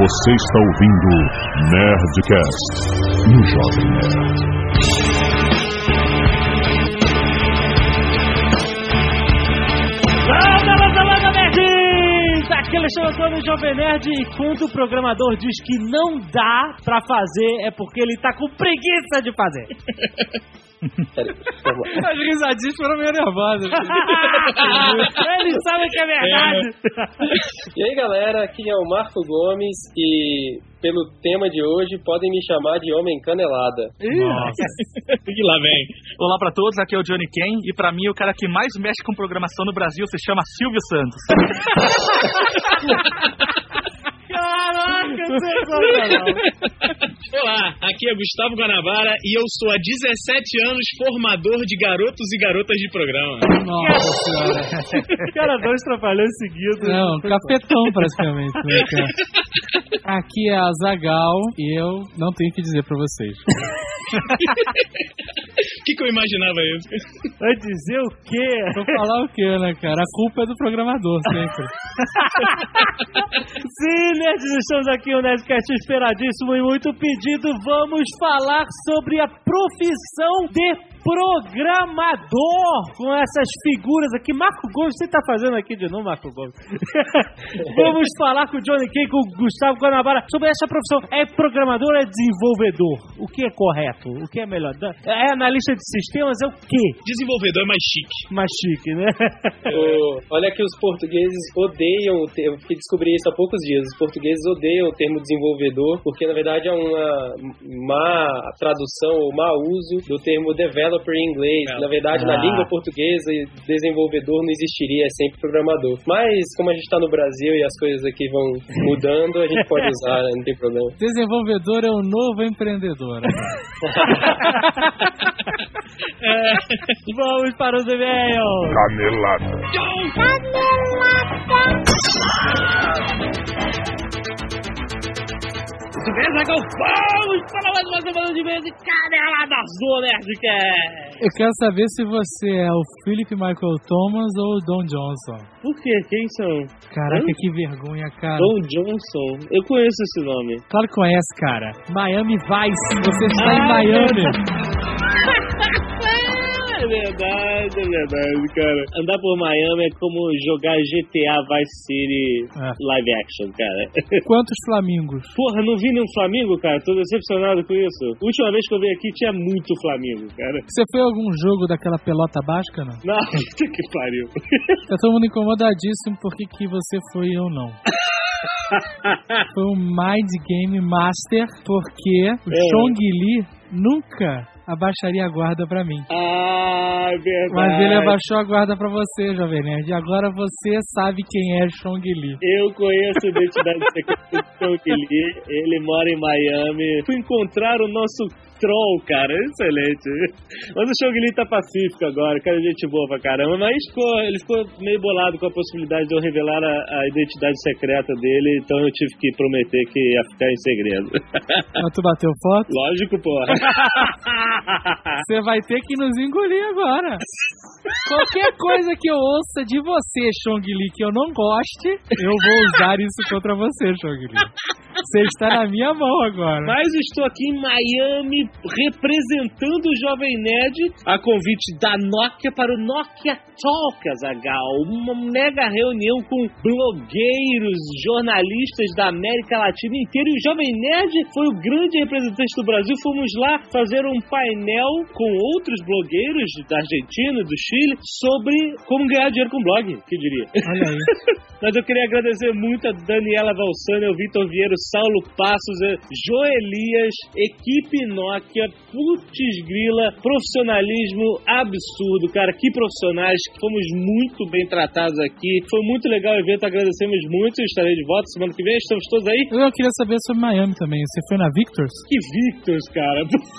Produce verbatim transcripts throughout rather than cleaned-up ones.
Você está ouvindo Nerdcast no Jovem Nerd. Aqui ele chama todo o Jovem Nerd e quando o programador diz que não dá pra fazer é porque ele tá com preguiça de fazer. As risadinhas foram meio nervosas. Eles sabem que é verdade. É. E aí galera, aqui é o Marco Gomes e pelo tema de hoje podem me chamar de Homem Canelada. Nossa. E lá vem. Olá pra todos, aqui é o Johnny Ken e pra mim o cara que mais mexe com programação no Brasil se chama Silvio Santos. Caraca, sensacional. Olá, aqui é Gustavo Guanabara e eu sou há dezessete anos formador de garotos e garotas de programa. Nossa senhora. Cara, dois trabalhando seguidos. Não, cafetão praticamente. Né, cara? Aqui é a Zagal e eu não tenho o que dizer pra vocês. O que, que eu imaginava isso? Vai dizer o quê? Vou falar o quê, né, cara? A culpa é do programador, sempre. Sim, nerds, estamos aqui no Nerdcast esperadíssimo e muito pedido. Vamos falar sobre a profissão de programador com essas figuras aqui. Marco Gomes, você tá fazendo aqui de novo, Marco Gomes? Vamos falar com o Johnny Ken, com o Gustavo Guanabara sobre essa profissão. É programador ou é desenvolvedor? O que é correto? O que é melhor? É analista de sistemas? É o quê? Desenvolvedor é mais chique. Mais chique, né? Oh, olha que os portugueses odeiam o termo, porque descobri isso há poucos dias. Os portugueses odeiam o termo desenvolvedor, porque na verdade é uma má tradução ou má uso do termo developer em inglês. Na verdade, ah. na língua portuguesa, desenvolvedor não existiria, é sempre programador. Mas, como a gente tá no Brasil e as coisas aqui vão mudando, a gente pode usar, né? Não tem problema. Desenvolvedor é o novo empreendedor. É. Vamos para os e-mails. Canelada. Beleza, então vamos para mais uma semana de e-mails e Canelada Azul, Nerdcast. Eu quero saber se você é o Philip Michael Thomas ou o Don Johnson. Por quê? Quem são? Caraca, Hã? que vergonha, cara. Don Johnson? Eu conheço esse nome. Claro que conhece, cara. Miami Vice, você está ah, em Miami. É verdade, é verdade, cara. Andar por Miami é como jogar G T A Vice City é. Live Action, cara. Quantos flamingos? Porra, não vi nenhum Flamengo, cara. Tô decepcionado com isso. A última vez que eu vim aqui tinha muito Flamengo, cara. Você foi a algum jogo daquela pelota basca, não? Não, puta que pariu. Tá todo mundo incomodadíssimo porque que você foi e eu não. Foi um Mind Game Master porque o é. Chong Li nunca abaixaria a guarda pra mim. Ah, verdade. Mas ele abaixou a guarda pra você, Jovem Nerd. E agora você sabe quem é Chong Li. Eu conheço a identidade secreta de Chong Li. Ele mora em Miami. Fui encontrar o nosso troll, cara. Excelente. Mas o Chong Li tá pacífico agora. Cara, gente boa pra caramba. Mas ficou, ele ficou meio bolado com a possibilidade de eu revelar a, a identidade secreta dele. Então eu tive que prometer que ia ficar em segredo. Mas tu bateu foto? Lógico, porra. Você vai ter que nos engolir agora. Qualquer coisa que eu ouça de você, Chong Li, que eu não goste, eu vou usar isso contra você, Chong Li. Você está na minha mão agora. Mas estou aqui em Miami representando o Jovem Nerd a convite da Nokia para o Nokia Talk, Azaghal. Uma mega reunião com blogueiros, jornalistas da América Latina inteira. E o Jovem Nerd foi o grande representante do Brasil. Fomos lá fazer um painel com outros blogueiros da Argentina, do Chile, sobre como ganhar dinheiro com blog, que diria. Olha aí. Mas eu queria agradecer muito a Daniela Valsani, ao Vitor Vieiro, Saulo Passos, Joelias, equipe Nokia, putz grila, profissionalismo absurdo, cara, que profissionais, fomos muito bem tratados aqui, foi muito legal o evento, agradecemos muito, eu estarei de volta semana que vem, estamos todos aí. Eu queria saber sobre Miami também, você foi na Victor's? Que Victor's, cara?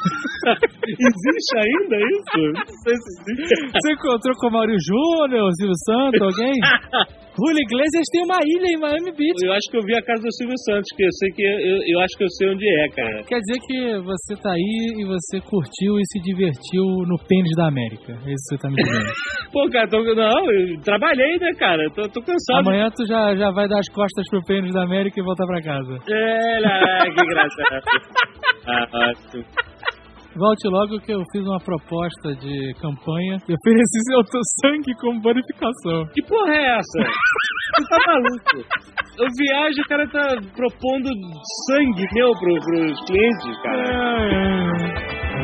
Existe ainda isso? Não sei se existe. Você encontrou com o Mário Júnior, o Silvio Santos, alguém? Julio Iglesias tem uma ilha em Miami Beach. Eu acho que eu vi a casa do Silvio Santos, que eu sei que eu, eu acho que eu sei onde é, cara. Quer dizer que você tá aí e você curtiu e se divertiu no pênis da América. É isso que você tá me dizendo. Pô, cara, tô, não, eu trabalhei, né, cara? Tô, tô cansado. Amanhã tu já, já vai dar as costas pro pênis da América e voltar pra casa. É, lá, que engraçado. Ah, ótimo. Volte logo que eu fiz uma proposta de campanha e ofereci seu teu sangue como bonificação. Que porra é essa? Você tá maluco? Eu viajo, o cara tá propondo sangue meu pro, pros clientes, cara. É, é.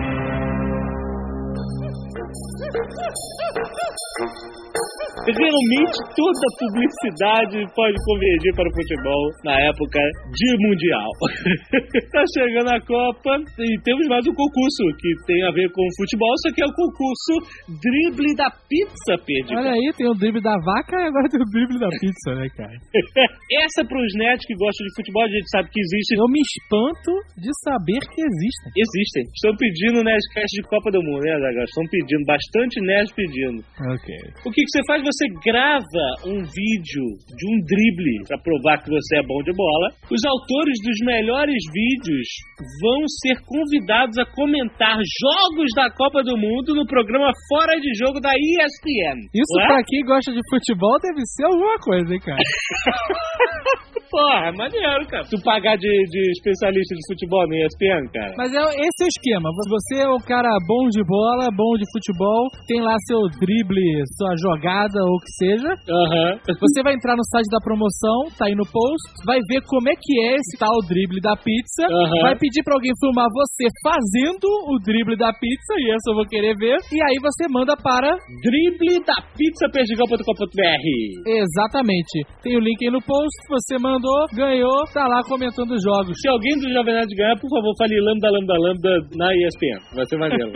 Geralmente toda publicidade pode convergir para o futebol na época de Mundial. Tá chegando a Copa e temos mais um concurso que tem a ver com futebol, só que é o concurso Drible da Pizza, Pedro. Olha aí, tem o drible da vaca e agora tem o drible da pizza, né, cara? Essa pros nerds que gostam de futebol, a gente sabe que existe. Eu me espanto de saber que existem. Existem. Estão pedindo Nerdcast de Copa do Mundo, né, Zagal? Estão pedindo, bastante nerds pedindo. Ok. O que, que você faz? Você grava um vídeo de um drible pra provar que você é bom de bola. Os autores dos melhores vídeos vão ser convidados a comentar jogos da Copa do Mundo no programa Fora de Jogo da E S P N. Isso Ué? pra quem gosta de futebol deve ser alguma coisa, hein, cara? Porra, é maneiro, cara. Tu pagar de, de especialista de futebol na E S P N, cara. Mas é, esse é o esquema. Você é um cara bom de bola, bom de futebol, tem lá seu drible, sua jogada ou o que seja. Aham. Uhum. Você vai entrar no site da promoção, tá aí no post, vai ver como é que é esse tal drible da pizza, uhum. vai pedir pra alguém filmar você fazendo o drible da pizza, e essa eu vou querer ver, e aí você manda para drible da pizza perdigão ponto com ponto b r. Exatamente. Tem o link aí no post, você mandou, ganhou, tá lá comentando os jogos. Se alguém do Jovem Nerd ganhar, por favor, fale lambda, lambda, lambda na E S P N. Vai ser maneiro.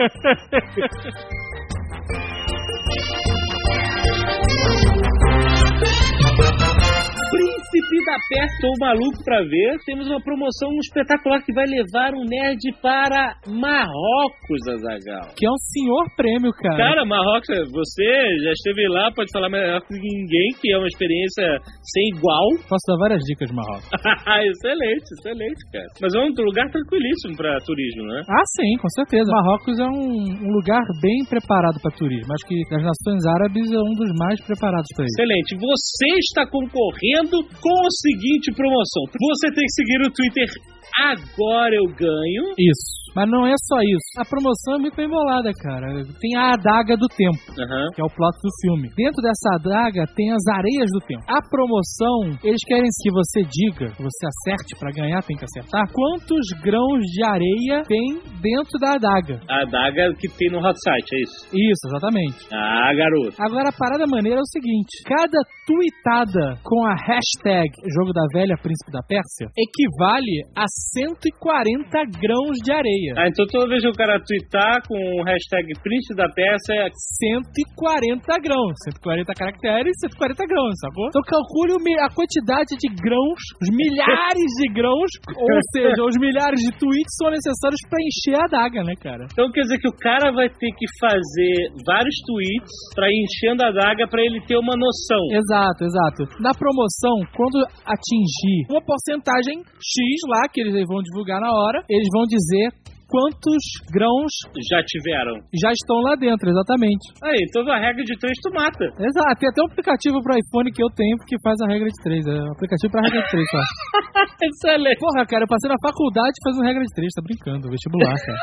Príncipe da Peste, tô maluco pra ver. Temos uma promoção espetacular que vai levar um nerd para Marrocos, Azaghal. Que é um senhor prêmio, cara. Cara, Marrocos, você já esteve lá, pode falar melhor que ninguém, que é uma experiência sem igual. Posso dar várias dicas de Marrocos. Excelente, excelente, cara. Mas é um lugar tranquilíssimo pra turismo, né? Ah, sim, com certeza. Marrocos é um, um lugar bem preparado pra turismo. Acho que das nações árabes é um dos mais preparados pra isso. Excelente. Você está concorrendo com a seguinte promoção. Você tem que seguir o Twitter Agora Eu Ganho. Isso. Mas não é só isso. A promoção é muito bem bolada, cara. Tem a adaga do tempo, uhum. que é o plot do filme. Dentro dessa adaga tem as areias do tempo. A promoção, eles querem que você diga, que você acerte pra ganhar, tem que acertar, quantos grãos de areia tem dentro da adaga. A adaga que tem no hot site, é isso? Isso, exatamente. Ah, garoto. Agora, a parada maneira é o seguinte. Cada tweetada com a hashtag Jogo da Velha Príncipe da Pérsia equivale a cento e quarenta grãos de areia. Ah, então toda vez que o cara tweetar com o hashtag Príncipe da Pérsia é cento e quarenta grãos. cento e quarenta caracteres, cento e quarenta grãos, sacou? Então calcule a quantidade de grãos, os milhares de grãos, ou seja, os milhares de tweets são necessários pra encher a adaga, né, cara? Então quer dizer que o cara vai ter que fazer vários tweets pra ir enchendo a adaga pra ele ter uma noção. Exato, exato. Na promoção, quando atingir uma porcentagem X lá, que eles vão divulgar na hora, eles vão dizer quantos grãos já tiveram. Já estão lá dentro, exatamente. Aí, toda a regra de três tu mata. Exato, tem até um aplicativo pro iPhone que eu tenho que faz a regra de três. É um aplicativo pra regra de três, só. Excelente. Porra, cara, eu passei na faculdade fazendo regra de três, tá brincando, vestibular, cara.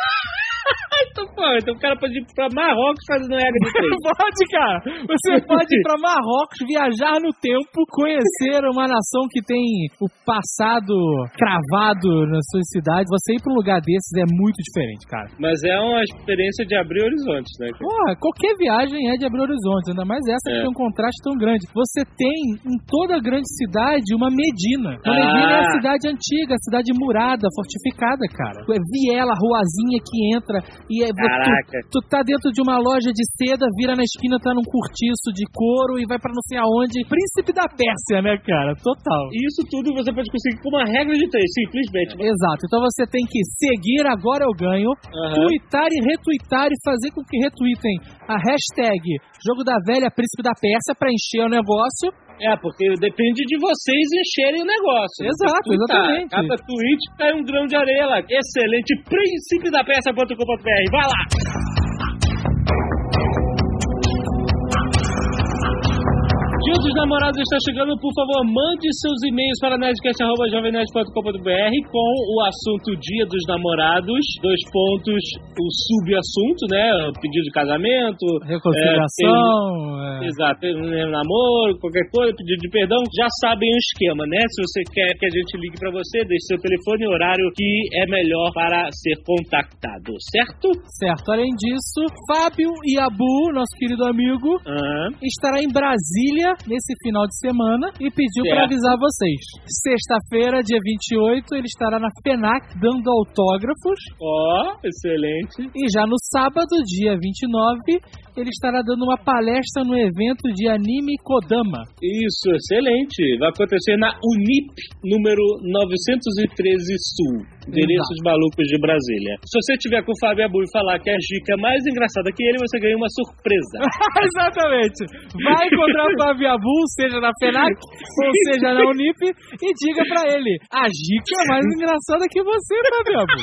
Então, pô, então o cara pode ir pra Marrocos fazendo regra de três. Pode, cara. Você pode ir pra Marrocos, viajar no tempo, conhecer uma nação que tem o passado cravado nas suas cidades. Você ir pra um lugar desses é muito diferente, cara. Mas é uma experiência de abrir horizontes, né? Porra, qualquer viagem é de abrir horizontes, ainda mais essa é. que tem um contraste tão grande. Você tem em toda grande cidade uma Medina. A Medina ah. é a cidade antiga, a cidade murada, fortificada, cara. É viela, ruazinha que entra e é, tu, tu tá dentro de uma loja de seda, vira na esquina, tá num cortiço de couro e vai pra não sei aonde. Príncipe da Pérsia, né, cara? Total. E isso tudo você pode conseguir com uma regra de três, simplesmente. Exato. Então você tem que seguir Agora Eu Ganho, uhum. tweetar e retweetar e fazer com que retweetem a hashtag Jogo da Velha Príncipe da Pérsia pra encher o negócio. É, porque depende de vocês encherem o negócio. Exato, exatamente. Cada tweet cai um grão de areia lá. Excelente. príncipe da peça ponto com ponto b r. Vai lá! Dia dos Namorados está chegando, por favor, mande seus e-mails para nerdcast arroba jovem nerd ponto com ponto b r com o assunto Dia dos Namorados, dois pontos, o subassunto, né? O pedido de casamento, reconciliação, é, tem, é. Exato, tem um namoro, qualquer coisa, pedido de perdão, já sabem o esquema, né? Se você quer que a gente ligue para você, deixe seu telefone e horário que é melhor para ser contactado, certo? Certo. Além disso, Fábio Iabu, nosso querido amigo, uhum. estará em Brasília nesse final de semana e pediu para avisar vocês. Sexta-feira, dia vinte e oito, ele estará na FENAC dando autógrafos. Ó, oh, excelente. E já no sábado, dia vinte e nove, ele estará dando uma palestra no evento de anime Kodama. Isso, excelente. Vai acontecer na Unip, número novecentos e treze Sul, endereços malucos de Brasília. Se você tiver com o Fábio Abu e falar que a dica é mais engraçada que ele, você ganha uma surpresa. Exatamente. Vai encontrar o Fábio Abu, seja na FENAC ou seja na Unip, e diga pra ele: a dica é mais engraçada que você, Fábio Abu.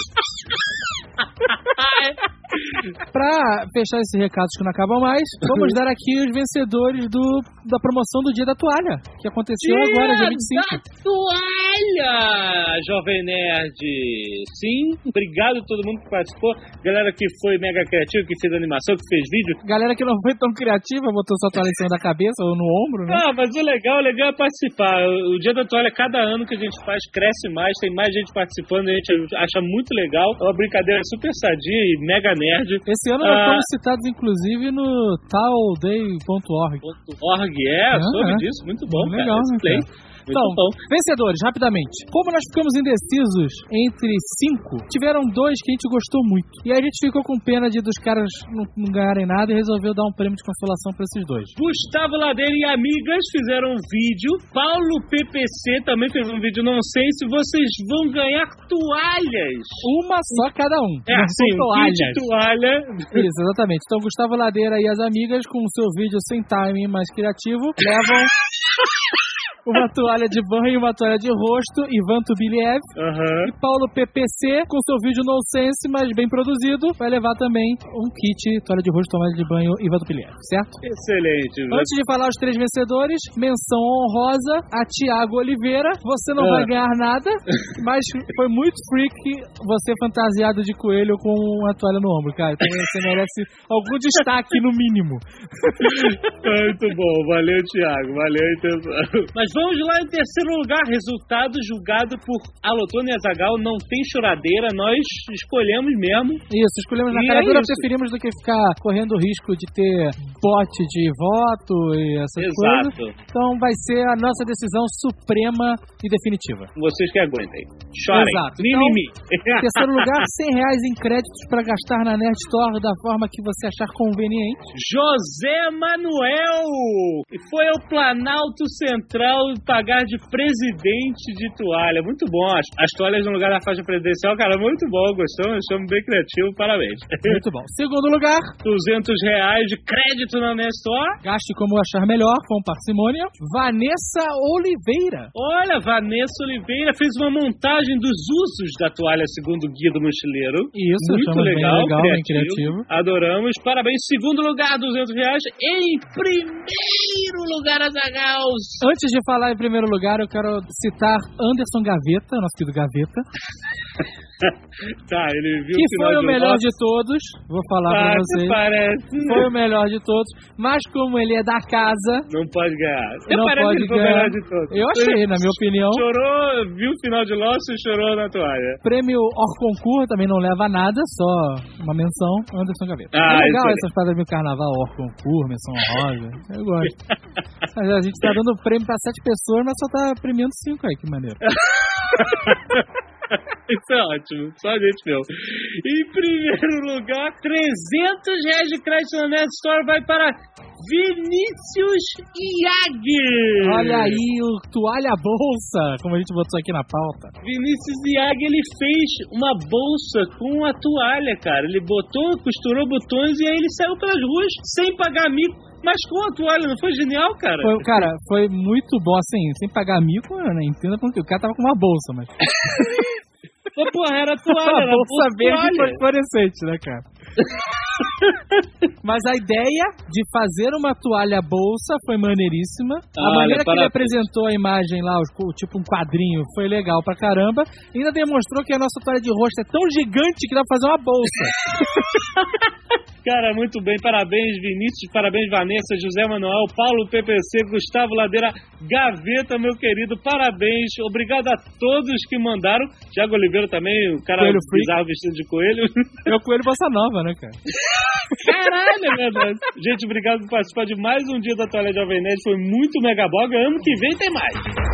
Pra fechar esses recados que não acabam mais, vamos dar aqui os vencedores do, da promoção do Dia da Toalha, que aconteceu Dia agora, dia vinte e cinco. Da Toalha, Jovem Nerd! Sim, obrigado a todo mundo que participou. Galera que foi mega criativa, que fez animação, que fez vídeo. Galera que não foi tão criativa, botou sua toalha em cima da cabeça ou no ombro, né? Ah, mas o legal, o legal é participar. O Dia da Toalha, cada ano que a gente faz, cresce mais, tem mais gente participando, a gente acha muito legal. É uma brincadeira super sadia e mega nerd. Esse ano ah, nós fomos citados, inclusive, no talday ponto org. .org, é, ah, soube é. disso, muito bom, legal, cara. Né, cara? Então, vencedores, rapidamente. Como nós ficamos indecisos entre cinco, tiveram dois que a gente gostou muito. E aí a gente ficou com pena de dos caras não, não ganharem nada e resolveu dar um prêmio de consolação pra esses dois. Gustavo Ladeira e amigas fizeram um vídeo. Paulo P P C também fez um vídeo. Não sei se vocês vão ganhar toalhas. Uma só cada um. É assim, toalhas. Um toalha. Isso, exatamente. Então, Gustavo Ladeira e as amigas, com o seu vídeo sem timing mais criativo, levam... uma toalha de banho e uma toalha de rosto, Ivan Tubiliev. Uhum. E Paulo P P C, com seu vídeo nonsense, mas bem produzido, vai levar também um kit, toalha de rosto, toalha de banho, Ivan Tubiliev, certo? Excelente. Antes de falar os três vencedores, menção honrosa a Thiago Oliveira. Você não ah. vai ganhar nada, mas foi muito freak você fantasiado de coelho com uma toalha no ombro, cara. Então você merece algum destaque, no mínimo. Muito bom. Valeu, Thiago. Valeu a intenção. Mas vamos lá em terceiro lugar. Resultado julgado por Alotone e Azaghal. Não tem choradeira. Nós escolhemos mesmo. Isso, escolhemos na cara dura. Preferimos do que ficar correndo o risco de ter bot de voto e essas Exato. coisas. Então vai ser a nossa decisão suprema e definitiva. Vocês que aguentem. Chorem. Exato. Mimimi. Então, terceiro lugar, cem reais em créditos para gastar na Nerd Store da forma que você achar conveniente. José Manuel! E foi ao Planalto Central pagar de presidente de toalha. Muito bom. As, as toalhas no lugar da faixa presidencial, cara, muito bom. Gostamos, achamos bem criativo. Parabéns. Muito bom. Segundo lugar, duzentos reais de crédito na Nerd Store. Gaste como achar melhor, com parcimônia. Vanessa Oliveira. Olha, Vanessa Oliveira fez uma montagem dos usos da toalha segundo o Guia do Mochileiro. Isso, muito legal, legal criativo. bem criativo. Adoramos. Parabéns. Segundo lugar, duzentos reais. Em primeiro lugar, Azaghal. Antes de falar em primeiro lugar, eu quero citar Anderson Gaveta, nosso querido Gaveta. Tá, ele viu que o foi o melhor de todos. Vou falar ah, pra vocês. Parece. Foi o melhor de todos. Mas como ele é da casa, não pode ganhar. Você não parece pode que foi ganhar. o melhor de todos. Eu achei, na minha opinião. Chorou, viu o final de Lost e chorou na toalha. Prêmio Orconcourt também não leva nada, só uma menção. Anderson Gaveta. Ah, é legal é. essas paradas do carnaval, Orconcourt, menção honrosa. Eu gosto. Mas a gente tá dando prêmio pra sete pessoas, mas só tá premiando cinco aí, que maneiro. Isso é ótimo, só a gente viu. Em primeiro lugar, trezentos reais de crédito na Nerd Store vai para Vinícius Iag. Olha aí o toalha bolsa, como a gente botou aqui na pauta. Vinícius Iag, ele fez uma bolsa com a toalha, cara. Ele botou, costurou botões e aí ele saiu pelas ruas sem pagar mico. Mas com a toalha, não foi genial, cara? Foi, cara, foi muito bom, assim, sem pagar mico, né? Entenda porque o cara tava com uma bolsa, mas... Pô, porra, era toalha, era bolsa verde toalha. fluorescente, né, cara? Mas a ideia de fazer uma toalha bolsa foi maneiríssima. A Olha, maneira que ele parabéns. apresentou a imagem lá, o- tipo um quadrinho, foi legal pra caramba. E ainda demonstrou que a nossa toalha de rosto é tão gigante que dá pra fazer uma bolsa. Cara, muito bem. Parabéns, Vinícius. Parabéns, Vanessa, José Manuel, Paulo P P C, Gustavo Ladeira, Gaveta, meu querido. Parabéns. Obrigado a todos que mandaram. Thiago Oliveira também, o cara Coelho freak. bizarro vestido de coelho. É o coelho bossa nova, né, cara? Caralho, é verdade. Gente, obrigado por participar de mais um dia da Toalha Jovem Nerd. Foi muito megaboga. Ano que vem tem mais.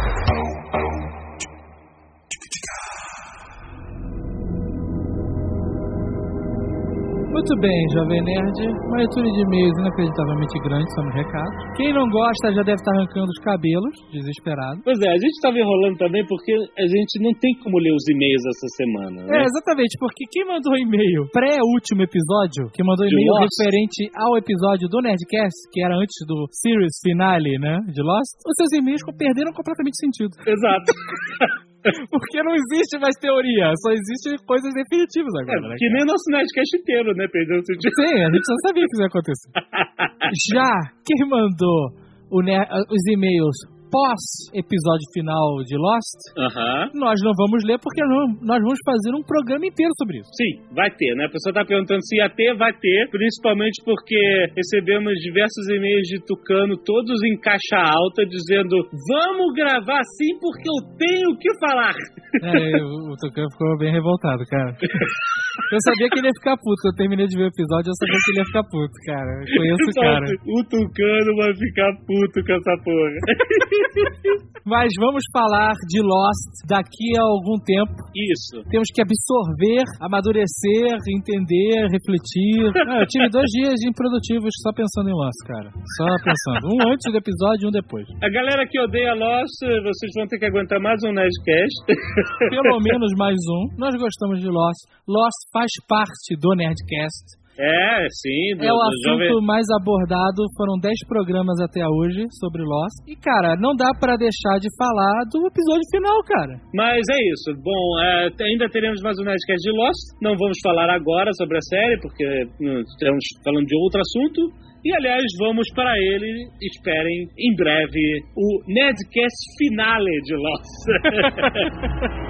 Muito bem, Jovem Nerd. Uma leitura de e-mails inacreditavelmente grande, são os recados. Quem não gosta já deve estar arrancando os cabelos, desesperado. Pois é, a gente estava enrolando também porque a gente não tem como ler os e-mails essa semana, né? É, exatamente, porque quem mandou e-mail pré-último episódio, que mandou e-mail Lost. referente ao episódio do Nerdcast, que era antes do series finale, né, de Lost, os seus e-mails perderam completamente sentido. Exato. Porque não existe mais teoria, só existem coisas definitivas agora, né? É, que nem o nosso Nerdcast inteiro, né? Perdeu o sentido. Sim, a gente só sabia que isso ia acontecer. Já quem mandou o ner- os e-mails pós-episódio final de Lost, Aham. nós não vamos ler porque não- nós vamos fazer um programa inteiro sobre isso. Sim, vai ter, né? A pessoa tá perguntando se ia ter, vai ter. Principalmente porque recebemos diversos e-mails de Tucano, todos em caixa alta, dizendo: vamos gravar sim porque eu tenho o que falar. É, o o Tucano ficou bem revoltado, cara. Eu sabia que ele ia ficar puto. Quando eu terminei de ver o episódio, eu sabia que ele ia ficar puto, cara. Eu conheço o cara. O Tucano vai ficar puto com essa porra. Mas vamos falar de Lost daqui a algum tempo. Isso. Temos que absorver, amadurecer, entender, refletir. Ah, eu tive dois dias improdutivos só pensando em Lost, cara. Só pensando. Um antes do episódio e um depois. A galera que odeia Lost, vocês vão ter que aguentar mais um Nerdcast. Pelo menos mais um. Nós gostamos de Lost. Lost faz parte do Nerdcast. É, sim. Do, É o do assunto jovem... mais abordado. Foram dez programas até hoje sobre Lost. E, cara, não dá pra deixar de falar do episódio final, cara. Mas é isso. Bom, é, ainda teremos mais um Nerdcast de Lost. Não vamos falar agora sobre a série, porque hum, estamos falando de outro assunto. E, aliás, vamos para ele. Esperem, em breve, o Nerdcast finale de Lost.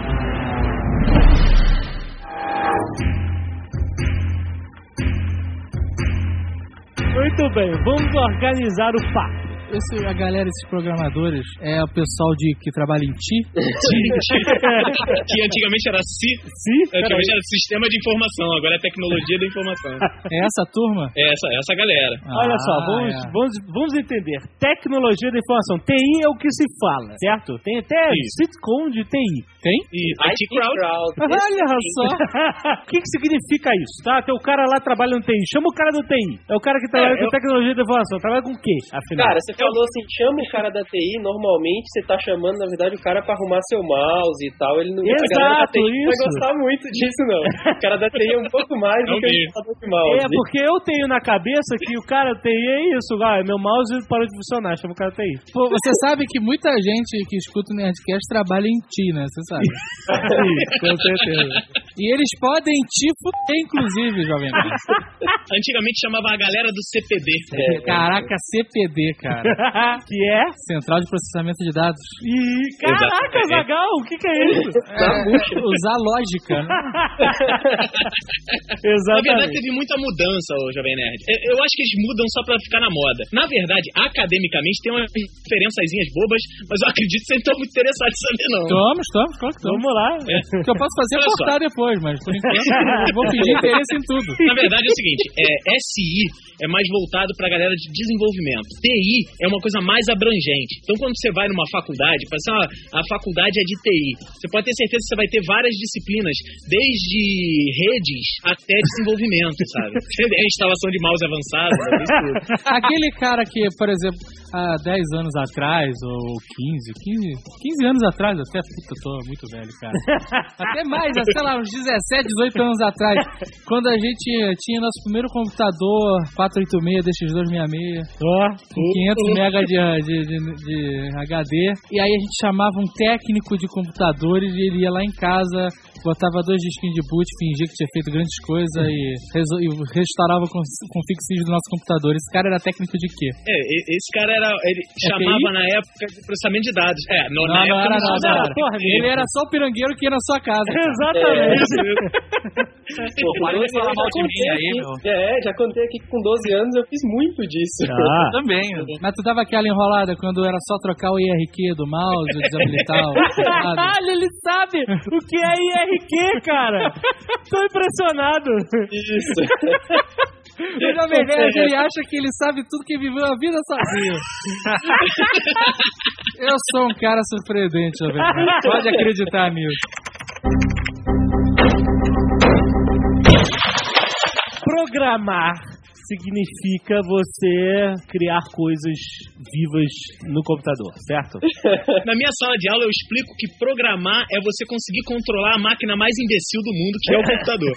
Muito bem, vamos organizar o papo. Esse, a galera, esses programadores, é o pessoal de, que trabalha em Ti. Que antigamente era C I. Sim, Antigamente era Sistema de Informação, agora é Tecnologia da Informação. É essa turma? É essa, essa galera. Olha só, Ah, vamos, é. vamos, vamos entender. Tecnologia da informação. T I é o que se fala, certo? Tem até Isso. sitcom de T I. Tem? E I T Crowd. Olha só. O que, que significa isso, tá? Tem o cara lá trabalhando no T I. Chama o cara do T I. É o cara que trabalha É, com eu- tecnologia da informação. Trabalha com o quê, afinal? Cara, você falou assim, chama o cara da T I, normalmente você tá chamando, na verdade, o cara pra arrumar seu mouse e tal. Ele não, a galera da Exato, T I não vai isso. gostar muito disso, não. O cara da T I é um pouco mais do Não que o mesmo. instalador de mouse. É, porque eu tenho na cabeça que o cara do T I é isso. Ah, meu mouse parou de funcionar. Chama o cara do T I. Pô, você sabe que muita gente que escuta o Nerdcast trabalha em Ti, né? Você sabe. Sim, com certeza. E eles podem te fuder, inclusive, jovem. Antigamente chamava a galera do C P D. É, Caraca, C P D, cara. Que é? Central de Processamento de Dados. E, caraca, Exato. Zagal, o que que é isso? É, usar lógica, né? Na verdade, Exatamente. teve muita mudança, ô Jovem Nerd. Eu- Eu acho que eles mudam só pra ficar na moda. Na verdade, academicamente, tem umas diferençazinhas bobas, mas eu acredito que vocês não estão muito interessados em saber, não. Estamos, estamos, claro que estamos. Vamos lá. O que eu posso fazer é Olha só. cortar depois, mas por enquanto eu vou pedir interesse em tudo. Na verdade é o seguinte, é, S I é mais voltado pra galera de desenvolvimento. T I é uma coisa mais abrangente. Então quando você vai numa faculdade, fala assim, ah, a faculdade é de T I. Você pode ter certeza que você vai ter várias disciplinas, desde redes até desenvolvimento, sabe? É instalação de mouse avançado, né? Isso tudo. Aquele cara que, por exemplo, há dez anos atrás, ou quinze, quinze, quinze anos atrás, até, puta, tô muito velho, cara. Até mais, sei lá, uns dezessete, dezoito anos atrás, quando a gente tinha nosso primeiro computador quatrocentos e oitenta e seis D X duzentos e sessenta e seis, ó, com quinhentos megas de, de, de, de H D, e aí a gente chamava um técnico de computadores e ele ia lá em casa, botava dois disquinhos de boot, fingia que tinha feito grandes coisas e, resol- e restaurava o config do nosso computador. Esse cara era técnico de quê? É, esse cara era. Ele É chamava T I? na época de processamento de dados. É, no, Não, na não época era não nada. usava. Era. Porra, ele era só o pirangueiro que ia na sua casa. Exatamente. Pô, parei de falar mal de mim aí, meu. É, já contei aqui que com doze anos eu fiz muito disso. Ah. Também. Mas tu dava aquela enrolada quando era só trocar o I R Q do mouse, desabilitar o... Caralho, ele sabe o que é I R Q, cara. Tô impressionado. Isso. O Jovem Nerd, ele acha que ele sabe tudo, que viveu a vida sozinho. Eu sou um cara surpreendente, Jovem Nerd. Pode acreditar nisso. Programar significa você criar coisas vivas no computador, certo? Na minha sala de aula eu explico que programar é você conseguir controlar a máquina mais imbecil do mundo, que é o computador.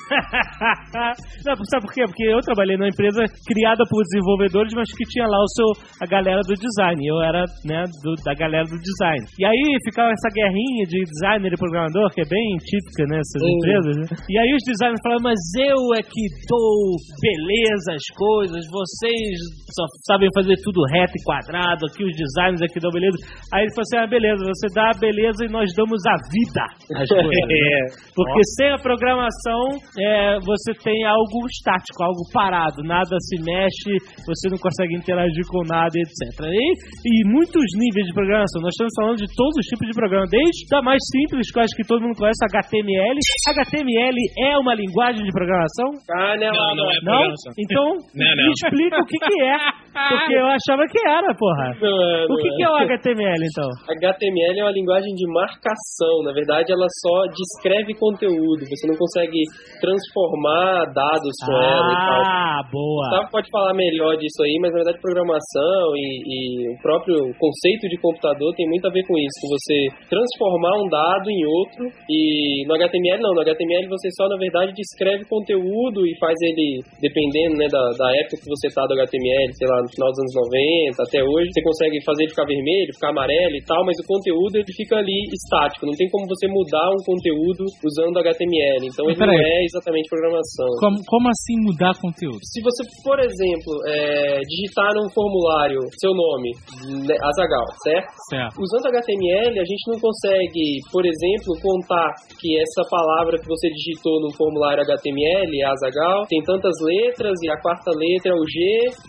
Não, sabe por quê? Porque eu trabalhei numa empresa criada por desenvolvedores, mas que tinha lá o seu, a galera do design. Eu era, né, do, da galera do design. E aí ficava essa guerrinha de designer e programador, que é bem típica nessas Oh. empresas, né? E aí os designers falavam, mas eu é que dou beleza às coisas, vocês só sabem fazer tudo reto e quadrado, aqui os designers aqui dão beleza. Aí ele falou assim, ah, beleza, você dá a beleza e nós damos a vida às coisas. Né? Porque Nossa. Sem a programação, é, você tem algo estático, algo parado, nada se mexe, você não consegue interagir com nada, etcétera. E, e muitos níveis de programação, nós estamos falando de todos os tipos de programa, desde a mais simples, que eu acho que todo mundo conhece, H T M L. H T M L é uma linguagem de programação? Ah, não, Não, não é Não? programação. Então, Não, não. me explica o que que é, porque eu achava que era, porra. Não é, não O que é. que é o H T M L, então? H T M L é uma linguagem de marcação. Na verdade, ela só descreve conteúdo. Você não consegue transformar dados com ela e tal. Ah, boa. O Gustavo pode falar melhor disso aí, mas na verdade programação e, e o próprio conceito de computador tem muito a ver com isso, com você transformar um dado em outro. E no H T M L não, no H T M L você só na verdade descreve conteúdo e faz ele, dependendo, né, da, da época que você tá do H T M L, sei lá, no final dos anos noventa até hoje, você consegue fazer ele ficar vermelho, ficar amarelo e tal, mas o conteúdo ele fica ali estático, não tem como você mudar um conteúdo usando H T M L, então ele não é exatamente programação. Como, como assim mudar conteúdo? Se você, por exemplo, é, digitar num formulário seu nome, né, Azaghal, certo? Certo. Usando H T M L, a gente não consegue, por exemplo, contar que essa palavra que você digitou no formulário H T M L, Azaghal, tem tantas letras e a quarta letra é o G,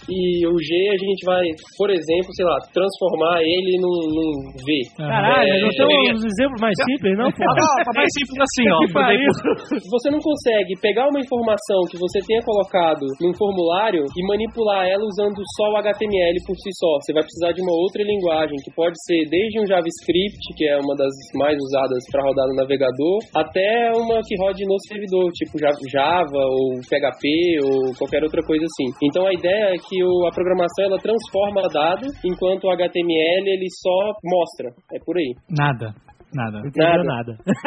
e o G a gente vai, por exemplo, sei lá, transformar ele num, num V. Caralho, É, não tem é, uns exemplos mais simples, não, pô? Ah, mais simples assim, ó. Que pariu. Você não consegue pegar uma informação que você tenha colocado num formulário e manipular ela usando só o H T M L por si só. Você vai precisar de uma outra linguagem, que pode ser desde um JavaScript, que é uma das mais usadas para rodar no navegador, até uma que rode no servidor, tipo Java ou P H P ou qualquer outra coisa assim. Então a ideia é que o, a programação ela transforma dado, enquanto o H T M L ele só mostra. É por aí. Nada. Nada. Não entendeu nada.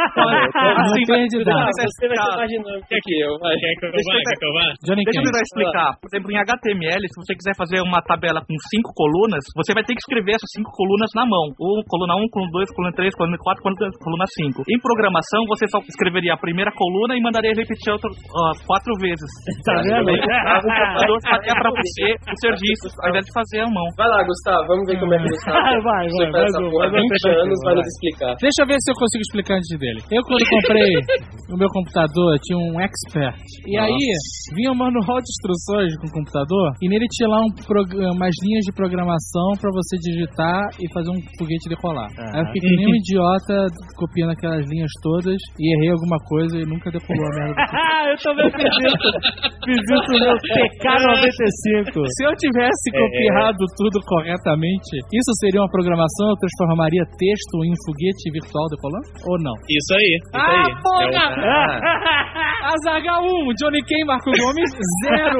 Não entendi nada. Você vai ser mais dinâmico que eu. Vai. Quer que eu vá? Quer que eu vá? Johnny Deixa eu Cage. tentar explicar. Por exemplo, em H T M L, se você quiser fazer uma tabela com cinco colunas, você vai ter que escrever essas cinco colunas na mão. Ou coluna um, coluna dois, coluna três, coluna quatro, coluna cinco. Em programação, você só escreveria a primeira coluna e mandaria repetir outro, uh, quatro vezes. Tá vendo? O computador faria pra você o serviço, ao invés de fazer a mão. Vai lá, Gustavo. Vamos ver como é que o Gustavo Vai, vai, você vai, faz vai, essa vai, porra há vai, vinte vai, anos, vai. vai nos explicar. Deixa eu ver se eu consigo explicar antes dele. Eu, quando comprei o meu computador, tinha um Expert. E aí, vinha um manual de instruções com o computador, e nele tinha lá um prog- umas linhas de programação pra você digitar e fazer um foguete decolar. Aí eu fiquei que nem um idiota copiando aquelas linhas todas e errei alguma coisa e nunca decolou a merda do computador. Ah, eu também fiz isso. Fiz isso no meu T K noventa e cinco. Se eu tivesse copiado tudo corretamente, isso seria uma programação? Eu transformaria texto em um foguete virtual decolando? Ou não? Isso aí, isso Ah, aí. porra! É um- Azaghal um, Johnny Ken, Marco Gomes, zero.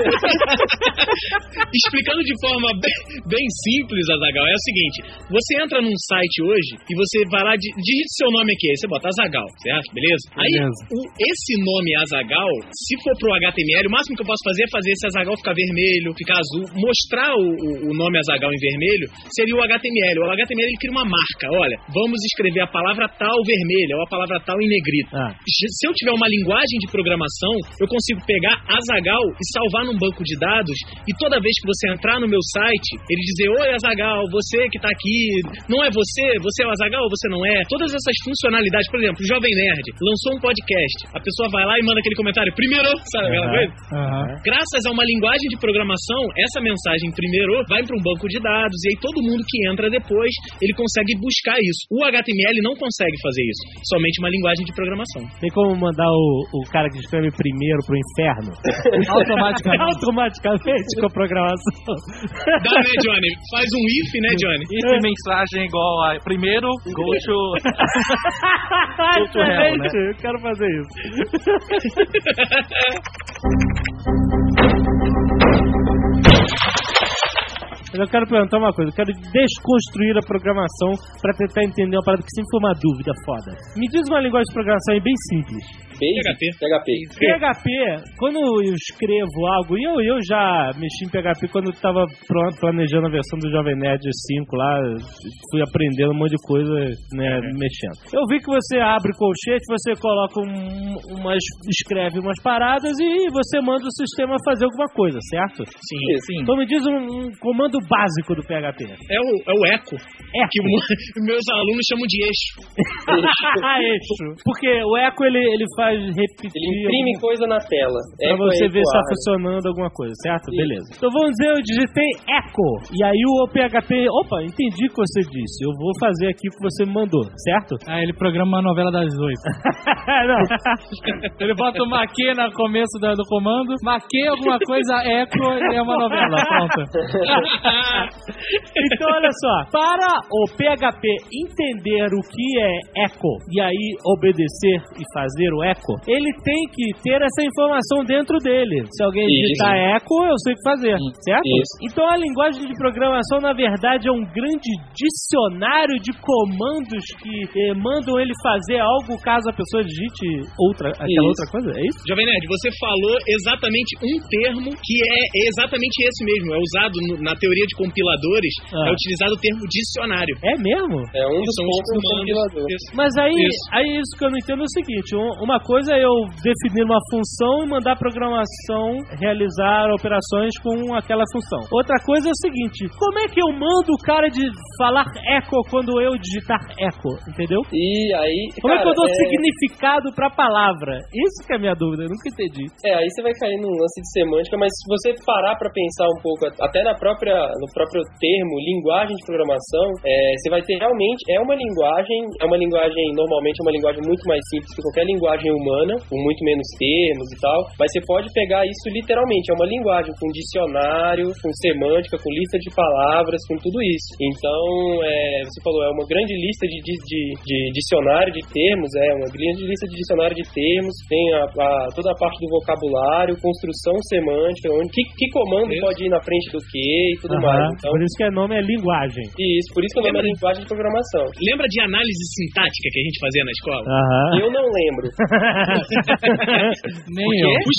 Explicando de forma bem, bem simples, Azaghal, é o seguinte: você entra num site hoje e você vai lá, digite seu nome aqui, aí você bota Azaghal, certo? Beleza? Aí, o, esse nome Azaghal, se for pro H T M L, o máximo que eu posso fazer é fazer esse Azaghal ficar vermelho, ficar azul, mostrar o, o, o nome Azaghal em vermelho, seria o H T M L. O H T M L ele cria uma marca, olha, vamos escrever a palavra tal vermelha ou a palavra tal em negrito. Ah. Se eu tiver uma linguagem de programação, eu consigo pegar Azaghal e salvar num banco de dados, e toda vez que você entrar no meu site, ele dizer: oi Azaghal, você que tá aqui, não é você, você é o Azaghal ou você não é? Todas essas funcionalidades, por exemplo, o Jovem Nerd lançou um podcast, a pessoa vai lá e manda aquele comentário primeiro, sabe aquela uhum. coisa? Uhum. Graças a uma linguagem de programação, essa mensagem primeiro vai para um banco de dados, e aí todo mundo que entra depois, ele consegue buscar isso. O H T M L não consegue fazer isso, somente uma linguagem de programação. Tem como mandar o, o cara que escreve primeiro pro inferno? Automaticamente. Automaticamente com a programação. Dá, né, Johnny? Faz um if, né, Johnny? If mensagem igual a primeiro, go to... go to hell, né? Eu quero fazer isso. Mas eu quero perguntar uma coisa, eu quero desconstruir a programação para tentar entender uma parada que sempre foi uma dúvida foda. Me diz uma linguagem de programação aí bem simples. P H P. P H P. P H P, quando eu escrevo algo, e eu, eu já mexi em P H P quando eu tava planejando a versão do Jovem Nerd cinco lá, fui aprendendo um monte de coisa, né, uhum. mexendo. Eu vi que você abre o colchete, você coloca um, umas, escreve umas paradas e você manda o sistema fazer alguma coisa, certo? Sim, sim. Então me diz um, um comando básico do P H P. É o, é o eco, eco. Que o, meus alunos chamam de eixo. Eixo. Porque o eco, ele, ele faz repetir... Ele imprime algum... coisa na tela. Pra eco você ver se tá funcionando alguma coisa, certo? Isso. Beleza. Então vamos dizer, eu digitei eco. E aí o P H P... Opa, entendi o que você disse. Eu vou fazer aqui o que você me mandou, certo? Ah, ele programa uma novela das oito. Não. Ele bota o maquê no começo do, do comando. Maquê alguma coisa, eco, é uma novela. Pronto. Então, olha só, para o P H P entender o que é eco e aí obedecer e fazer o eco, ele tem que ter essa informação dentro dele. Se alguém digitar eco, eu sei o que fazer, certo? Isso. Então, a linguagem de programação, na verdade, é um grande dicionário de comandos que eh, mandam ele fazer algo caso a pessoa digite outra, aquela isso. outra coisa, é isso? Jovem Nerd, você falou exatamente um termo que é exatamente esse mesmo, é usado no, na teoria de compiladores, ah. é utilizado o termo dicionário. É mesmo? É um dos pontos do compilador. Mas aí isso. aí isso que eu não entendo é o seguinte, uma coisa é eu definir uma função e mandar a programação realizar operações com aquela função. Outra coisa é o seguinte, como é que eu mando o cara de falar eco quando eu digitar eco, entendeu? E aí, como cara, é que eu dou é... significado pra palavra? Isso que é a minha dúvida, eu nunca entendi. É, aí você vai cair num lance de semântica, mas se você parar pra pensar um pouco, até na própria, no próprio termo, linguagem de programação, é, você vai ter realmente, é uma linguagem, é uma linguagem, normalmente é uma linguagem muito mais simples que qualquer linguagem humana, com muito menos termos e tal, mas você pode pegar isso literalmente, é uma linguagem com dicionário, com semântica, com lista de palavras, com tudo isso. Então, é, você falou, é uma grande lista de, de, de, de dicionário de termos, é uma grande lista de dicionário de termos, tem a, a, toda a parte do vocabulário, construção semântica, onde, que, que comando isso. pode ir na frente do que e tudo uhum. mais. Então, por isso que o nome é linguagem. Isso, por isso que o nome Lembra... é linguagem de programação. Lembra de análise sintática que a gente fazia na escola? Uhum. Eu não lembro. Nem eu. Os,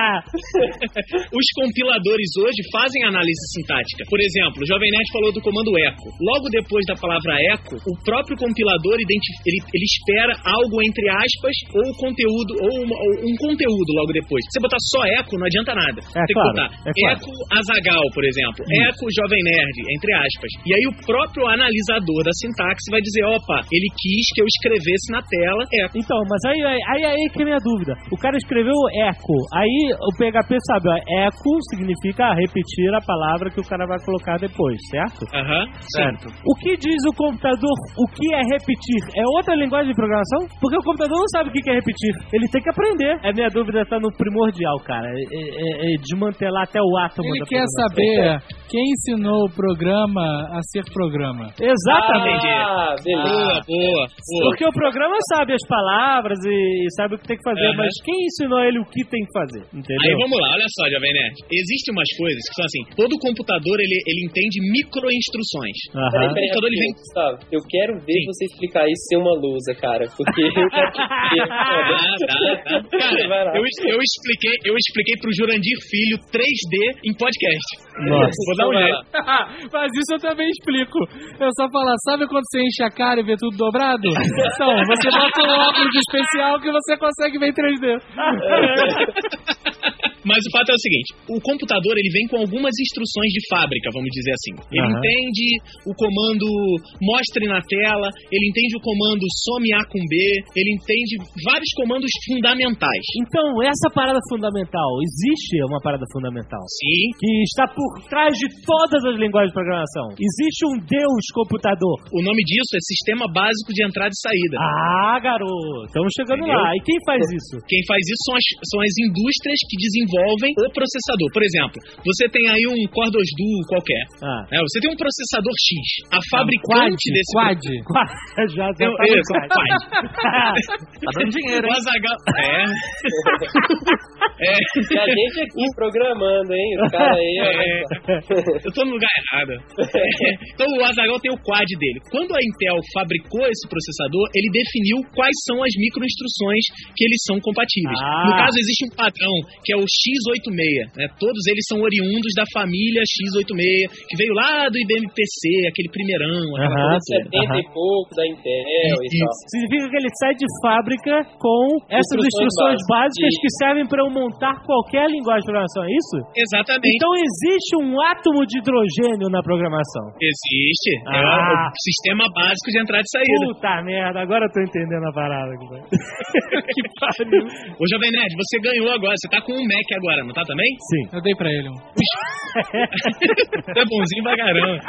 os compiladores hoje fazem análise sintática. Por exemplo, o Jovem Nerd falou do comando eco. Logo depois da palavra eco, o próprio compilador identif- ele, ele espera algo entre aspas ou conteúdo, ou, uma, ou um conteúdo logo depois. Se você botar só eco, não adianta nada. É Tem claro, que botar é claro. eco Azaghal, por exemplo. Hum. Eco Jovem Nerd, entre aspas. E aí o próprio analisador da sintaxe vai dizer, opa, ele quis que eu escrevesse na tela eco. Então, mas aí, aí, aí, aí que é a minha dúvida. O cara escreveu eco. Aí o P H P sabe, ó, eco significa repetir a palavra que o cara vai colocar depois, certo? Aham, uhum, certo. O que diz o computador, o que é repetir? É outra linguagem de programação? Porque o computador não sabe o que é repetir. Ele tem que aprender. A minha dúvida tá no primordial, cara. É, é, é desmantelar até o átomo Ele da quer saber quem ensinou o programa a ser programa? Exatamente. Ah, beleza. Boa, boa, boa. Porque o programa sabe as palavras e sabe o que tem que fazer, Uhum. mas quem ensinou ele o que tem que fazer? Entendeu? Aí vamos lá, olha só, Jovem Nerd. Existem umas coisas que são assim, todo computador ele, ele entende micro-instruções. Aham. Peraí, O peraí, computador ele vem... rapidinho, Gustavo. Eu quero ver Sim. você explicar isso sem uma lousa, cara. Porque eu quero ver. Ah, tá, tá. Vai lá. Cara, eu, eu, expliquei, eu expliquei pro Jurandir Filho três D em podcast. Nossa. Vou dar um Vai jeito. lá. Mas isso eu também explico. Eu só falo, sabe quando você enche a cara e vê tudo dobrado? Então, você bota um óculos especial que você consegue ver em três D. Mas o fato é o seguinte, o computador ele vem com algumas instruções de fábrica, vamos dizer assim. Ele Aham. entende o comando mostre na tela, ele entende o comando some A com B, ele entende vários comandos fundamentais. Então, essa parada fundamental, existe uma parada fundamental Sim, que está por trás de todas as linguagens de programação. Existe um Deus computador. o nome disso é Sistema Básico de Entrada e Saída. Ah, garoto, estamos chegando Entendeu? lá. E quem faz isso? Quem faz isso são as, são as indústrias que desenvolvem o processador. Por exemplo, você tem aí um Core dois Duo qualquer. Ah. né? Você tem um processador X. A Quad, fabricante desse... quad. já já Tem- tá no isso, quad. quad. Tá dando dinheiro, O hein? Azaghal... É. é. E a gente aqui programando, hein? Os caras aí. ó. É. Eu tô no lugar errado. É. Então o Azaghal tem o quad dele. Quando a Intel fabricou esse processador, ele definiu quais são as microinstruções que eles são compatíveis. Ah. No caso, existe um padrão, que é o X oitenta e seis. Né? Todos eles são oriundos da família X oitenta e seis, que veio lá do I B M P C, aquele primeirão, aquela Aham. coisa toda. setenta e pouco da Intel e tal. Significa que ele sai de fábrica com essas Instruções instruções básicas básicas. que servem para eu montar qualquer linguagem de programação, é isso? Exatamente. Então existe um átomo de hidrogênio na programação. Existe. É Ah. o sistema básico de entrada e saída. Puta merda, agora eu tô entendendo a parada. Que pariu. Ô, Jovem Nerd, você ganhou agora. Você tá com um Mac agora, não tá também? Sim. Eu dei pra ele um. Você é bonzinho pra caramba.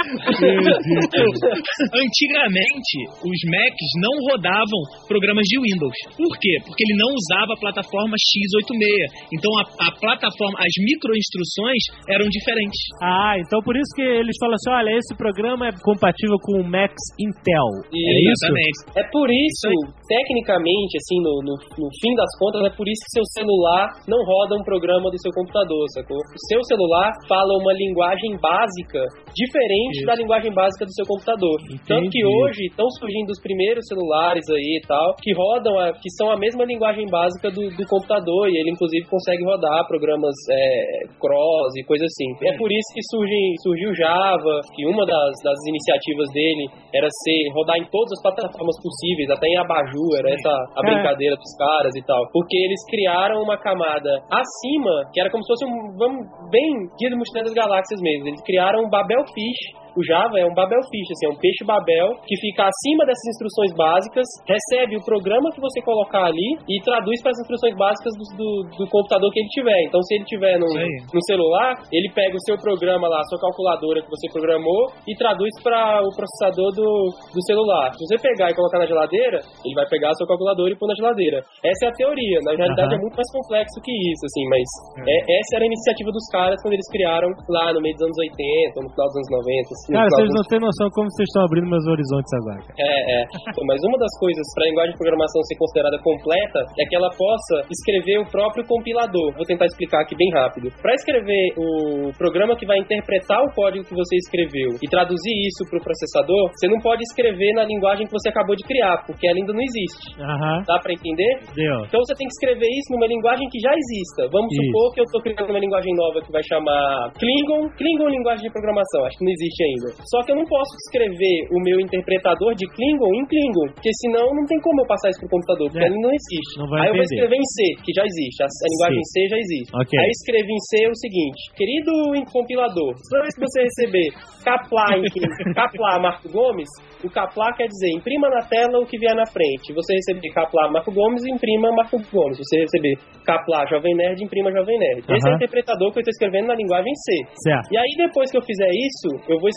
Antigamente, os Macs não rodavam programas de Windows. Por quê? Porque ele não usava a plataforma X oitenta e seis. Então, a, a plataforma, as microinstruções eram diferentes. Ah, então por isso que eles falam assim, olha, esse programa é compatível com o Macs Intel. É isso? Exatamente. É por isso, tecnicamente, assim, no, no, no fim das contas, é por isso que seu celular não roda um programa do seu computador, sacou? O seu celular fala uma linguagem básica diferente Isso. da linguagem básica do seu computador. Tanto que Entendi. hoje estão surgindo os primeiros celulares aí e tal, que rodam, a, que são a mesma linguagem básica do, do computador, e ele inclusive consegue rodar programas é, cross e coisa assim. É por isso que surge, surgiu o Java, que uma das, das iniciativas dele era ser, rodar em todas as plataformas possíveis, até em Abajur, era essa a É. brincadeira dos caras e tal. Porque eles criaram uma camada acima, que era como se fosse um, vamos, bem Guia do Mochileiro das Galáxias mesmo. Eles criaram um Babel Fish. O Java é um Babel Fish, assim, é um peixe Babel que fica acima dessas instruções básicas, recebe o programa que você colocar ali e traduz para as instruções básicas do, do, do computador que ele tiver. Então, se ele tiver no, no celular, ele pega o seu programa lá, a sua calculadora que você programou e traduz para o processador do, do celular. Se você pegar e colocar na geladeira, ele vai pegar a sua calculadora e pôr na geladeira. Essa é a teoria. Na realidade, Aham. é muito mais complexo que isso, assim, mas é, essa era a iniciativa dos caras quando eles criaram lá no meio dos anos oitenta, no final dos anos noventa. Assim, Cara, no final vocês dos- não têm noção como vocês estão abrindo meus horizontes agora, cara. É, é. Pô, mas uma das coisas para a linguagem de programação ser considerada completa é que ela possa escrever o próprio compilador. Vou tentar explicar aqui bem rápido. Para escrever o programa que vai interpretar o código que você escreveu e traduzir isso para o processador, você não pode escrever na linguagem que você acabou de criar, porque ela ainda não existe. Aham, Dá para entender? deu. Então você tem que escrever isso numa linguagem que já exista. Vamos Isso. supor que eu estou criando uma linguagem nova que vai chamar Klingon. Klingon é linguagem de programação, acho que não existe ainda. Só que eu não posso escrever o meu interpretador de Klingon em Klingon, porque senão não tem como eu passar isso pro computador, porque É. ele não existe. Não vai Aí eu vou entender. escrever em C, que já existe. A, a linguagem C já existe. Ok. Aí eu escrevi em C o seguinte: querido compilador, toda vez que você receber Caplá, em Caplá Marco Gomes, o Caplá quer dizer imprima na tela o que vier na frente. Você receber Caplá Marco Gomes, imprima Marco Gomes. Você receber Caplá Jovem Nerd, imprima Jovem Nerd. Esse é Aham. o interpretador que eu estou escrevendo na linguagem C. Certo. E aí, depois que eu fizer isso, eu vou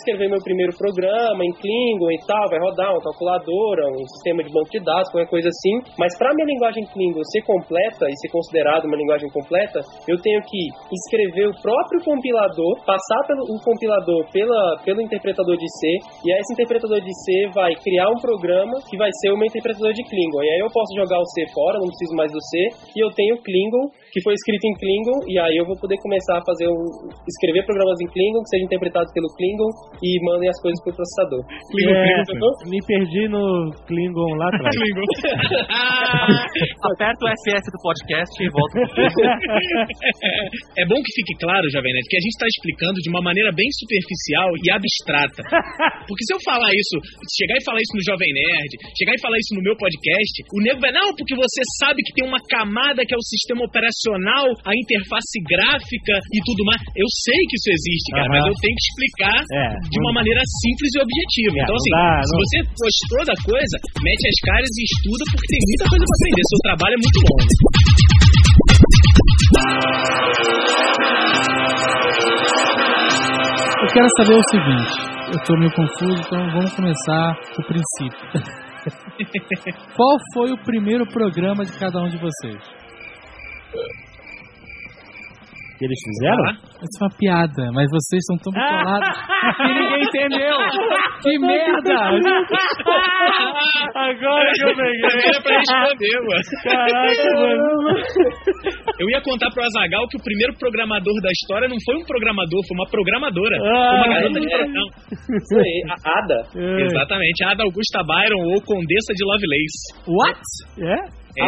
escrever meu primeiro programa em Klingon e tal, vai rodar uma calculadora, um sistema de banco de dados, qualquer coisa assim, mas para minha linguagem Klingon ser completa e ser considerada uma linguagem completa, eu tenho que escrever o próprio compilador, passar pelo o compilador pela, pelo interpretador de C, e aí esse interpretador de C vai criar um programa que vai ser o meu interpretador de Klingon, e aí eu posso jogar o C fora, não preciso mais do C, e eu tenho Klingon, que foi escrito em Klingon, e aí eu vou poder começar a fazer um, escrever programas em Klingon, que sejam interpretados pelo Klingon, e mandem as coisas pro processador. Klingon, é, Klingon, me perdi no Klingon lá atrás. Klingon. Aperta o F S do podcast e volta pro É bom que fique claro, Jovem Nerd, que a gente está explicando de uma maneira bem superficial e abstrata. Porque se eu falar isso, chegar e falar isso no Jovem Nerd, chegar e falar isso no meu podcast, o nego vai, não, porque você sabe que tem uma camada que é o sistema operacional, a interface gráfica e tudo mais. Eu sei que isso existe, cara, uhum. mas eu tenho que explicar é, de uma maneira simples e objetiva. É, então, assim, dá, se não... você gostou da coisa, mete as caras e estuda, porque tem muita coisa pra aprender. Seu trabalho é muito longo. Eu quero saber o seguinte, eu tô meio confuso, então vamos começar do princípio. Qual foi o primeiro programa de cada um de vocês? Que eles fizeram? Ah, isso é uma piada, mas vocês são tão bitolados que ninguém entendeu. Que merda! Agora que eu peguei. Era pra responder, mano. Caraca, mano. Eu ia contar pro Azaghal que o primeiro programador da história não foi um programador, foi uma programadora. Ah, foi uma garota de programação. Isso aí, a Ada. É. Exatamente, a Ada Augusta Byron ou Condessa de Lovelace. What? É? É,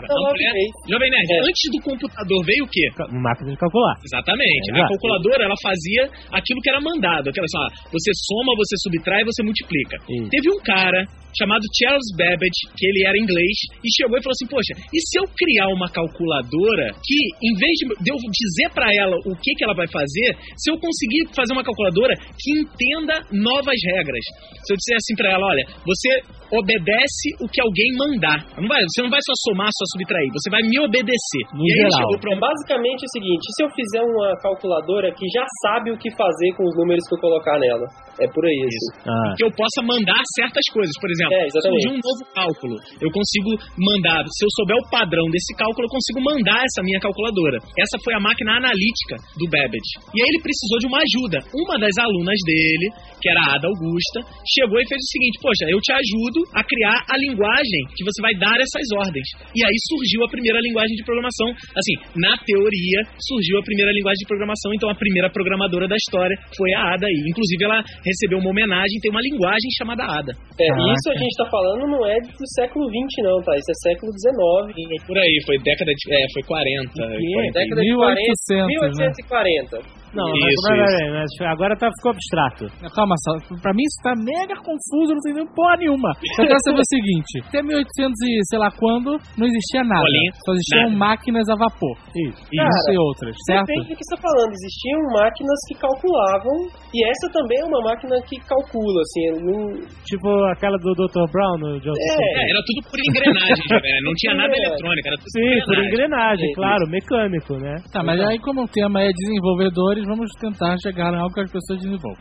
é. Jovem Nerd, é. Antes do computador veio o quê? Uma máquina de calcular. Exatamente. É, a calculadora, ela fazia aquilo que era mandado. Aquela assim, ó, você soma, você subtrai, você multiplica. Isso. Teve um cara chamado Charles Babbage, que ele era inglês, e chegou e falou assim, poxa, e se eu criar uma calculadora que, em vez de eu dizer pra ela o que, que ela vai fazer, se eu conseguir fazer uma calculadora que entenda novas regras. Se eu disser assim pra ela, olha, você obedece o que alguém mandar. Não vai, você não vai só somar, só subtrair, você vai me obedecer. No e aí geral. Chegou pra... É basicamente o seguinte, se eu fizer uma calculadora que já sabe o que fazer com os números que eu colocar nela? É por aí isso. Ah. Que eu possa mandar certas coisas. Por exemplo, é, surgiu um novo cálculo. Eu consigo mandar, se eu souber o padrão desse cálculo, eu consigo mandar essa minha calculadora. Essa foi a máquina analítica do Babbage. E aí ele precisou de uma ajuda. Uma das alunas dele, que era a Ada Augusta, chegou e fez o seguinte, poxa, eu te ajudo a criar a linguagem que você vai dar essas ordens. E aí surgiu a primeira linguagem de programação. Assim, na teoria, surgiu a primeira linguagem de programação, então a primeira programadora da história foi a Ada aí. Inclusive, ela recebeu uma homenagem, tem uma linguagem chamada Ada. É, e isso a gente tá falando não é do século vinte não, tá? Isso é século dezenove. Por aí, foi década de... É, foi quarenta. Década de quarenta, mil oitocentos e quarenta. Não, isso, mas, isso. Mas, mas agora tá, ficou abstrato. Calma, só, pra mim isso tá mega confuso, não tem nem porra nenhuma. Eu quero saber o seguinte, até mil e oitocentos e sei lá quando, não existia nada. Bolinha, só existiam nada. Máquinas a vapor. Isso. Cara, e outras, certo? Depende do que você tá falando. Existiam máquinas que calculavam, e essa também é uma máquina que calcula, assim, não... Tipo aquela do doutor Brown no John é. é, era tudo por engrenagem, velho. Não tinha nada é. eletrônico, era tudo Sim, por engrenagem. por engrenagem, é, claro, mecânico, né? Tá, mas aí como o tema é desenvolvedores, vamos tentar chegar em algo que as pessoas desenvolvem.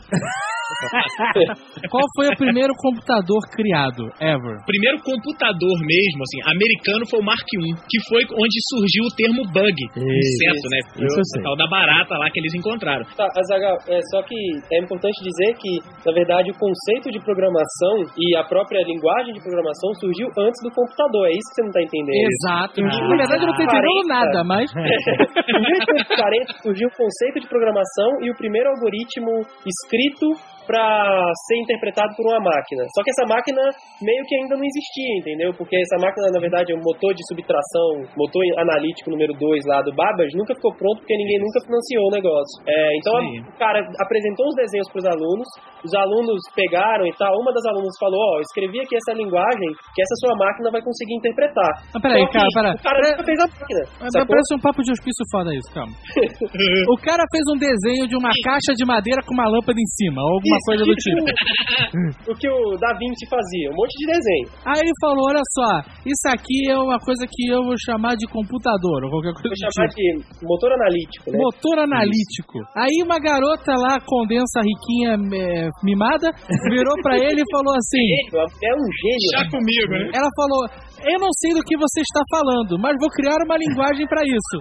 Qual foi o primeiro computador criado, ever? O primeiro computador mesmo, assim, americano foi o Mark um, que foi onde surgiu o termo bug, inseto, né? Foi o tal da barata lá que eles encontraram. Tá, Azaghal, é, só que é importante dizer que, na verdade, o conceito de programação e a própria linguagem de programação surgiu antes do computador, é isso que você não tá entendendo. Exato. Ah, na verdade, eu não tô entendendo nada, mas... Em mil oitocentos e quarenta surgiu o conceito de programação e o primeiro algoritmo escrito para ser interpretado por uma máquina. Só que essa máquina meio que ainda não existia, entendeu? Porque essa máquina, na verdade, é um motor de subtração, motor analítico número dois lá do Babbage, nunca ficou pronto porque ninguém nunca financiou o negócio. É, então, a, o cara apresentou os desenhos para os alunos, os alunos pegaram e tal, uma das alunas falou, ó, oh, escrevi aqui essa linguagem que essa sua máquina vai conseguir interpretar. Mas peraí, cara, peraí. O cara nunca fez a máquina. Mas parece um papo de hospício foda isso, calma. O cara fez um desenho de uma caixa de madeira com uma lâmpada em cima, ou alguma alguma coisa do tipo. O que o Da Vinci fazia, um monte de desenho. Aí ele falou, olha só, isso aqui é uma coisa que eu vou chamar de computador, ou qualquer coisa Vou do chamar tipo. de motor analítico, né? Motor analítico. Aí uma garota lá, condensa riquinha é, mimada, virou pra ele e falou assim... É um gênio. Já comigo, né? Ela falou, eu não sei do que você está falando, mas vou criar uma linguagem pra isso.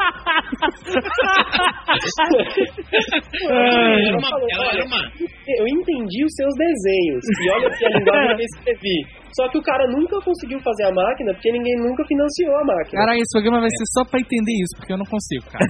Ela era uma, ela era uma... Eu entendi os seus desenhos. E olha aqui a linguagem que eu escrevi. Só que o cara nunca conseguiu fazer a máquina porque ninguém nunca financiou a máquina. Cara, esse programa vai ser só pra entender isso, porque eu não consigo, cara.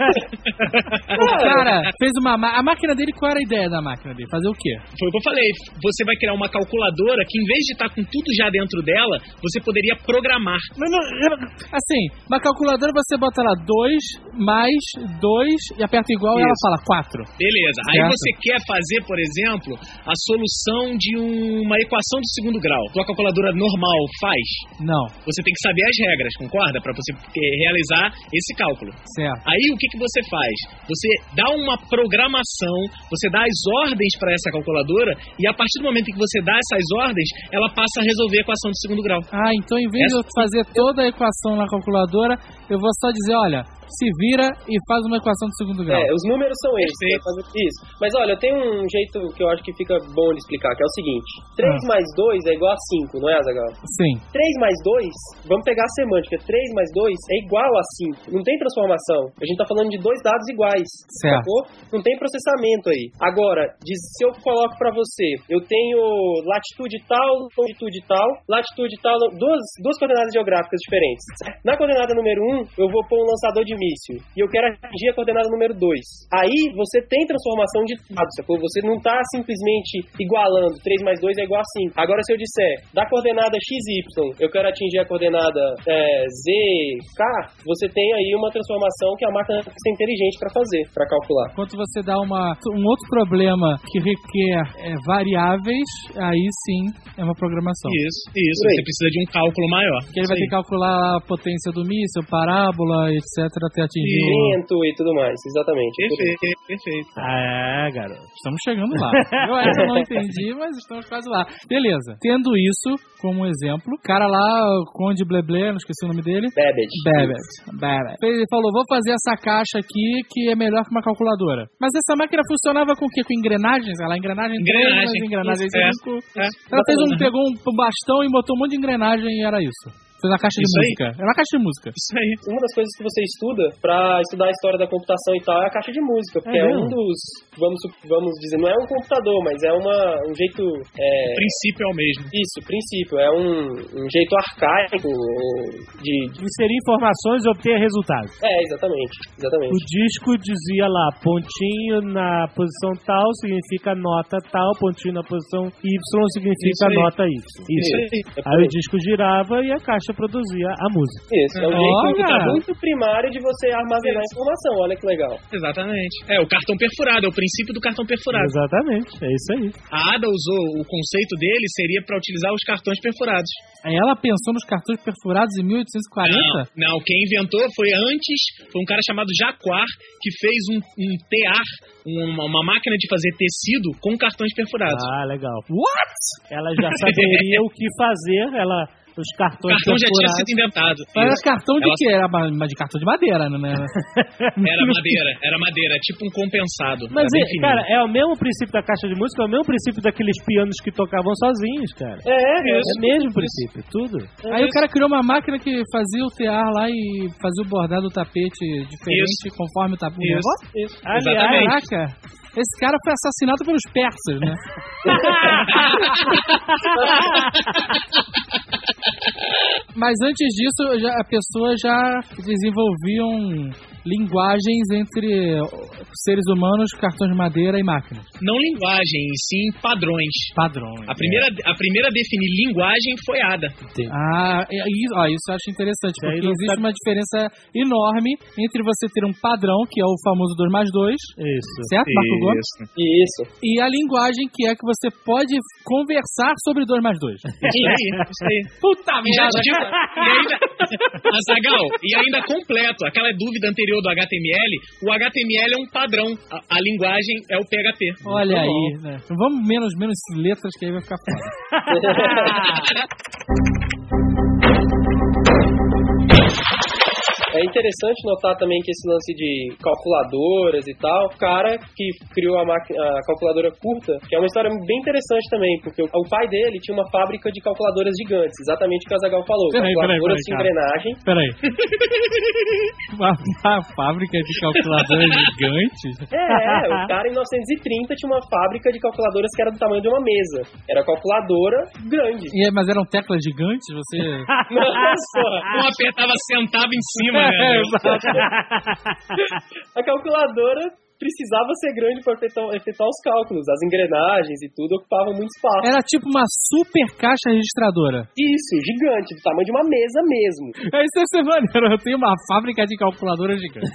O cara fez uma... Ma- a máquina dele, qual era a ideia da máquina dele? Fazer o quê? Foi o que eu falei. Você vai criar uma calculadora que, em vez de estar com tudo já dentro dela, você poderia programar. Mas não, eu- assim, uma calculadora você bota lá dois mais dois e aperta igual e ela Isso. fala quatro. Beleza. Aí Certo. você quer fazer, por exemplo, a solução de uma equação do segundo grau. Tua calculadora normal faz. Não, Você tem que saber as regras, concorda? Para você eh, realizar esse cálculo. certo. Aí o que, que você faz? Você dá uma programação, você dá as ordens para essa calculadora e a partir do momento em que você dá essas ordens, ela passa a resolver a equação do segundo grau. Ah, então em vez de eu fazer toda a equação na calculadora, eu vou só dizer, olha, se vira e faz uma equação do segundo grau. É, os números são esses. Perfeito. Vai fazer isso. Mas olha, tem um jeito que eu acho que fica bom de explicar, que é o seguinte. três Ah. mais dois é igual a cinco, não é, Azaghal? Sim. três mais dois, vamos pegar a semântica. três mais dois é igual a cinco. Não tem transformação. A gente tá falando de dois dados iguais. Certo. Sacou? Não tem processamento aí. Agora, diz- se eu coloco pra você, eu tenho latitude tal, longitude tal, latitude tal, duas, duas coordenadas geográficas diferentes. Na coordenada número um, eu vou pôr um lançador de míssil. E eu quero atingir a coordenada número dois. Aí, você tem transformação de dados, sacou? Você não tá simplesmente igualando. três mais dois é igual a cinco. Agora, se eu disser, da coordenada xy, eu quero atingir a coordenada é, zk, você tem aí uma transformação que a máquina é inteligente pra fazer, pra calcular. Enquanto você dá uma, um outro problema que requer é, variáveis, aí sim é uma programação. Isso, isso. Por aí. Você precisa de um cálculo maior. Que ele vai ter que calcular a potência do míssil, parábola, etcétera, até atingir o... Vento e tudo mais, exatamente. Perfeito, perfeito. Ah, garoto. Estamos chegando lá. Eu ainda não entendi, mas estamos quase lá. Beleza. Tendo isso como exemplo, o cara lá, o Conde Bleble, não esqueci o nome dele. Babbage. Babbage. Babbage. Ele falou, vou fazer essa caixa aqui que é melhor que uma calculadora. Mas essa máquina funcionava com o quê? Com engrenagens? Ela engrenagem Engrenagem. três, mas engrenagens Isso, é. cinco. É. Ela fez um, pegou um bastão e botou um monte de engrenagem e era isso. Fez uma caixa de Isso aí. música. Era uma caixa de música. Isso aí. Uma das coisas que você estuda pra estudar a história da computação e tal é a caixa de música, porque é, É um mesmo? dos, vamos, vamos dizer, não é um computador, mas é uma, um jeito, é, O princípio é o mesmo. isso, princípio, é um, um jeito arcaico de, de- Inserir informações e obter resultados. é, exatamente, exatamente. O disco dizia lá, pontinho na posição tal significa nota tal, pontinho na posição Y significa Isso aí. nota Y. Isso. aí. É por Aí aí. o disco girava e a caixa produzia a música. Isso, é um Olha! jeito muito primário de você armazenar informação, olha que legal. Exatamente. É, o cartão perfurado, é o princípio do cartão perfurado. Exatamente, é isso aí. A Ada usou, o conceito dele seria para utilizar os cartões perfurados. Aí ela pensou nos cartões perfurados em mil oitocentos e quarenta? Não, não, quem inventou foi antes, foi um cara chamado Jacquard, que fez um, um tear, uma, uma máquina de fazer tecido com cartões perfurados. Ah, legal. What? Ela já saberia o que fazer, ela... Os O cartões cartão já tinha perfurados. sido inventado. Mas era Isso. cartão de Ela- quê? Era ma- ma- de cartão de madeira, né? Era madeira, era madeira, tipo um compensado. Mas, era bem é, fininho. cara, é o mesmo princípio da caixa de música, é o mesmo princípio daqueles pianos que tocavam sozinhos, cara. É, É isso. o mesmo princípio, tudo. Aí o cara criou uma máquina que fazia o tear lá e fazia o bordado do tapete diferente conforme o tapete. Isso. negócio? Isso. Exatamente. Caraca! Esse cara foi assassinado pelos persas, né? Mas antes disso, já- a pessoa já desenvolviam linguagens entre seres humanos, cartões de madeira e máquinas. Não linguagem, e sim padrões. Padrões. A primeira, a primeira a definir linguagem foi Ada. Ah, e- e- ó, isso eu acho interessante, E aí porque não existe sabe- uma diferença enorme entre você ter um padrão, que é o famoso dois mais dois, Isso. certo, Marco Gomes? Isso. E a linguagem, que é que você pode conversar sobre dois mais dois. Isso aí, isso aí. Puta E, já merda! te digo, e ainda, Azaghal, e ainda completo, aquela dúvida anterior criou do H T M L, o H T M L é um padrão, a, a linguagem é o P H P. Olha aí, né? Vamos menos, menos letras que aí vai ficar foda. É interessante notar também que esse lance de calculadoras e tal, o cara que criou a, máquina, a calculadora curta, que é uma história bem interessante também, porque o, o pai dele tinha uma fábrica de calculadoras gigantes, exatamente o que o Azaghal falou, peraí, calculadoras peraí, de peraí, engrenagem. Peraí. Uma, uma fábrica de calculadoras gigantes? É, o cara em novecentos e trinta tinha uma fábrica de calculadoras que era do tamanho de uma mesa. Era calculadora grande. E, mas eram teclas gigantes? Você... Nossa! Um apertava centavo em cima, né? É, exato. A calculadora precisava ser grande para efetuar, efetuar os cálculos. As engrenagens e tudo ocupavam muito espaço. Era tipo uma super caixa registradora. Isso, gigante, do tamanho de uma mesa mesmo. É isso deve ser maneiro. Eu tenho uma fábrica de calculadora gigante.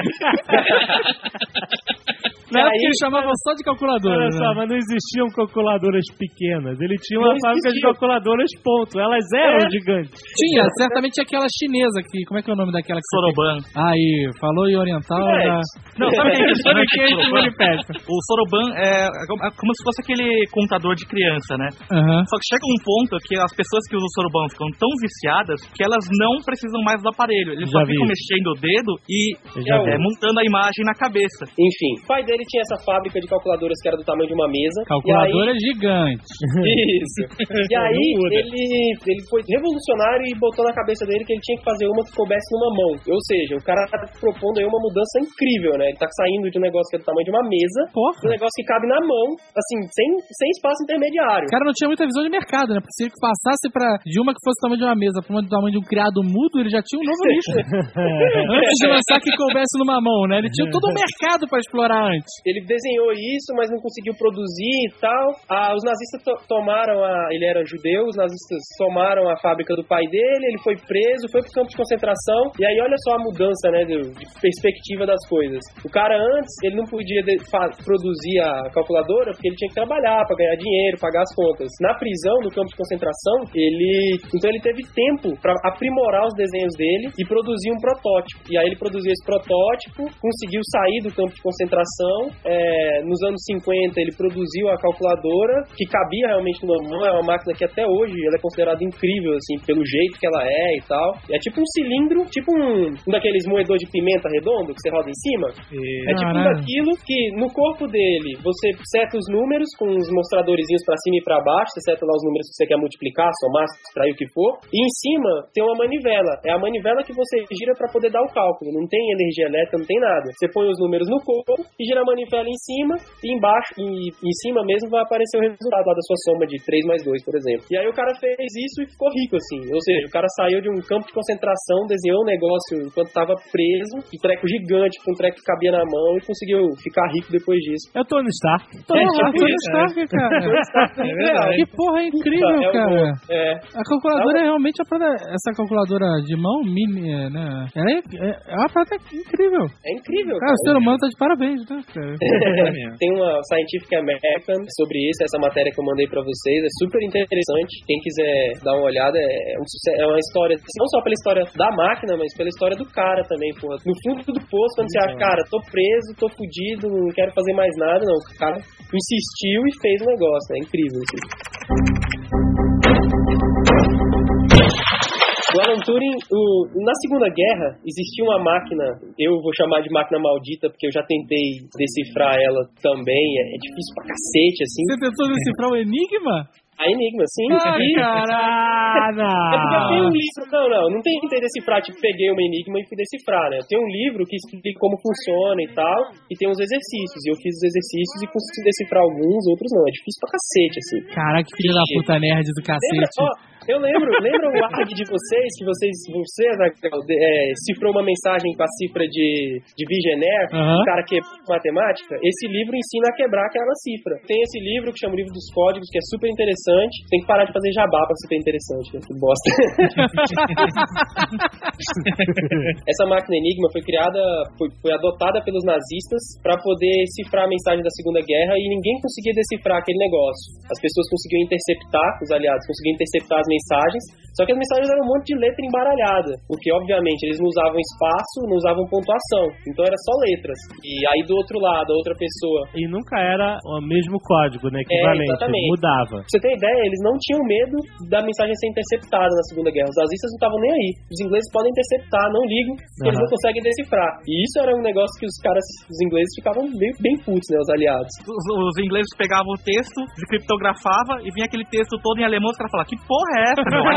Na época eles chamavam só de calculadora. Olha só, né? mas não existiam calculadoras pequenas. Ele tinha uma Não fábrica de existia. calculadoras, ponto. Elas eram É. gigantes. Tinha, certamente aquela chinesa que... Como é que é o nome daquela que... Soroban. Aí, falou em oriental, É. era... Não, sabe o que é isso? Sabe o que é isso? Manifesta. O Soroban é é como se fosse aquele contador de criança, né? Aham. Só que chega um ponto que as pessoas que usam o Soroban ficam tão viciadas que elas não precisam mais do aparelho. Eles Já só ficam vi. mexendo o dedo e Já é, vi. montando a imagem na cabeça. Enfim, o pai dele tinha essa fábrica de calculadoras que era do tamanho de uma mesa. Calculadora gigante. E aí, isso. E aí, Não muda. ele, ele foi revolucionário e botou na cabeça dele que ele tinha que fazer uma que coubesse numa mão. Ou seja, o cara tá propondo aí uma mudança incrível, né? Ele tá saindo de um negócio que é do tamanho de uma mesa, Porra. um negócio que cabe na mão, assim, sem, sem espaço intermediário. O cara não tinha muita visão de mercado, né? Porque se ele passasse pra, de uma que fosse do tamanho de uma mesa pra uma do tamanho de um criado mudo, ele já tinha um novo nicho. Antes de lançar que coubesse numa mão, né? Ele tinha todo um mercado pra explorar antes. Ele desenhou isso, mas não conseguiu produzir e tal. Ah, os nazistas to- tomaram a... Ele era judeu, os nazistas tomaram a fábrica do pai dele, ele foi preso, foi pro campo de concentração. E aí, olha só a mudança, né, de, de perspectiva das coisas. O cara antes, ele não podia de- fa- produzir a calculadora porque ele tinha que trabalhar pra ganhar dinheiro, pagar as contas. Na prisão, no campo de concentração, ele... Então ele teve tempo pra aprimorar os desenhos dele e produzir um protótipo. E aí ele produziu esse protótipo, conseguiu sair do campo de concentração. É, nos anos cinquenta ele produziu a calculadora, que cabia realmente numa mão. É uma máquina que até hoje ela é considerada incrível, assim, pelo jeito que ela é e tal. É tipo um cilindro, tipo um, um daqueles moedor de pimenta redondo que você roda em cima. É tipo um Caralho. daquilo que no corpo dele você seta os números com os mostradorzinhos pra cima e pra baixo, você seta lá os números que você quer multiplicar, somar, subtrair o que for. E em cima tem uma manivela. É a manivela que você gira pra poder dar o cálculo. Não tem energia elétrica, não tem nada. Você põe os números no corpo e gira a manivela em cima e embaixo, e em cima mesmo vai aparecer o resultado lá da sua soma de três mais dois, por exemplo. E aí o cara fez isso e ficou rico, assim. Ou seja, o cara saiu de um campo de concentração, desenhou um negócio enquanto tava preso, um treco gigante, com um treco que cabia na mão e conseguiu ficar rico depois disso. É o Tony Stark. Porra, É, tipo Tony isso, Stark, cara. É verdade. Que porra incrível, É o cara. bom. É. A calculadora é realmente a parada... Essa calculadora de mão, mini, é, né? Ela é, é, é uma parada incrível. É incrível, Cara, o ser humano tá de parabéns, né, cara? Tem uma Scientific American sobre isso, essa matéria que eu mandei pra vocês, é super interessante. Quem quiser dar uma olhada, é, um sucesso, é uma história, não só pela história da máquina, mas pela história do cara também, porra. No fundo do poço, quando você acha, cara, tô preso, tô fudido, não quero fazer mais nada, não. O cara insistiu e fez o negócio, é incrível isso. O Alan Turing, o, na Segunda Guerra, existia uma máquina, eu vou chamar de máquina maldita, porque eu já tentei decifrar ela também, é, é difícil pra cacete, assim. Você tentou decifrar o Enigma? A Enigma, sim. Ai, E- caralho! É porque tem um livro, não, não, não tentei decifrar, tipo, peguei uma enigma e fui decifrar, né? Tem um livro que explica como funciona e tal, e tem uns exercícios, e eu fiz os exercícios e consegui decifrar alguns, outros não, é difícil pra cacete, assim. Caraca, que filho da puta nerd do Lembra, cacete. ó, eu lembro, lembra o A R G de vocês, que vocês, você, é, cifrou uma mensagem com a cifra de, de Vigener, Aham. o cara que é matemática? Esse livro ensina a quebrar aquela cifra. Tem esse livro que chama o Livro dos Códigos, que é super interessante, tem que parar de fazer jabá pra ser interessante, né? Que bosta. Essa máquina Enigma foi criada, foi, foi adotada pelos nazistas para poder cifrar a mensagem da Segunda Guerra e ninguém conseguia decifrar aquele negócio. As pessoas conseguiam interceptar, os aliados conseguiam interceptar as mensagens. Só que as mensagens eram um monte de letra embaralhada, porque obviamente eles não usavam espaço, não usavam pontuação, então era só letras. E aí do outro lado, a outra pessoa... E nunca era o mesmo código, né, equivalente, é, exatamente. Mudava. Pra você ter ideia, eles não tinham medo da mensagem ser interceptada na Segunda Guerra. Os nazistas não estavam nem aí. Os ingleses podem interceptar, não ligam, porque uhum. eles não conseguem decifrar. E isso era um negócio que os caras, os ingleses ficavam bem, bem putos, né, os aliados. Os, os ingleses pegavam o texto, criptografavam e vinha aquele texto todo em alemão, os caras falavam, que porra é essa, meu?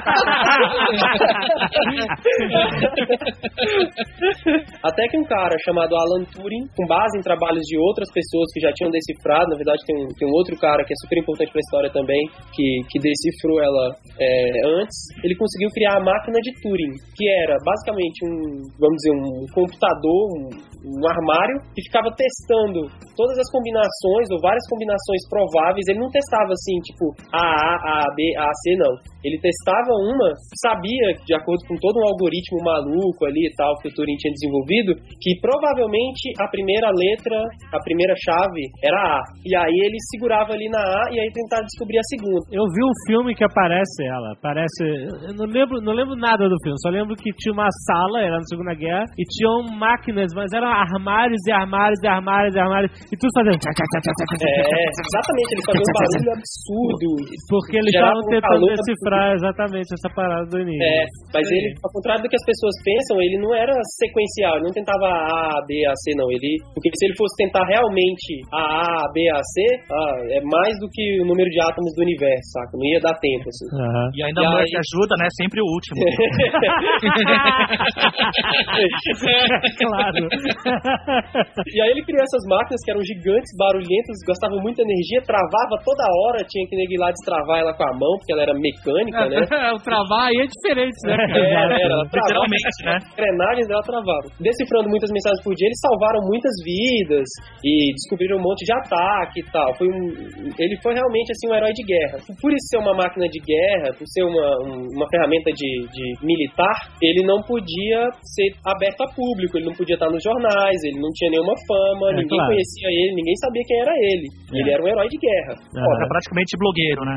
Até que um cara chamado Alan Turing, com base em trabalhos de outras pessoas que já tinham decifrado, na verdade tem um, tem um outro cara que é super importante pra história também, que, que decifrou ela é, antes, ele conseguiu criar a máquina de Turing, que era basicamente um, vamos dizer, um computador, um, um armário, que ficava testando todas as combinações, ou várias combinações prováveis. Ele não testava assim, tipo, A, A, A, B, A, C, não. Ele testava uma, sabia, de acordo com todo um algoritmo maluco ali e tal, que o Turing tinha desenvolvido, que provavelmente a primeira letra, a primeira chave era A. E aí ele segurava ali na A e aí tentava descobrir a segunda. Eu vi um filme que aparece ela, parece... Eu não lembro, não lembro nada do filme, só lembro que tinha uma sala, era na Segunda Guerra, e tinham máquinas, mas eram armários e armários e armários e armários, e tudo fazendo... É, exatamente, ele fazia um barulho absurdo. Porque eles estavam tentando decifrar exatamente essa parada do início. É, mas ele, ao contrário do que as pessoas pensam, ele não era sequencial, ele não tentava A, B, A, C, não. Ele, porque se ele fosse tentar realmente A, A, B, A, C, ah, é mais do que o número de átomos do universo, saca? Não ia dar tempo, assim. Uhum. E ainda mais que ajuda, né? Sempre o último. Claro. E aí ele criou essas máquinas que eram gigantes, barulhentas, gastavam muita energia, travava toda hora, tinha que ir lá destravar ela com a mão, porque ela era mecânica, né? O travar aí é diferente, né? É, era, ela travava, literalmente, né? As engrenagens dela travavam. Decifrando muitas mensagens por dia, eles salvaram muitas vidas e descobriram um monte de ataque e tal. Foi um, ele foi realmente assim um herói de guerra. Por isso ser uma máquina de guerra, por ser uma, um, uma ferramenta de, de militar, ele não podia ser aberto a público, ele não podia estar nos jornais, ele não tinha nenhuma fama, é, ninguém claro. conhecia ele, ninguém sabia quem era ele. É. Ele era um herói de guerra. É, Pô, é praticamente blogueiro, né?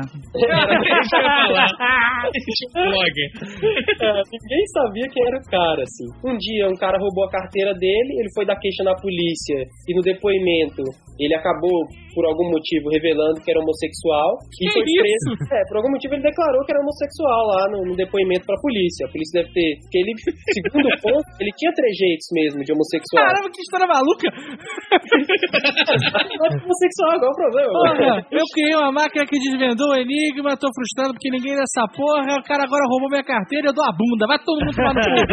Blogger. É, ninguém sabia quem era o cara, assim. Um dia um cara roubou a carteira dele, ele foi dar queixa na polícia e no depoimento ele acabou, por algum motivo, revelando que era homossexual e que foi isso? preso. É, por algum motivo ele declarou que era homossexual lá no, no depoimento pra polícia. A polícia deve ter... Porque ele, segundo ponto, ele tinha trejeitos mesmo de homossexual. Caramba, que história maluca! Homossexual, qual o problema? Porra, eu criei uma máquina que desvendou o enigma, tô frustrado porque ninguém dessa porra, o cara agora roubou minha carteira e eu dou a bunda. Vai todo mundo tomar no cu.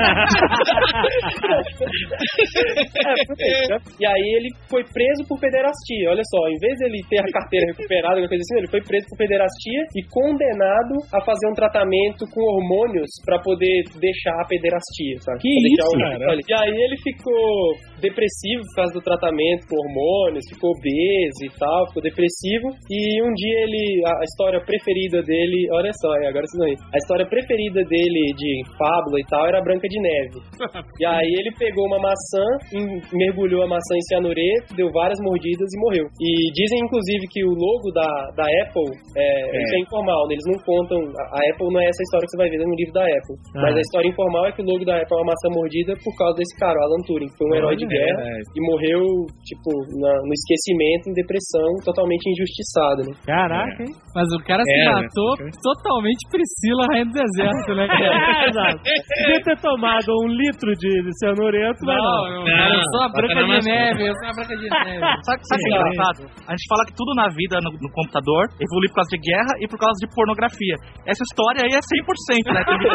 É, e aí ele foi preso por pederastia. Olha só, em vez dele ter a carteira recuperada, alguma coisa assim, ele foi preso por pederastia e condenado a fazer um tratamento com hormônios pra poder deixar a pederastia, sabe? Que pra isso, o... cara? E aí ele ficou depressivo por causa do tratamento com hormônios, ficou obeso e tal, ficou depressivo. E um dia ele, a história preferida dele, olha só, agora vocês vão ir, a história preferida dele de fábula e tal era a Branca de Neve. E aí ele pegou uma maçã, mergulhou a maçã em cianureto, deu várias mordidas e morreu. E dizem, inclusive, que o logo da, da Apple é, é. Isso é informal, né? Eles não contam, a Apple não é essa história que você vai ver no livro da Apple, ah. mas a história informal é que o logo da Apple é uma maçã mordida por causa desse cara, o Alan Turing, que foi um herói de guerra é. e morreu, tipo, na, no esquecimento, em depressão, totalmente injustiçado, né? Caraca, hein? Mas o cara se é, matou né? totalmente Priscila, rainha do deserto, né? É, exato. Devia ter tomado um litro de, de cianureto, não, mas não. não, não, eu sou a Branca de Neve, eu sou a Branca de Neve. Sabe o que é engraçado? A gente fala que tudo na vida, no, no computador, evolui por causa de guerra e por causa de pornografia. Essa história aí é cem por cento, né? Tem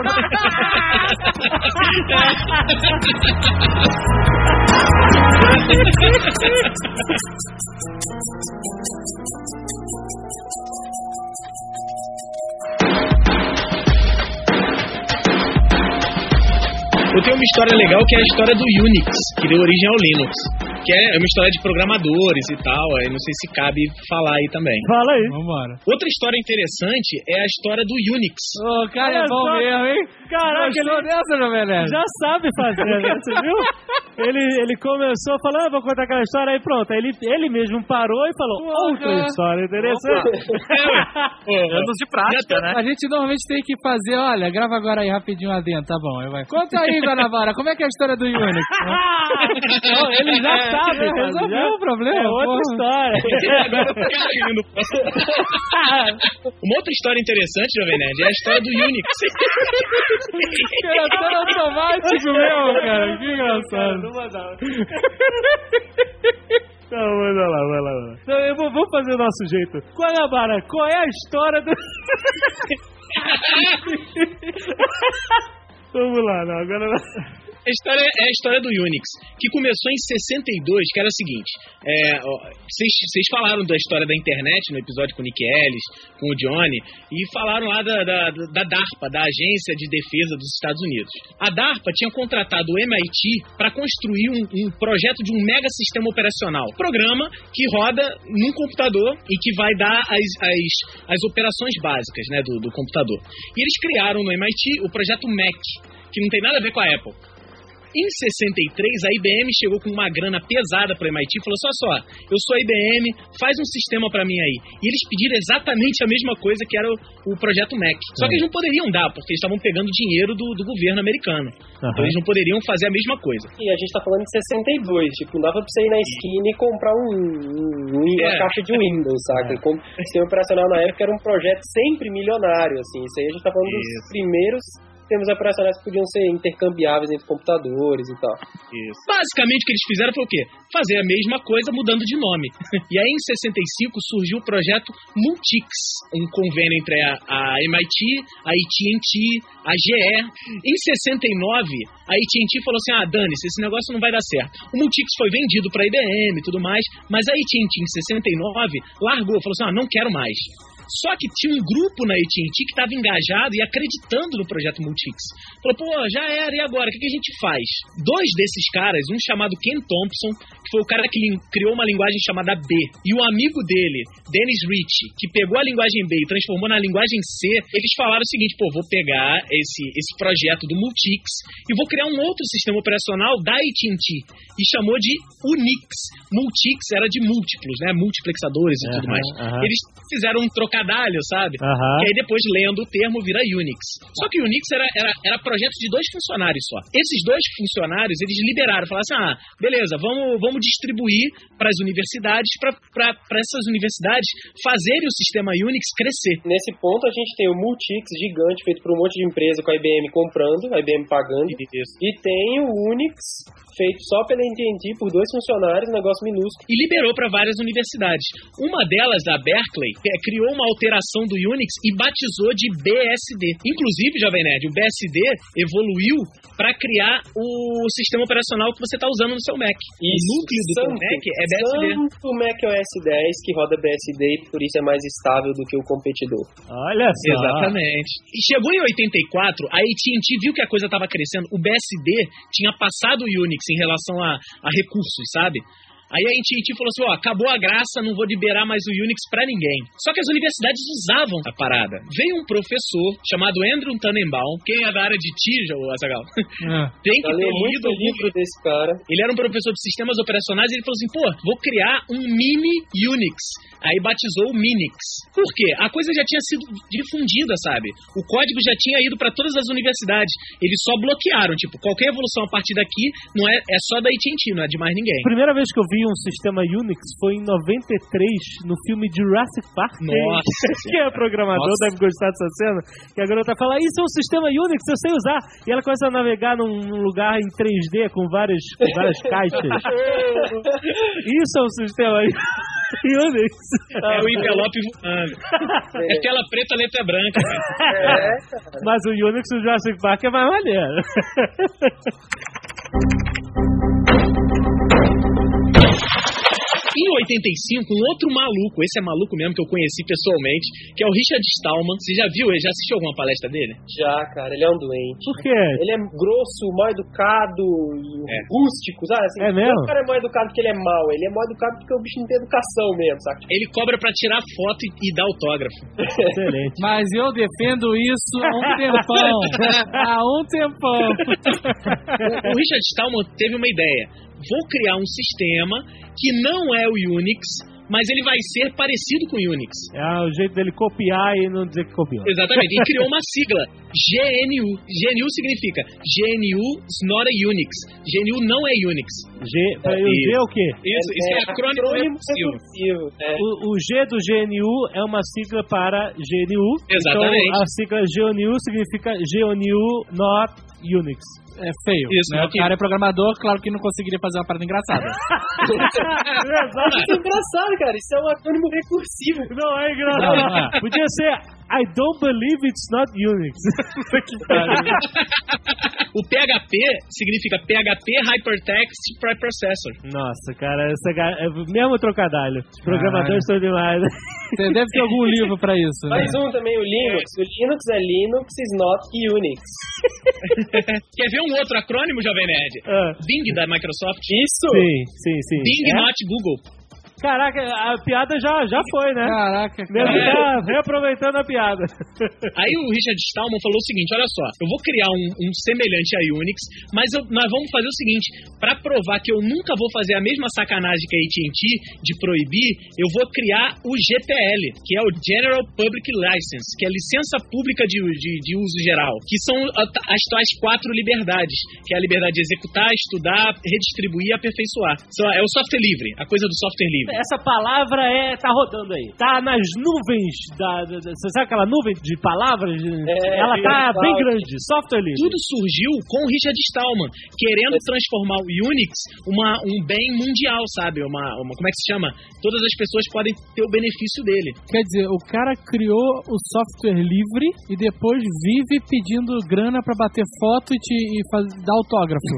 Eu tenho uma história legal que é a história do Unix, que deu origem ao Linux. Que é uma história de programadores e tal, aí não sei se cabe falar aí também. Fala aí. Vambora. Outra história interessante é a história do Unix. Ô, oh, cara, é bom só... mesmo, hein? Caraca, ele dessa, Jovem Nerd. Já sabe fazer, né? Você viu? ele, ele começou falando, ah, vou contar aquela história, aí pronto. Aí ele, ele mesmo parou e falou, outra história interessante. Anos de prática, né? A gente normalmente tem que fazer, olha, grava agora aí rapidinho lá dentro, tá bom. Eu vai. Conta aí, Guanabara, como é que é a história do Unix? Não, ele já É, sabe, já resolveu o problema. É outra porra. história. Agora eu tô caindo. Uma outra história interessante, Jovem Nerd, é a história do Unix. Cara, até automático mesmo, cara. Que engraçado. Não mandava. Não, manda lá, vai lá, vai lá. Então, eu vou, vou fazer o nosso jeito. Guanabara, qual é a história do... Vamos lá, não, agora... A história é a história do Unix, que começou em sessenta e dois, que era o seguinte, vocês é, falaram da história da internet no episódio com o Nick Ellis, com o Johnny, e falaram lá da, da, da DARPA, da Agência de Defesa dos Estados Unidos. A DARPA tinha contratado o M I T para construir um, um projeto de um mega sistema operacional, programa que roda num computador e que vai dar as, as, as operações básicas, né, do, do computador. E eles criaram no M I T o projeto Mac, que não tem nada a ver com a Apple. Em sessenta e três, a I B M chegou com uma grana pesada para o M I T e falou, só, só, eu sou a I B M, faz um sistema para mim aí. E eles pediram exatamente a mesma coisa que era o, o projeto Mac. Só que eles não poderiam dar, porque eles estavam pegando dinheiro do, do governo americano. Uhum. Então eles não poderiam fazer a mesma coisa. E a gente tá falando de sessenta e dois, tipo, não dava pra você ir na esquina e comprar um, um, uma é. caixa de Windows, saca? É. O sistema operacional na época era um projeto sempre milionário, assim. Isso aí a gente tá falando Isso. dos primeiros... sistemas operacionais que podiam ser intercambiáveis entre computadores e tal. Isso. Basicamente o que eles fizeram foi o quê? Fazer a mesma coisa mudando de nome. E aí em sessenta e cinco surgiu o projeto Multics, um convênio entre a, a M I T, a A T and T, a G E. Em sessenta e nove, a A T and T falou assim, ah, dane-se, esse negócio não vai dar certo. O Multics foi vendido para a I B M e tudo mais, mas a A T and T em sessenta e nove largou, falou assim, ah, não quero mais. Só que tinha um grupo na A T and T que estava engajado e acreditando no projeto Multics. Falou, pô, já era, e agora? O que, que a gente faz? Dois desses caras, um chamado Ken Thompson, que foi o cara que criou uma linguagem chamada B, e o amigo dele, Dennis Ritchie, que pegou a linguagem B e transformou na linguagem C, eles falaram o seguinte, pô, vou pegar esse, esse projeto do Multics e vou criar um outro sistema operacional da A T and T. E chamou de Unix. Multics era de múltiplos, né? Multiplexadores e uhum, tudo mais. Uhum. Eles fizeram um trocadilho, sabe? Uhum. E aí depois, lendo o termo, vira Unix. Só que o Unix era, era, era projeto de dois funcionários só. Esses dois funcionários, eles liberaram, falaram assim, ah, beleza, vamos, vamos distribuir para as universidades, para essas universidades fazerem o sistema Unix crescer. Nesse ponto, a gente tem o Multics gigante, feito por um monte de empresa com a I B M comprando, a I B M pagando. Isso. E tem o Unix, feito só pela A T and T por dois funcionários, um negócio minúsculo. E liberou para várias universidades. Uma delas, a Berkeley, criou uma alteração do Unix e batizou de B S D. Inclusive, Jovem Nerd, o B S D evoluiu para criar o sistema operacional que você está usando no seu Mac. Isso. O núcleo do seu Mac é B S D. O Mac O S dez que roda B S D e por isso é mais estável do que o competidor. Olha só. Exatamente. E chegou em oitenta e quatro, a A T and T viu que a coisa estava crescendo. O B S D tinha passado o Unix em relação a, a recursos, sabe? Aí a A T and T falou assim, ó, acabou a graça, não vou liberar mais o Unix pra ninguém. Só que as universidades usavam a parada. Veio um professor chamado Andrew Tannenbaum, quem é da área de T I, o Azaghal? É. Tem que ter lido o livro desse cara. Ele era um professor de sistemas operacionais e ele falou assim, pô, vou criar um mini Unix. Aí batizou o Minix. Por quê? A coisa já tinha sido difundida, sabe? O código já tinha ido pra todas as universidades. Eles só bloquearam, tipo, qualquer evolução a partir daqui não é, é só da A T and T, não é de mais ninguém. A primeira vez que eu vi um sistema Unix foi em noventa e três, no filme Jurassic Park. Nossa! Quem é programador Nossa. deve gostar dessa cena, que a garota fala, isso é um sistema Unix, eu sei usar. E ela começa a navegar num lugar em três D com várias, com várias caixas. Isso é um sistema Unix. É o envelope voando. É tela preta, letra branca. É. Mas o Unix do Jurassic Park é mais maneiro. Em oitenta e cinco, um outro maluco, esse é maluco mesmo que eu conheci pessoalmente, que é o Richard Stallman. Você já viu? Ele já assistiu alguma palestra dele? Já, cara, ele é um doente. Por quê? Ele é grosso, mal educado, É. rústico, sabe? Assim, É mesmo? O cara é mal educado porque ele é mau, ele é mal educado porque o bicho não tem educação mesmo, saca? Ele cobra pra tirar foto e, e dar autógrafo. Excelente. Mas eu defendo isso há um tempão. Há um tempão. O, o Richard Stallman teve uma ideia. Vou criar um sistema que não é o Unix, mas ele vai ser parecido com o Unix. É o jeito dele copiar e não dizer que copiou. Exatamente. E criou uma sigla. G N U. G N U significa G N U is not a Unix. G N U não é Unix. G, é, o G é o quê? Isso, isso é, acrônimo recursivo. recursivo. É. O, o G do G N U é uma sigla para G N U. Exatamente. Então a sigla G N U significa G N U not Unix. É feio. Isso, né? O ok. cara é programador, claro que não conseguiria fazer uma parada engraçada. Isso é engraçado, cara. Isso é um acrônimo recursivo. Não é engraçado. Não, não é. Podia ser I don't believe it's not Unix. Que pariu. O P H P significa P H P Hypertext Preprocessor. Nossa, cara, essa ga- é o mesmo trocadilho. Os programadores são demais. Você deve ter algum livro pra isso, né? Mais um também, o Linux. O Linux é Linux is not Unix. Quer ver um outro acrônimo, Jovem Nerd? Ah, Bing da Microsoft. Isso! sim, sim, sim. Bing É? not Google. Caraca, a piada já, já foi, né? Caraca, Nego cara. tá reaproveitando a piada. Aí o Richard Stallman falou o seguinte, olha só, eu vou criar um, um semelhante a Unix, mas eu- nós vamos fazer o seguinte, para provar que eu nunca vou fazer a mesma sacanagem que a A T and T de proibir, eu vou criar o G P L, que é o General Public License, que é a licença pública de, de, de uso geral, que são a- as tais quatro liberdades, que é a liberdade de executar, estudar, redistribuir e aperfeiçoar. São- É o software livre, a coisa do software livre. Essa palavra é tá rodando aí. Tá nas nuvens da, da- da- você sabe aquela nuvem de palavras? É, Ela tá é, bem é. grande. Software livre. Tudo surgiu com o Richard Stallman, querendo transformar o Unix uma, um bem mundial, sabe? Uma, uma, como é que se chama? Todas as pessoas podem ter o benefício dele. Quer dizer, o cara criou o software livre e depois vive pedindo grana pra bater foto e, te, e faz, dar autógrafo.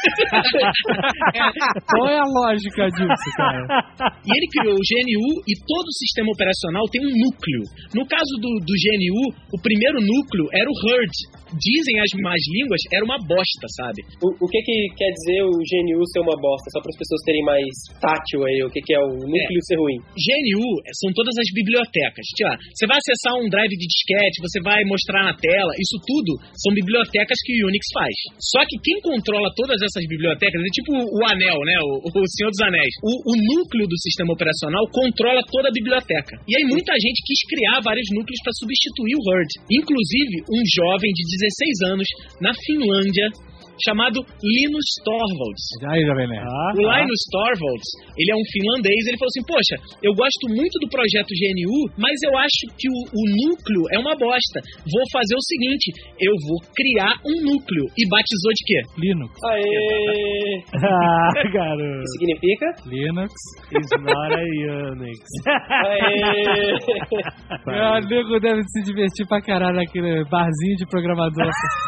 Qual é a lógica disso, cara? E ele criou o G N U e todo o sistema operacional tem um núcleo. No caso do, do G N U, o primeiro núcleo era o H U R D. Dizem as más línguas, era uma bosta, sabe? O, o que que quer dizer o G N U ser uma bosta? Só para as pessoas terem mais tátil aí, o que que é o núcleo ser ruim? G N U são todas as bibliotecas. Tipo, ah, você vai acessar um drive de disquete, você vai mostrar na tela, isso tudo são bibliotecas que o Unix faz. Só que quem controla todas essas bibliotecas é tipo o Anel, né? O, o Senhor dos Anéis. O, o núcleo do sistema operacional controla toda a biblioteca. E aí muita gente quis criar vários núcleos para substituir o H U R D. Inclusive, um jovem de dezesseis anos, na Finlândia, chamado Linus Torvalds. Aí, Jovem Nerd. Ah, O Linus Torvalds, ele é um finlandês, ele falou assim, poxa, eu gosto muito do projeto G N U, mas eu acho que o, o núcleo é uma bosta. Vou fazer o seguinte, eu vou criar um núcleo. E batizou de quê? Linux. Aê! ah, O garoto. que significa? Linux. Is not a Unix. Aê! Meu amigo deve se divertir pra caralho naquele barzinho de programador.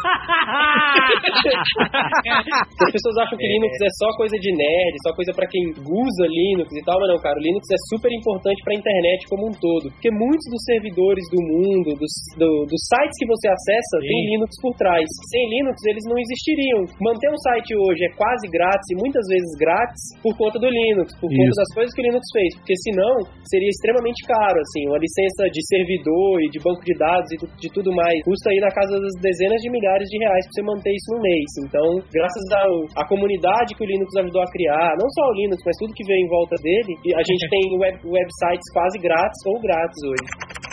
As pessoas acham que Linux é só coisa de nerd, só coisa pra quem usa Linux e tal, mas não, cara, o Linux é super importante pra internet como um todo, porque muitos dos servidores do mundo, dos, do- dos sites que você acessa, Sim. tem Linux por trás. Sem Linux, eles não existiriam. Manter um site hoje é quase grátis e muitas vezes grátis por conta do Linux, por conta Isso. das coisas que o Linux fez, porque senão seria extremamente caro, assim, uma licença de servidor e de banco de dados e tu- de tudo mais, custa aí na casa das dezenas de milhares de reais pra você manter isso no mês. Então, graças ao, à comunidade que o Linux ajudou a criar, não só o Linux, mas tudo que veio em volta dele, e a gente tem web, websites quase grátis ou grátis hoje.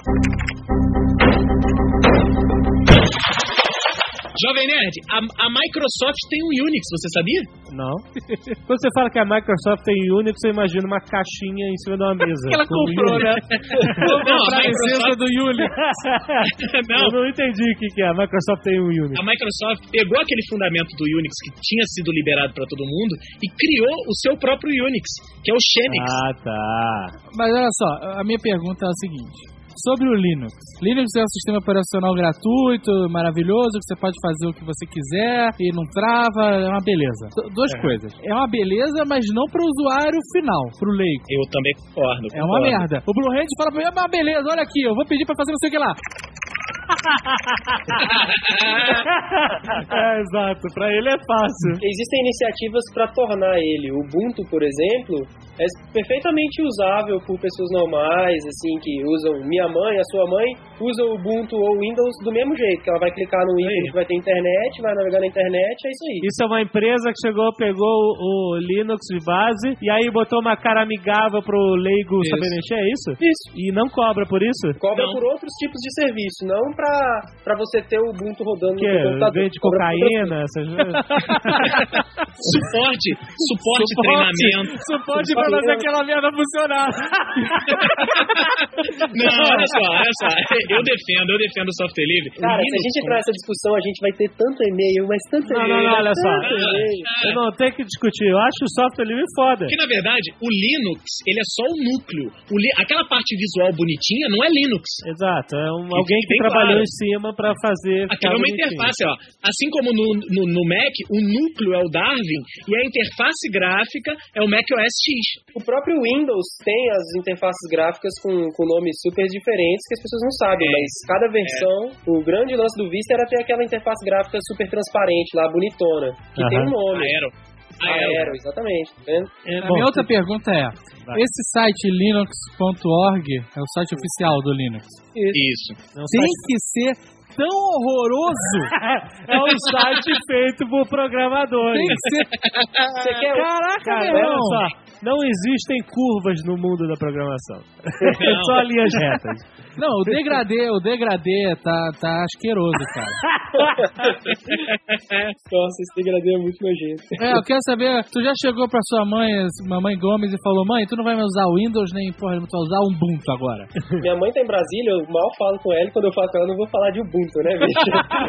Jovem Nerd, a, a Microsoft tem um Unix, você sabia? Não. Quando você fala que a Microsoft tem Unix, você imagina uma caixinha em cima de uma mesa. Que ela com comprou, Unix. né? Não, a Pra licença Microsoft, do Unix. não, Eu não entendi o que, que é. A Microsoft tem um Unix. a Microsoft pegou aquele fundamento do Unix que tinha sido liberado para todo mundo e criou o seu próprio Unix, que é o Xenix. Ah, tá. Mas olha só, a minha pergunta é a seguinte. sobre o Linux. Linux é um sistema operacional gratuito, maravilhoso, que você pode fazer o que você quiser e não trava, é uma beleza. D- duas é. coisas. É uma beleza, mas não pro usuário final, pro leigo. Eu também concordo. É uma merda. O Blue Hand fala pra mim, é uma beleza, olha aqui, eu vou pedir pra fazer não sei o que lá. É, exato, pra ele é fácil. Existem iniciativas para tornar ele, o Ubuntu, por exemplo, é perfeitamente usável por pessoas normais, assim, que usam, minha mãe, a sua mãe, usa o Ubuntu ou Windows do mesmo jeito, que ela vai clicar no Windows que vai ter internet, vai navegar na internet, é isso aí. Isso é uma empresa que chegou, pegou o, o Linux de base e aí botou uma cara amigável pro leigo isso. saber mexer, é isso? Isso. E não cobra por isso? Cobra não. por outros tipos de serviço, não pra, pra você ter o Ubuntu rodando que, no computador. Vende cocaína, essas coisas. Suporte, suporte, suporte, treinamento. Suporte pra fazer aquela merda funcionar. Não, olha só, olha só. Eu defendo, eu defendo o software livre. Cara, se a gente entrar nessa discussão, a gente vai ter tanto e-mail, mas tanto não, e-mail. Não, não, olha só. E-mail. Eu não tenho que discutir. Eu acho o software livre foda. Porque, na verdade, o Linux, ele é só o núcleo. O li... Aquela parte visual bonitinha não é Linux. Exato. É um, alguém que trabalhou claro. em cima pra fazer... Aquilo é uma interface, ó. Assim como no, no, no Mac, o núcleo é o Darwin e a interface gráfica é o Mac O S X. O próprio Windows tem as interfaces gráficas com, com nomes super diferentes que as pessoas não sabem, é. mas cada versão, é. o grande lance do Vista era ter aquela interface gráfica super transparente lá, bonitona, que uhum. tem um nome. Aero. Aero, Aero exatamente. Tá vendo? É, a minha outra pergunta é, vai. esse site linux ponto org é o site oficial do Linux? Isso. Isso. Tem site... que ser tão horroroso. É um site feito por programadores. Tem que ser... Você quer... Caraca, cara, meu irmão. Olha só. Não existem curvas no mundo da programação. Só linhas retas. Não, o degradê, o degradê tá, tá asqueroso, cara. Nossa, esse degradê é muito nojento. É, eu quero saber, tu já chegou pra sua mãe, mamãe Gomes, e falou, mãe, tu não vai mais usar o Windows, nem, porra, tu vai usar o Ubuntu agora. Minha mãe tá em Brasília, eu mal falo com ela, e quando eu falo com ela, eu não vou falar de Ubuntu, né, bicho?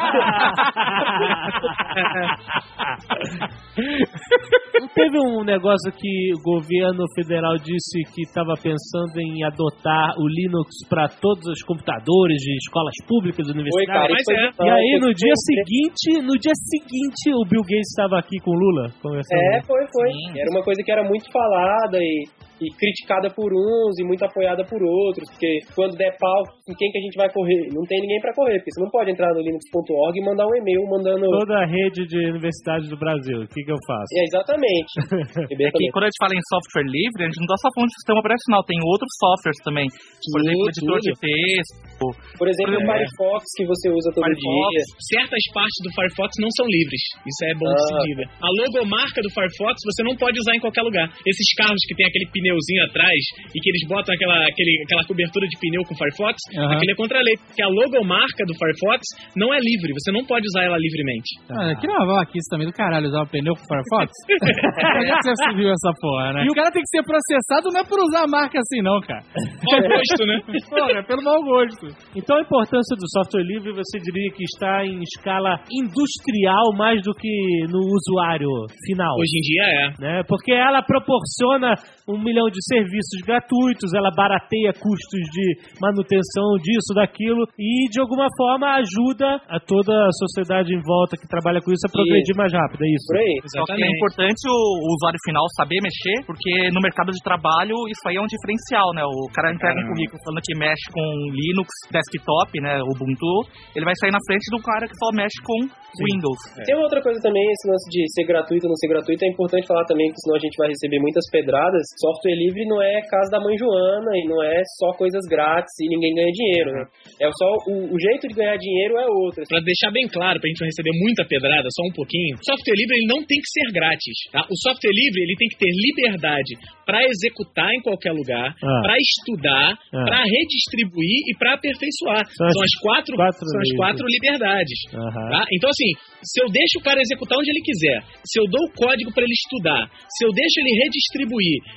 Teve um negócio que o governo federal disse que estava pensando em adotar o Linux para todos os computadores de escolas públicas, universidades. Oi, cara, é. E aí no dia seguinte, no dia seguinte, o Bill Gates estava aqui com o Lula conversando. É, foi, foi. Sim. Era uma coisa que era muito falada e, e criticada por uns e muito apoiada por outros, porque quando der pau, em quem que a gente vai correr? Não tem ninguém para correr, porque você não pode entrar no linux ponto org e mandar um e-mail mandando... Toda a rede de universidades do Brasil, o que que eu faço? É, exatamente. É que quando a gente fala em software livre, a gente não está só falando de sistema operacional, tem outros softwares também. Por sim, exemplo, editor sim. de texto. Por exemplo, é. o Firefox que você usa todo Firefox, dia. certas partes do Firefox não são livres. Isso é bom ah. de se diga. A logomarca do Firefox você não pode usar em qualquer lugar. Esses carros que tem aquele pneuzinho atrás e que eles botam aquela, aquele, aquela cobertura de pneu com Firefox, uhum. aquele é contra a lei. Porque a logomarca do Firefox não é livre. Você não pode usar ela livremente. Ah, aqui não é aqui isso também do caralho, usar o pneu com Firefox? Onde é que você viu essa porra, né? E o cara tem que ser processado não é por usar a marca assim não, cara. Mau gosto, né? Porra, é pelo mau gosto. Então a importância do software livre você diria que está em escala industrial mais do que no usuário final. Hoje em dia é. Né? Porque ela proporciona um milhão de serviços gratuitos, ela barateia custos de manutenção disso, daquilo, e de alguma forma ajuda a toda a sociedade em volta que trabalha com isso a progredir mais rápido, é isso? Por aí. Só que é importante o, o usuário final saber mexer, porque no mercado de trabalho isso aí é um diferencial, né? O cara entrega um currículo falando que mexe com Linux, desktop, né? Ubuntu, ele vai sair na frente do cara que só mexe com Sim. Windows. É. Tem uma outra coisa também, esse lance de ser gratuito ou não ser gratuito, é importante falar também, que senão a gente vai receber muitas pedradas. Software livre não é casa da mãe Joana e não é só coisas grátis e ninguém ganha dinheiro, né? É só o, o jeito de ganhar dinheiro é outro. Pra deixar bem claro, pra gente não receber muita pedrada, só um pouquinho, software livre ele não tem que ser grátis, tá? O software livre ele tem que ter liberdade pra executar em qualquer lugar, ah. pra estudar, ah. pra redistribuir e pra aperfeiçoar. São, são as quatro, quatro são as quatro liberdades. Uhum. Tá? Então assim, se eu deixo o cara executar onde ele quiser, se eu dou o código pra ele estudar, se eu deixo ele redistribuir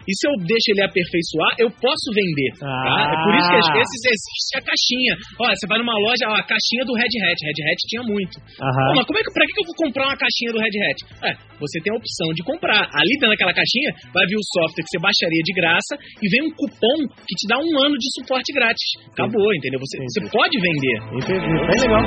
E se eu deixo ele aperfeiçoar, eu posso vender. Ah. Tá? É por isso que às vezes existe a caixinha. Olha, você vai numa loja, ó, a caixinha do Red Hat. Red Hat tinha muito. Aham. Pô, mas como é que, pra que eu vou comprar uma caixinha do Red Hat? É, você tem a opção de comprar. Ali dentro daquela caixinha, vai vir o software que você baixaria de graça e vem um cupom que te dá um ano de suporte grátis. Acabou, entendeu? Você, você pode vender. Entendi. Bem legal.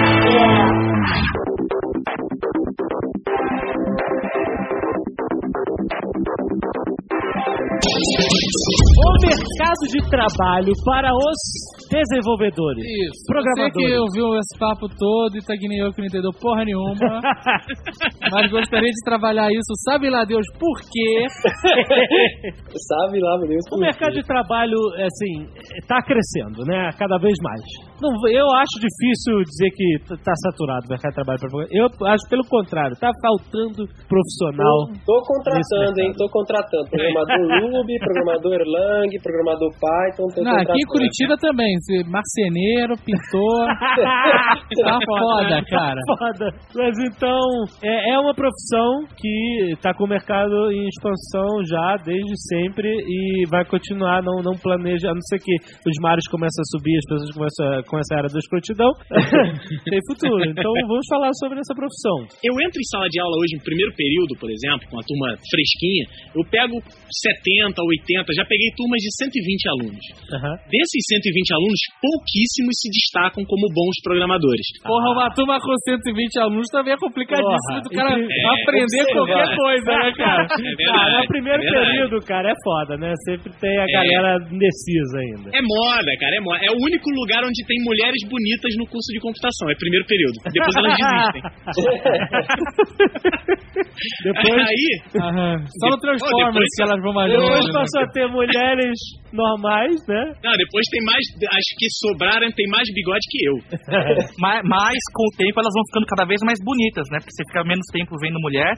O mercado de trabalho para os desenvolvedores. Isso. Programadores. Você que ouviu esse papo todo e tá que nem eu que não entendeu porra nenhuma, mas gostaria de trabalhar isso, sabe lá Deus por quê? Sabe lá, meu Deus. O mercado de trabalho, assim, tá crescendo, né? Cada vez mais. Não, eu acho difícil dizer que t- tá saturado o mercado de trabalho. pra- Eu acho pelo contrário, tá faltando profissional. Tô, tô contratando, nesse hein? Tô contratando. Programador Ruby, programador Erlang, programador Python. Tô Não, aqui em contratando. Curitiba também, esse marceneiro, pintor, tá foda, cara. Foda. Mas então, é, é uma profissão que tá com o mercado em expansão já desde sempre e vai continuar, não, não planeja, a não ser que os mares começam a subir, as pessoas começam a, com essa era da escrotidão, tem futuro. Então vamos falar sobre essa profissão. Eu entro em sala de aula hoje, em primeiro período, por exemplo, com a turma fresquinha, eu pego setenta, oitenta, já peguei turmas de cento e vinte alunos. Aham. Desses cento e vinte alunos, pouquíssimos se destacam como bons programadores. Porra, uma turma com cento e vinte alunos também é complicadíssimo do cara Porra, é, aprender observar. qualquer coisa, né, cara? É verdade. Ah, no primeiro é verdade. período, cara, é foda, né? Sempre tem a É. galera indecisa ainda. É moda, cara, é moda. É o único lugar onde tem mulheres bonitas no curso de computação. É primeiro período. Depois elas desistem. Depois, Aí, Aham. Só no Transformers depois- que elas vão mais depois longe. né? passou a ter mulheres normais, né? não, depois tem mais. As que sobraram tem mais bigode que eu. Mas, mas, com o tempo, elas vão ficando cada vez mais bonitas, né? Porque você fica menos tempo vendo mulher.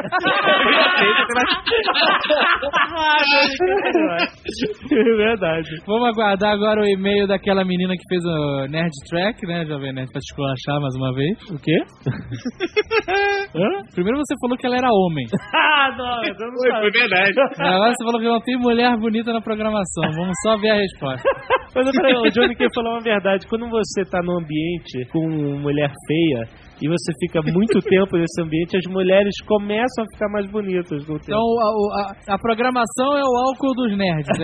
É verdade. Vamos aguardar agora o e-mail daquela menina que fez o Nerd Track, né, Jovem Nerd, pra te esculachar mais uma vez. O quê? Hã? Primeiro você falou que ela era homem. Ah, não, eu não Foi, foi sabia. verdade. Agora você falou que não tem mulher bonita na programação. Vamos só ver a resposta. Mas peraí, o Johnny quer falar uma verdade. Quando você tá num ambiente com mulher feia e você fica muito tempo nesse ambiente, as mulheres começam a ficar mais bonitas com o tempo. Então a, a, a programação é o álcool dos nerds, é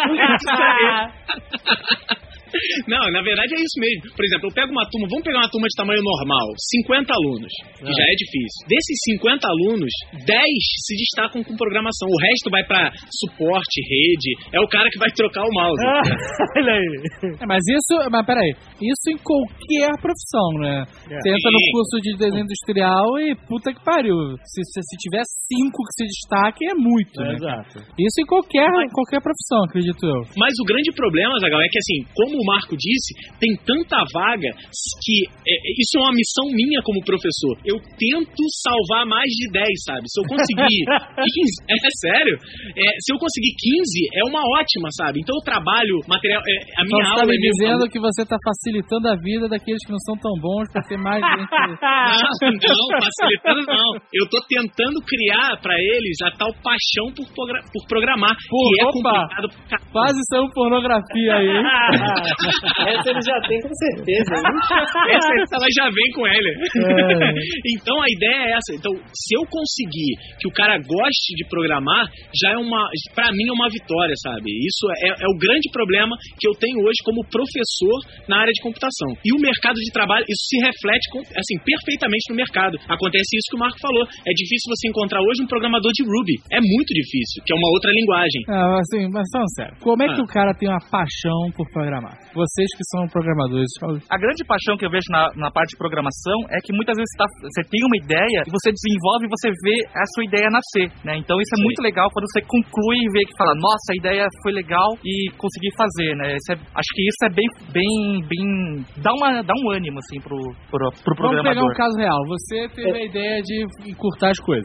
isso. Não, na verdade é isso mesmo. Por exemplo, eu pego uma turma, vamos pegar uma turma de tamanho normal, cinquenta alunos, que Ah. já é difícil. Desses cinquenta alunos, dez se destacam com programação. O resto vai pra suporte, rede, é o cara que vai trocar o mouse. Olha aí. É, mas isso, mas peraí, isso em qualquer profissão, né? É. Você entra no Sim. curso de desenho industrial e puta que pariu. Se, se, se tiver cinco que se destaquem, é muito, né? Exato. Isso em qualquer, qualquer profissão, acredito eu. Mas o grande problema, Zagal, é que assim, como o Marco disse, tem tanta vaga que é, isso é uma missão minha como professor. Eu tento salvar mais de dez, sabe? Se eu conseguir quinze, é sério, é, se eu conseguir quinze, é uma ótima, sabe? Então eu trabalho material, é, a Então minha você tá aula me é meio dizendo que você tá facilitando a vida daqueles que não são tão bons pra ter mais gente. Não, não, facilitando não. Eu tô tentando criar pra eles a tal paixão por, progra- por programar, Pô, que é opa. complicado pra caramba. Quase saiu pornografia aí, hein? Essa ele já tem com certeza, hein? Essa, essa ela já vem com ele. É. Então a ideia é essa. Então, se eu conseguir que o cara goste de programar, já é uma, pra mim é uma vitória, sabe? Isso é, é o grande problema que eu tenho hoje como professor na área de computação. E o mercado de trabalho, isso se reflete com, assim, perfeitamente no mercado. Acontece isso que o Marco falou. É difícil você encontrar hoje um programador de Ruby. É muito difícil, que é uma outra linguagem. Ah, assim, mas falando sério, como é que Ah. o cara tem uma paixão por programar? Vocês que são programadores, falam. A grande paixão que eu vejo na, na parte de programação é que muitas vezes tá, você tem uma ideia e você desenvolve e você vê a sua ideia nascer, né? Então isso é Sim. muito legal quando você conclui e vê que fala, nossa, a ideia foi legal e consegui fazer, né? Isso é- acho que isso é bem, bem, bem... Dá, uma, dá um ânimo, assim, pro, pro, pro Vamos pegar programador. um caso real. Você teve a ideia de encurtar as coisas.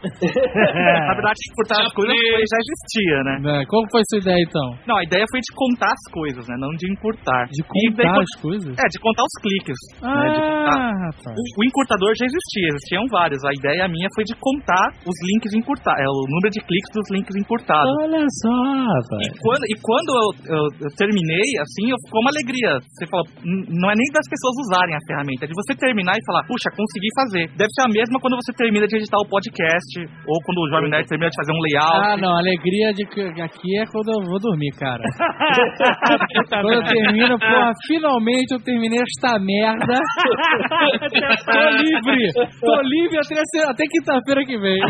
Na verdade, encurtar as coisas já existia, né? Né, Qual foi a sua ideia, então? Não, a ideia foi de contar as coisas, né? Não de encurtar. De E daí, contar quando- as coisas? É, de contar os cliques. né? De contar. Ah, rapaz. O, o encurtador já existia, existiam vários. A ideia minha foi de contar os links encurtados, é, o número de cliques dos links encurtados. Olha só, rapaz. E quando, e quando eu, eu, eu terminei, assim, eu ficou uma alegria. Você fala, n- não é nem das pessoas usarem a ferramenta, é de você terminar e falar, puxa, consegui fazer. Deve ser a mesma quando você termina de editar o podcast, ou quando o Jovem Nerd termina de fazer um layout. Ah, não, a alegria de que aqui é quando eu vou dormir, cara. Quando eu termino, porra, finalmente eu terminei esta merda. Tô livre. Tô livre até, até quinta-feira que vem.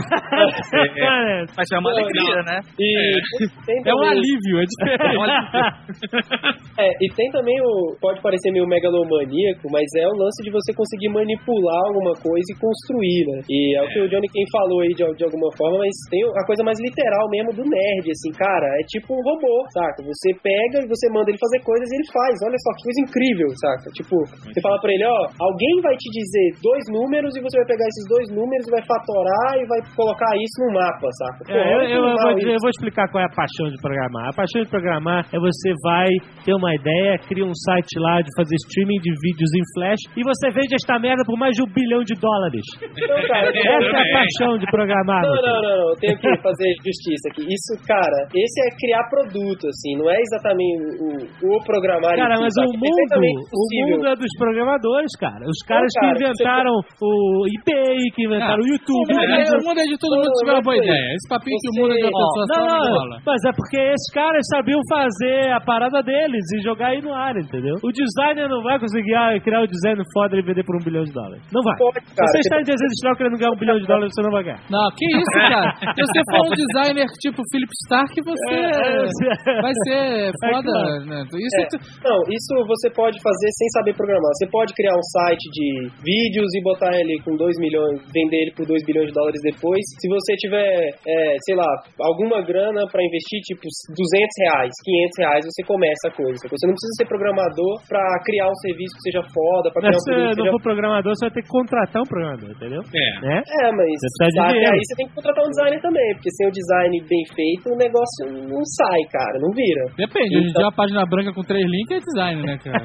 É, mas é uma alegria, né? E tem É um também- alívio, é diferente. É, e tem também o. Pode parecer meio megalomaníaco, mas é o lance de você conseguir manipular alguma coisa e construir, né? E é o que o Johnny Ken falou aí de, de alguma forma, mas tem a coisa mais literal mesmo do nerd, assim, cara. É tipo um robô, saca? Você pega e você manda ele fazer coisas e ele faz. Olha só que coisa incrível, saca? Tipo, você fala pra ele, ó, alguém vai te dizer dois números e você vai pegar esses dois números e vai fatorar e vai colocar isso no mapa, saca? Pô, É, eu, olha que eu- eu legal vou, isso. eu vou explicar qual é a paixão de programar. A paixão de programar é você vai ter uma ideia, cria um site lá de fazer streaming de vídeos em flash e você vende esta merda por mais de um bilhão de dólares. Então, cara, Essa é a paixão de programar. Não, meu não, filho. não, não, eu tenho que fazer justiça aqui. Isso, cara, esse é criar produto, assim, não é exatamente o, o programar. Cara, em si, mas sabe? o É mundo, perfeitamente o possível. mundo é dos programadores, cara. Os caras Não, cara, que inventaram o eBay, que inventaram o YouTube. O mundo, que é, o mundo é de todo mundo Não, tiver uma boa não, ideia. Esse papinho que o você- mundo é de uma ó, pessoa só Não, não não, rola. mas é porque esses caras sabiam fazer a parada deles e jogar aí no ar, entendeu? O designer não vai conseguir ah, criar o design foda e vender por um bilhão de dólares. Não vai. Pode, cara, Você você está em desenho industrial querendo ganhar um bilhão de dólares, você não vai ganhar. Não, que isso, cara? Se você for um designer tipo Philip Stark, você vai ser foda, claro. né? Isso É, não, isso você pode fazer sem saber programar. Você pode criar um site de vídeos e botar ele com dois milhões, vender ele por dois bilhões de dólares depois. Se você tiver, é, sei lá, alguma grana pra investir, tipo duzentos reais, quinhentos reais, você começa a coisa. Você não precisa ser programador pra criar um serviço que seja foda, pra criar Mas um se produto você que não seja for programador, você vai ter que contratar um programador, entendeu? É. Né? É, mas Você precisa de até dinheiro. aí você tem que contratar um designer também, porque sem o design bem feito, o negócio não sai, cara, não vira. Depende, hoje em dia uma página branca com três links é design, né, cara?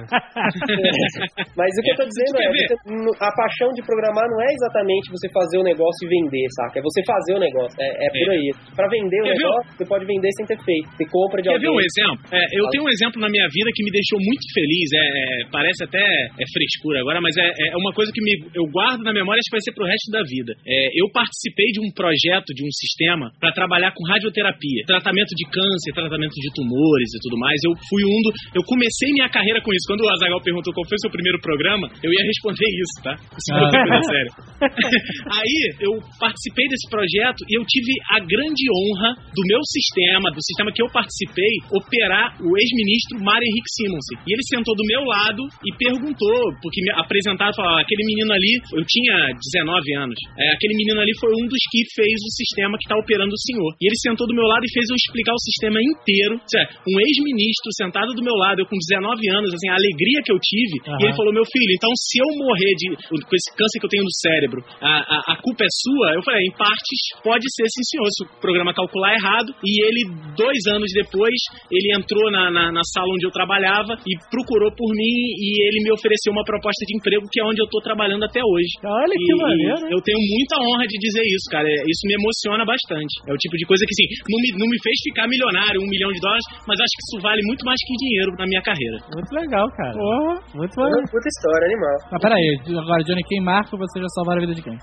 Mas o que eu tô dizendo é, quer você- n- a paixão de programar não é exatamente você fazer o negócio e vender, saca? É você fazer o negócio, é, é por aí. Pra vender o Quer ver negócio, você pode vender sem ter feito. Você compra de Quer ver alguém. um exemplo? É, eu tenho um exemplo na minha vida que me deixou muito feliz. É, é, parece até é frescura agora, mas é, é uma coisa que me, eu guardo na memória, acho que vai ser pro resto da vida. É, eu participei de um projeto, de um sistema, para trabalhar com radioterapia, tratamento de câncer, tratamento de tumores e tudo mais. Eu fui um do. Eu comecei minha carreira com isso. Quando o Azaghal perguntou qual foi o seu primeiro programa, eu ia responder isso, tá? Isso foi outra coisa séria. Aí eu participei desse projeto e eu tive a grande honra do meu sistema, do sistema que eu participei, operar o ex-ministro Mário Henrique Simonsen. E ele sentou do meu lado e perguntou, porque me apresentaram, falava, aquele menino ali, eu tinha dezenove anos, é, aquele menino ali foi um dos que fez o sistema que está operando o senhor. E ele sentou do meu lado e fez eu explicar o sistema inteiro. Ou seja, um ex-ministro sentado do meu lado, eu com dezenove anos, assim, a alegria que eu tive. Aham. E ele falou, meu filho, então se eu morrer de, com esse câncer que eu tenho no cérebro, a, a, a culpa é sua? Eu falei, em partes, pode ser sim senhor, se o programa calcular errado. E ele, dois anos depois, ele entrou na, na, na sala onde eu trabalhava e procurou por mim e ele me ofereceu uma proposta de emprego que é onde eu tô trabalhando até hoje. Olha que E maneiro, hein? eu tenho muita honra de dizer isso, cara. É, Isso me emociona bastante. É o tipo de coisa que, assim, não me, não me fez ficar milionário, um milhão de dólares, mas acho que isso vale muito mais que dinheiro na minha carreira. Muito legal, cara. Porra. Muito Uma maneiro. puta história, animal. Mas peraí, agora, Johnny, quem marca, você já salvaram a vida de quem?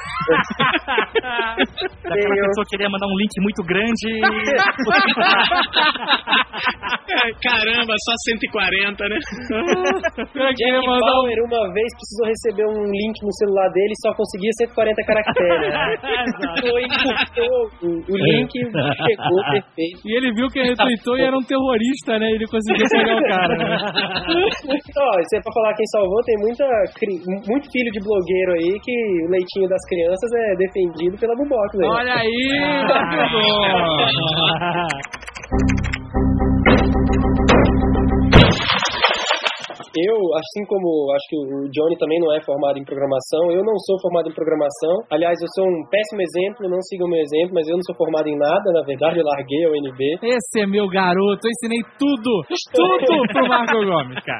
Daquela Eu- pessoa queria mandar um link muito grande. É, caramba, só cento e quarenta, né? queria Jack mandar um... Bauer uma vez precisou receber um link no celular dele e só conseguia cento e quarenta caracteres. Foi, encurtou o, o link, chegou perfeito. E ele viu que retweetou e era um terrorista, né? Ele conseguiu pegar o cara, né? Ó, isso é pra falar quem salvou, tem muita, cri- muito filho de blogueiro aí que o leitinho das crianças é defendido pela Bubox, né? Olha aí, eu, assim como acho que o Johnny também não é formado em programação, eu não sou formado em programação. Aliás, eu sou um péssimo exemplo, não sigam o meu exemplo, mas eu não sou formado em nada, na verdade, eu larguei a U N B. Esse é meu garoto, eu ensinei tudo, tudo pro Marco Gomes, cara.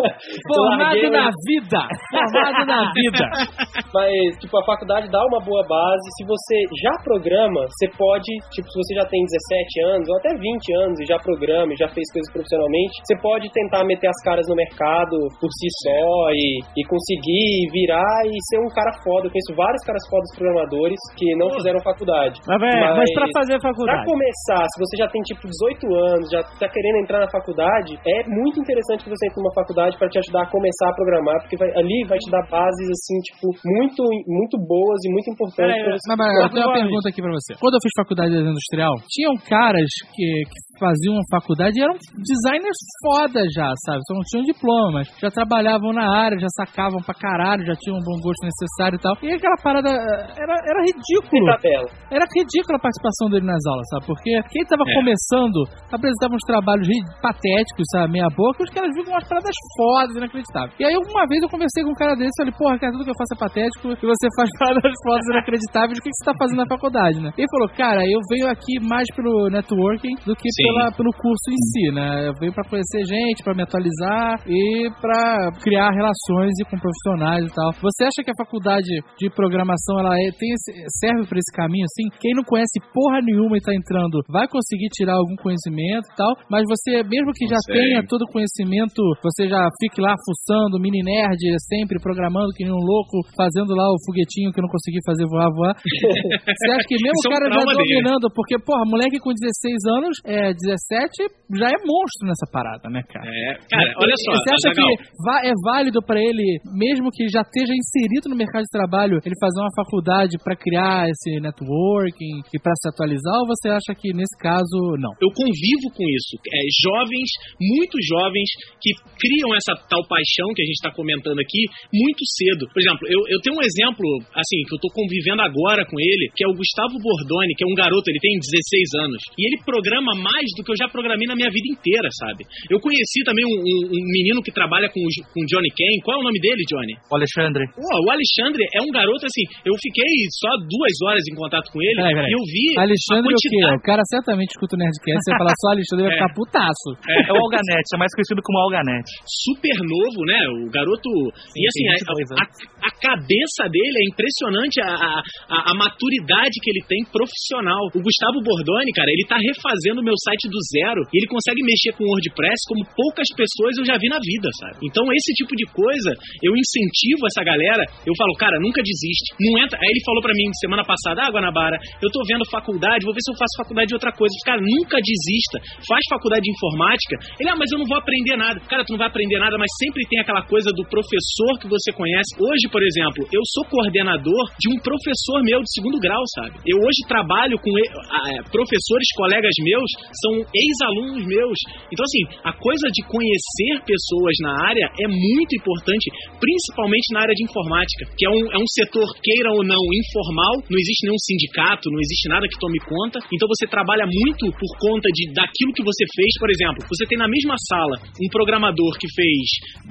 Formado na vida, formado na vida. Mas, tipo, a faculdade dá uma boa base. Se você já programa, você pode, tipo, se você já tem dezessete anos ou até vinte anos e já programa e já fez coisas profissionalmente, você pode tentar meter as caras no mercado por si só e, e conseguir virar e ser um cara foda. Eu conheço vários caras fodas programadores que não fizeram faculdade. Mas, véio, mas, mas pra fazer faculdade, pra começar, se você já tem tipo dezoito anos, já tá querendo entrar na faculdade, é muito interessante que você entre numa faculdade pra te ajudar a começar a programar, porque vai, ali vai te dar bases assim, tipo, muito, muito boas e muito importantes. É, pra você. Mas, mas eu tenho uma pergunta aqui pra você. Quando eu fiz faculdade de desenho industrial, tinham caras que, que faziam faculdade e eram designers foda já, sabe? Só não tinham diploma, mas já trabalhavam na área, já sacavam pra caralho, já tinham um bom gosto necessário e tal. E aquela parada era, era ridículo. Era ridícula a participação dele nas aulas, sabe? Porque quem tava é. começando apresentava uns trabalhos patéticos, sabe? Meia boca, e os caras viram umas paradas fodas, inacreditáveis. E aí uma vez eu conversei com um cara desse e falei, porra, cara, tudo que eu faço é patético e você faz paradas fodas inacreditáveis, o que, que você tá fazendo na faculdade, né? E ele falou, cara, eu venho aqui mais pelo networking do que pela, pelo curso em si, né? Eu venho pra conhecer gente, pra me atualizar e pra criar relações com profissionais e tal. Você acha que a faculdade de programação, ela é, tem esse, serve pra esse caminho, assim? Quem não conhece porra nenhuma e tá entrando, vai conseguir tirar algum conhecimento e tal, mas você, mesmo que já tenha todo o conhecimento, você já fique lá fuçando, mini nerd, sempre programando que nem um louco, fazendo lá o foguetinho que eu não consegui fazer voar, voar. Você acha que mesmo o cara já dominando, dele. Porque, porra, moleque com dezesseis anos, é, dezessete, já é monstro nessa parada, né, cara? É, cara, olha só. Você acha que é válido pra ele, mesmo que já esteja inserido no mercado de trabalho, ele fazer uma faculdade pra criar esse networking e pra se atualizar, ou você acha que nesse caso, não? Eu convivo com isso. É, jovens, muito jovens, que criam essa tal paixão que a gente tá comentando aqui muito cedo. Por exemplo, eu, eu tenho um exemplo, assim, que eu tô convivendo agora com ele, que é o Gustavo Bordoni, que é um garoto, ele tem dezesseis anos, e ele programa mais do que eu já programei na minha vida inteira, sabe? Eu conheci também um, um, um menino que trabalha com o Johnny Kane. Qual é o nome dele, Johnny? O Alexandre. Oh, o Alexandre é um garoto, assim, eu fiquei só duas horas em contato com ele, peraí, peraí. e eu vi Alexandre a quantidade... o quê? O cara certamente escuta o Nerdcast, você vai falar só Alexandre, vai é. ficar putaço. É, é o Alganete, é mais conhecido como Alganete. Super novo, né? O garoto... Sim, e assim, a, a, a cabeça dele é impressionante, a, a, a maturidade que ele tem profissional. O Gustavo Bordoni, cara, ele tá refazendo o meu site do zero e ele consegue mexer com WordPress como poucas pessoas eu já vi na vida, sabe? Então esse tipo de coisa, eu incentivo essa galera, eu falo, cara, nunca desiste. Não entra... Aí ele falou pra mim semana passada, ah, Guanabara, eu tô vendo faculdade, vou ver se eu faço faculdade de outra coisa. Cara, nunca desista. Faz faculdade de informática. Ele, ah, mas eu não vou aprender nada. Cara, tu não vai aprender nada, mas sempre tem aquela coisa do professor que você conhece. Hoje, por exemplo, eu sou coordenador de um professor meu de segundo grau, sabe? Eu hoje trabalho com é, professores, colegas meus, são ex-alunos meus. Então, assim, a coisa de conhecer pessoas na área é muito importante, principalmente na área de informática, que é um, é um setor, queira ou não, informal, não existe nenhum sindicato, não existe nada que tome conta, então você trabalha muito por conta de, daquilo que você fez. Por exemplo, você tem na mesma sala um programador que fez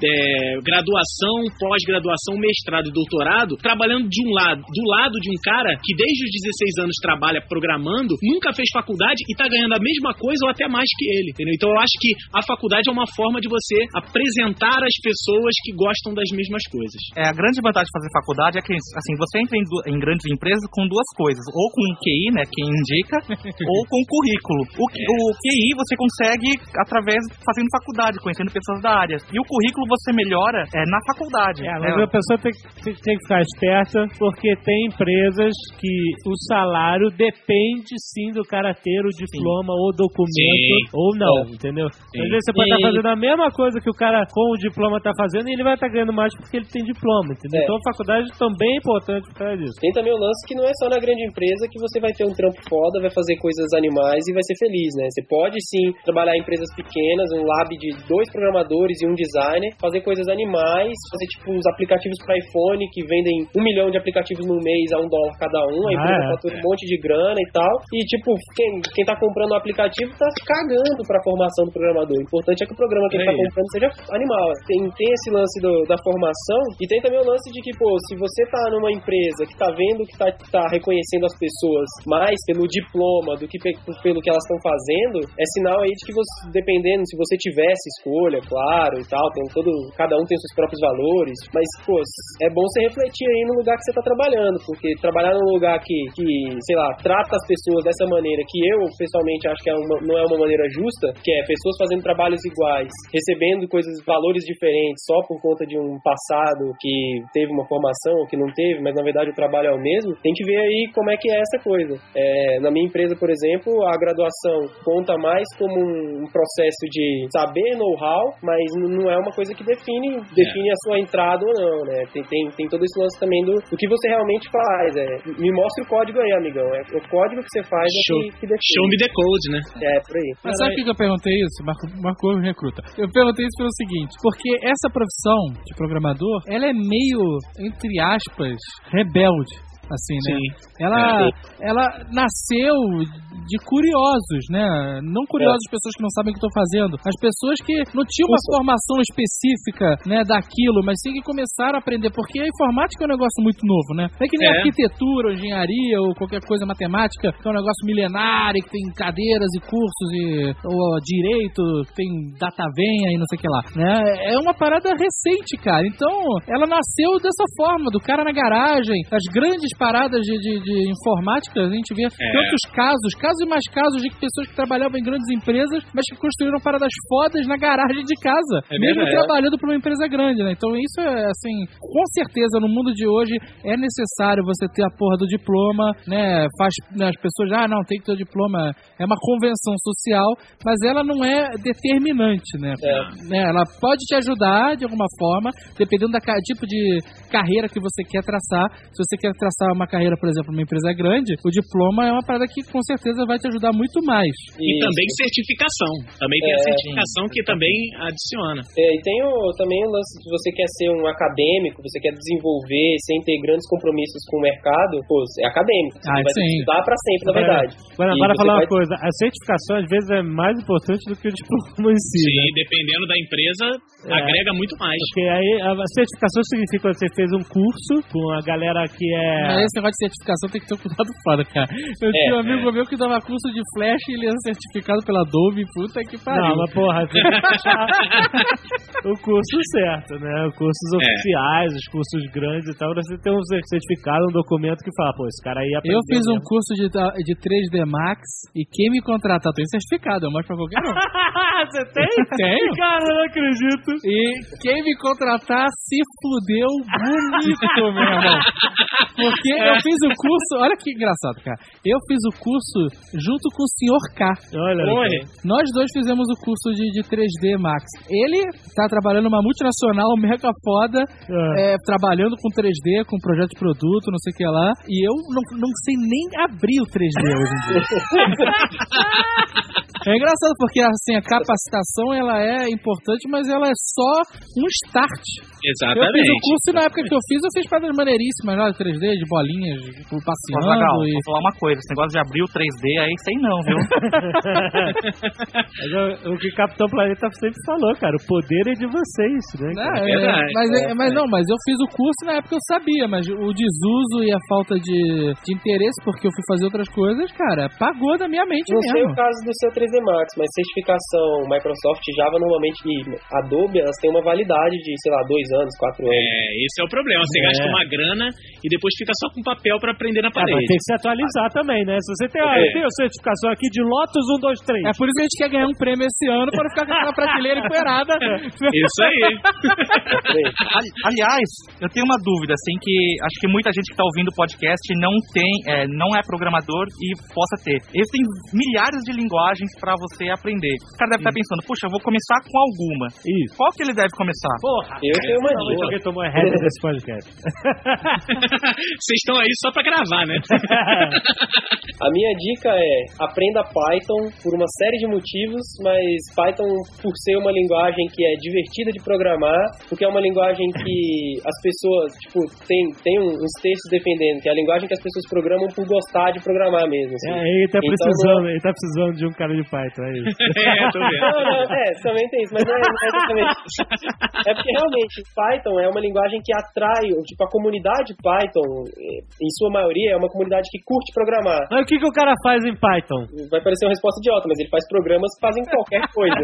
é, graduação, pós-graduação, mestrado e doutorado, trabalhando de um lado, do lado de um cara que desde os dezesseis anos trabalha programando, nunca fez faculdade e tá ganhando a mesma coisa ou até mais que ele, entendeu? Então eu acho que a faculdade é uma forma de você apresentar as pessoas que gostam das mesmas coisas. É, a grande vantagem de fazer faculdade é que, assim, você entra em, em grandes empresas com duas coisas, ou com o Q I, né, quem indica, ou com o currículo. O, é. o Q I você consegue através, fazendo faculdade, conhecendo pessoas da área. E o currículo você melhora é, na faculdade. É, mas é. a pessoa tem, tem, tem que ficar esperta, porque tem empresas que o salário depende sim do cara ter o diploma sim. ou documento, sim. ou não, é. entendeu? Sim. Às vezes você pode estar fazendo a mesma coisa que o cara com o diploma está fazendo e ele vai estar ganhando mais porque ele tem diploma, entendeu? É. Então a faculdade também é importante por causa disso. Tem também o lance que não é só na grande empresa que você vai ter um trampo foda, vai fazer coisas animais e vai ser feliz, né? Você pode sim trabalhar em empresas pequenas, um lab de dois programadores e um designer, fazer coisas animais, fazer tipo uns aplicativos para iPhone que vendem um milhão de aplicativos no mês a um dólar cada um, a empresa ah, é. fatura um monte de grana e tal, e tipo, quem, quem tá comprando o aplicativo corporativo tá cagando pra formação do programador. O importante é que o programa que ele tá comprando seja animal. Tem, tem esse lance do, da formação e tem também o lance de que, pô, se você tá numa empresa que tá vendo que tá, tá reconhecendo as pessoas mais pelo diploma do que pe, pelo que elas estão fazendo, é sinal aí de que você, dependendo, se você tivesse escolha, claro, e tal, tem todo, cada um tem seus próprios valores, mas, pô, é bom você refletir aí no lugar que você tá trabalhando, porque trabalhar num lugar que, que sei lá, trata as pessoas dessa maneira, que eu, pessoalmente, acho que é uma, não é uma maneira justa, que é pessoas fazendo trabalhos iguais, recebendo coisas, valores diferentes, só por conta de um passado que teve uma formação ou que não teve, mas na verdade o trabalho é o mesmo, tem que ver aí como é que é essa coisa. É, na minha empresa, por exemplo, a graduação conta mais como um, um processo de saber know-how, mas não é uma coisa que define, define é. a sua entrada ou não, né? Tem, tem, tem todo esse lance também do, do que você realmente faz. É. Me mostra o código aí, amigão. É, o código que você faz Show. é que, que define. Show me the code, né? É, por aí. Mas sabe por que eu perguntei isso? Marco, Marco Recruta. Eu perguntei isso pelo seguinte, porque essa profissão de programador, ela é meio, entre aspas, rebelde. Assim, né? Sim. Ela, é. ela nasceu de curiosos, né? Não curiosos é. pessoas que não sabem o que estão fazendo. As pessoas que não tinham uma Isso. formação específica, né, daquilo, mas sim que começaram a aprender, porque a informática é um negócio muito novo, né? Não é que nem é. arquitetura, ou engenharia, ou qualquer coisa matemática, que é um negócio milenário, que tem cadeiras e cursos, e, ou direito, que tem data venha e não sei o que lá, né? É uma parada recente, cara. Então, ela nasceu dessa forma, do cara na garagem, as grandes paradas de, de, de informática, a gente vê é. tantos casos, casos e mais casos de pessoas que trabalhavam em grandes empresas, mas que construíram paradas fodas na garagem de casa, é mesmo verdade. trabalhando para uma empresa grande, né? Então isso é, assim, com certeza no mundo de hoje é necessário você ter a porra do diploma, né? Faz, né, as pessoas, ah, não, tem que ter o diploma, é uma convenção social, mas ela não é determinante, né? É. né? Ela pode te ajudar de alguma forma, dependendo do tipo de carreira que você quer traçar. Se você quer traçar uma carreira, por exemplo, numa empresa grande, o diploma é uma parada que com certeza vai te ajudar muito mais. E, e também certificação. Também tem é, a certificação que também adiciona. É, e tem o, também o lance, se você quer ser um acadêmico, você quer desenvolver sem ter grandes compromissos com o mercado, pô, é acadêmico. Você ah, vai sim. estudar pra sempre, na verdade. Agora, agora falar vai... uma coisa, a certificação às vezes é mais importante do que o diploma em si. Sim, né? dependendo da empresa, é, agrega muito mais. Porque aí a certificação significa que você fez um curso com a galera que é... Mas esse negócio de certificação tem que ter um cuidado foda, cara. Eu é, tinha um amigo é. meu que dava curso de Flash e ele era certificado pela Adobe, puta que pariu. Não, mas porra, tem que achar o curso certo, né? Os cursos é. oficiais, os cursos grandes e tal, você tem um certificado, um documento que fala, pô, esse cara aí aprendeu. Eu fiz um mesmo. curso de, de três D Max e quem me contratar tem certificado, eu mostro pra qualquer um. Você tem? Tenho. Cara, eu não acredito. E quem me contratar se fudeu bonito, meu irmão. Porque eu fiz o curso, olha que engraçado, cara. Eu fiz o curso junto com o senhor K. Olha, Oi. Nós dois fizemos o curso de, de três D Max. Ele tá trabalhando numa multinacional mega foda, é. É, trabalhando com três D, com projeto de produto, não sei o que lá. E eu não, não sei nem abrir o três D hoje em dia. É engraçado porque assim, a capacitação ela é importante, mas ela é só um start. Exatamente. Eu fiz o curso e na época que eu fiz, eu fiz paradas maneiríssimas lá de três D, de bolinhas, tipo, passeando. Mas, legal, e... vou falar uma coisa, esse negócio de abrir o três D aí, sei não, viu? Mas o, o que Capitão Planeta sempre falou, cara, o poder é de vocês, né? Não, é, é, mas, é, mas não, mas eu fiz o curso e na época eu sabia, mas o desuso e a falta de, de interesse, porque eu fui fazer outras coisas, cara, pagou da minha mente não mesmo. Não sei o caso do seu três D Max, mas certificação Microsoft, Java, normalmente, e Adobe, elas têm uma validade de, sei lá, dois anos, quatro anos. É, esse é o problema. Você é. gasta uma grana e depois fica só com papel pra aprender na parede. É, mas tem que se atualizar ah. também, né? Se você tem, ah, é. eu tenho a certificação aqui de Lotus um, dois, três. É por isso que a gente quer ganhar um prêmio esse ano para ficar com aquela prateleira empoeirada. Isso aí. Aliás, eu tenho uma dúvida, assim, que acho que muita gente que tá ouvindo o podcast não tem, é, não é programador e possa ter. Existem milhares de linguagens pra você aprender. O cara deve estar tá pensando, puxa, eu vou começar com alguma. Isso. Qual que ele deve começar? Porra. Eu tenho uma Não, dica. alguém tomou rédea desse podcast. Vocês estão aí só pra gravar, né? A minha dica é aprenda Python por uma série de motivos, mas Python por ser uma linguagem que é divertida de programar, porque é uma linguagem que as pessoas, tipo, tem, tem uns textos defendendo que é a linguagem que as pessoas programam por gostar de programar mesmo. Assim. É, ele tá Então, precisando, não- ele tá precisando de um cara de Python, é isso. É, tô vendo. Não, não, é, também tem isso, mas não é, não é exatamente. É porque realmente Python é uma linguagem que atrai, tipo, a comunidade Python, em sua maioria, é uma comunidade que curte programar. Mas o que, que o cara faz em Python? Vai parecer uma resposta idiota, mas ele faz programas que fazem qualquer coisa.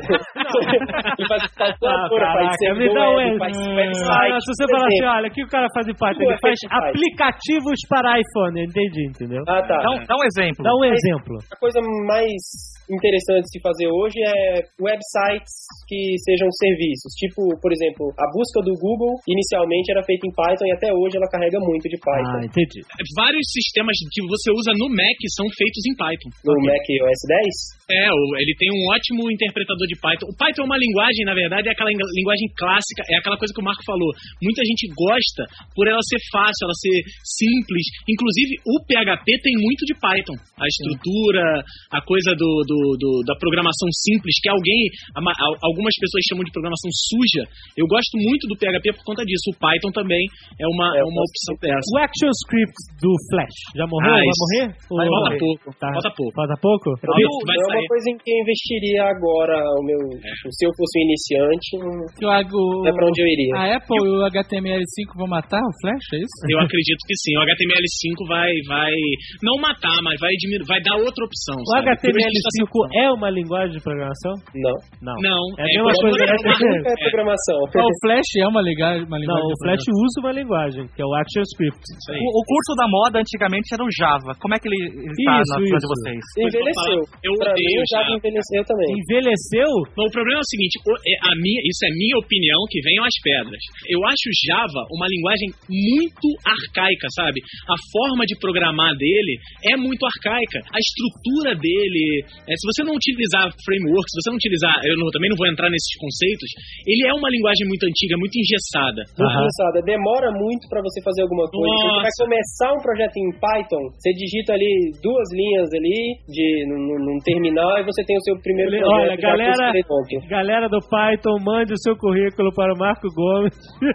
Ele faz calculadora, Ah, faz caraca, servidor me dá um web, exemplo. faz Ah, website. não, se você por falar assim, exemplo. olha, o que o cara faz em Python? Tudo Ele é faz feito em Python. aplicativos para iPhone, eu entendi, entendeu? Ah, tá. Dá um, dá um exemplo. Dá um exemplo. A coisa mais interessante de se fazer hoje é websites que sejam serviços. Tipo, por exemplo, a busca do Google inicialmente era feita em Python e até hoje ela carrega muito de Python. Ah, entendi. Vários sistemas que você usa no Mac são feitos em Python. No Mac O S dez? É, o- ele tem um ótimo interpretador de Python. O Python é uma linguagem, na verdade, é aquela ling- linguagem clássica, é aquela coisa que o Marco falou. Muita gente gosta por ela ser fácil, ela ser simples. Inclusive, o P H P tem muito de Python. A estrutura, a coisa do, do- do- da programação simples, que alguém, a ma- a- algumas pessoas chamam de programação suja. Eu gosto muito do P H P por conta disso. O Python também é uma, É, é uma opção dessa. O ActionScript do Flash, já morreu? Ah, Vai isso. morrer? Vai, Ou- falta pouco. Tá. Falta pouco. Falta pouco? Não, Repita. vai Não é sair. uma coisa em que eu investiria agora o meu. tipo, se eu fosse um iniciante, não Que o, o, é pra onde eu iria. a Apple e o H T M L cinco vão matar o Flash, é isso? Eu acredito que sim. O H T M L cinco vai, vai não matar, mas vai, diminuir, vai dar outra opção. O sabe? H T M L Hoje a gente tá cinco é uma linguagem de programação? Não. Não. Não, É a mesma é coisa programa- da H T M L. Nunca é programação. Ah, o Flash é uma linguagem, uma linguagem Não, de o Flash programação. usa uma linguagem, que é o ActionScript. Isso aí. O, o curso da moda antigamente era o Java. Como é que ele está Isso, na vida de isso. vocês? Envelheceu. Eu Pra mim, odeio o Java Java. envelheceu também. Envelheceu? Mas o problema é o seguinte, o- é a minha, isso é minha opinião, que venham as pedras. Eu acho o Java uma linguagem muito arcaica, sabe? A forma de programar dele é muito arcaica. A estrutura dele, é, se você não utilizar framework, se você não utilizar, eu não- também não vou entrar nesses conceitos, ele é uma linguagem muito antiga, muito engessada. Muito Aham. cansada. Demora muito pra você fazer alguma coisa. Você vai Nossa. começar um projeto em Python, você digita ali duas linhas ali de, num, num- num terminal e você tem o seu primeiro Olha, projeto. já galera, com os pronto. galera do Python, mande o seu currículo para o Marco Gomes.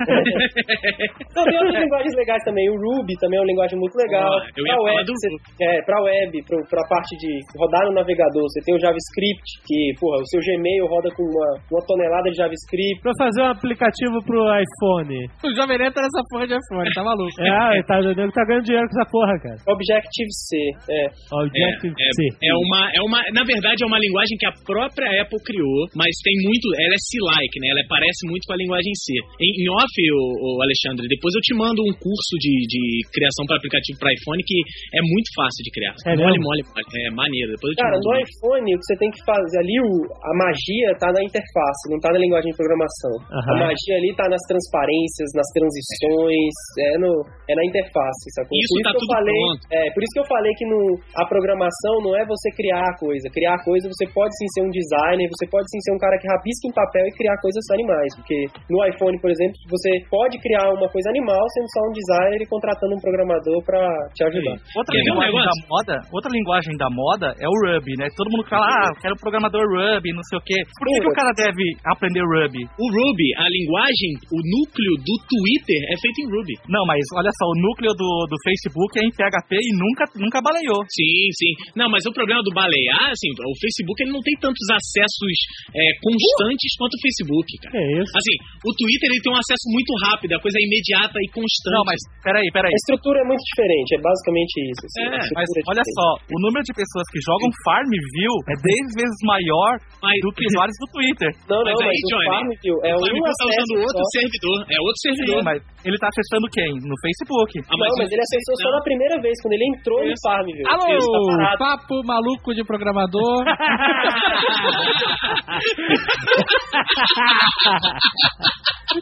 Não, tem outras linguagens legais também. O Ruby também é uma linguagem muito legal. Ah, eu ia pra falar web, do você, Ruby. é, pra web, pro, pra parte de rodar no navegador, você tem o JavaScript, que, porra, o seu Gmail roda com uma, uma tonelada de JavaScript. Pra fazer um aplicativo pro iPhone. O Jovem Nerd tá nessa porra de iPhone, tá maluco? É, ele tá, ele tá ganhando dinheiro com essa porra, cara. Objective-C, é. Objective-C. É, é uma, é uma, na verdade, é uma linguagem que a própria Apple criou, mas tem muito, ela é C-like, né? Ela parece muito com a linguagem C. Em, em off, o, o Alexandre, depois eu te mando um curso de, de criação para aplicativo para iPhone que é muito fácil de criar. É mole, mesmo? mole, mole. É maneiro. Depois eu te Cara, mando. no iPhone, o que você tem que fazer ali, o, a magia tá na interface, não tá na linguagem de programação. Aham. A magia ali tá nas transparências, nas transições, é, no, é na interface, sacou? Isso por isso tá que eu tudo falei, pronto. É, por isso que eu falei que no, a programação não é você criar a coisa. Criar a coisa, você pode sim ser um designer, você pode sim ser um cara que rabisca em papel e criar coisas animais. Porque no iPhone, por exemplo, você pode criar uma coisa animal sendo só um designer e contratando um programador pra te ajudar. Outra Quer ver um linguagem da negócio? moda, outra linguagem da moda é o Ruby, né? Todo mundo fala, ah, eu quero programador Ruby, não sei o quê. Por que, que o cara deve aprender Ruby? O Ruby, a linguagem, o núcleo do Twitter é feito em Ruby. Não, mas olha só, o núcleo do, do Facebook é em P H P e nunca, nunca baleou. Sim, sim. Não, mas o problema do balear, assim, o Facebook ele não tem tantos acessos é, constantes quanto o Facebook, cara. É isso. Assim, o Twitter ele tem um acesso muito rápido, a coisa é imediata e constante. Não, mas peraí, peraí. A estrutura é muito diferente, é basicamente isso. Assim, É, a estrutura Mas é olha diferente. só, o número de pessoas que jogam Farmville é dez vezes maior Mas- do que usuários do Twitter. Não, Mas não, aí, mas o Johnny, Farmville é o um Farmville tá usando acesso outro só. servidor. É outro servidor. Sim, mas ele tá acessando quem? No Facebook. Ah, Não, mas ele acessou só não. na primeira vez, quando ele entrou no Farmville. Alô, Ele tá parado. papo maluco de programador.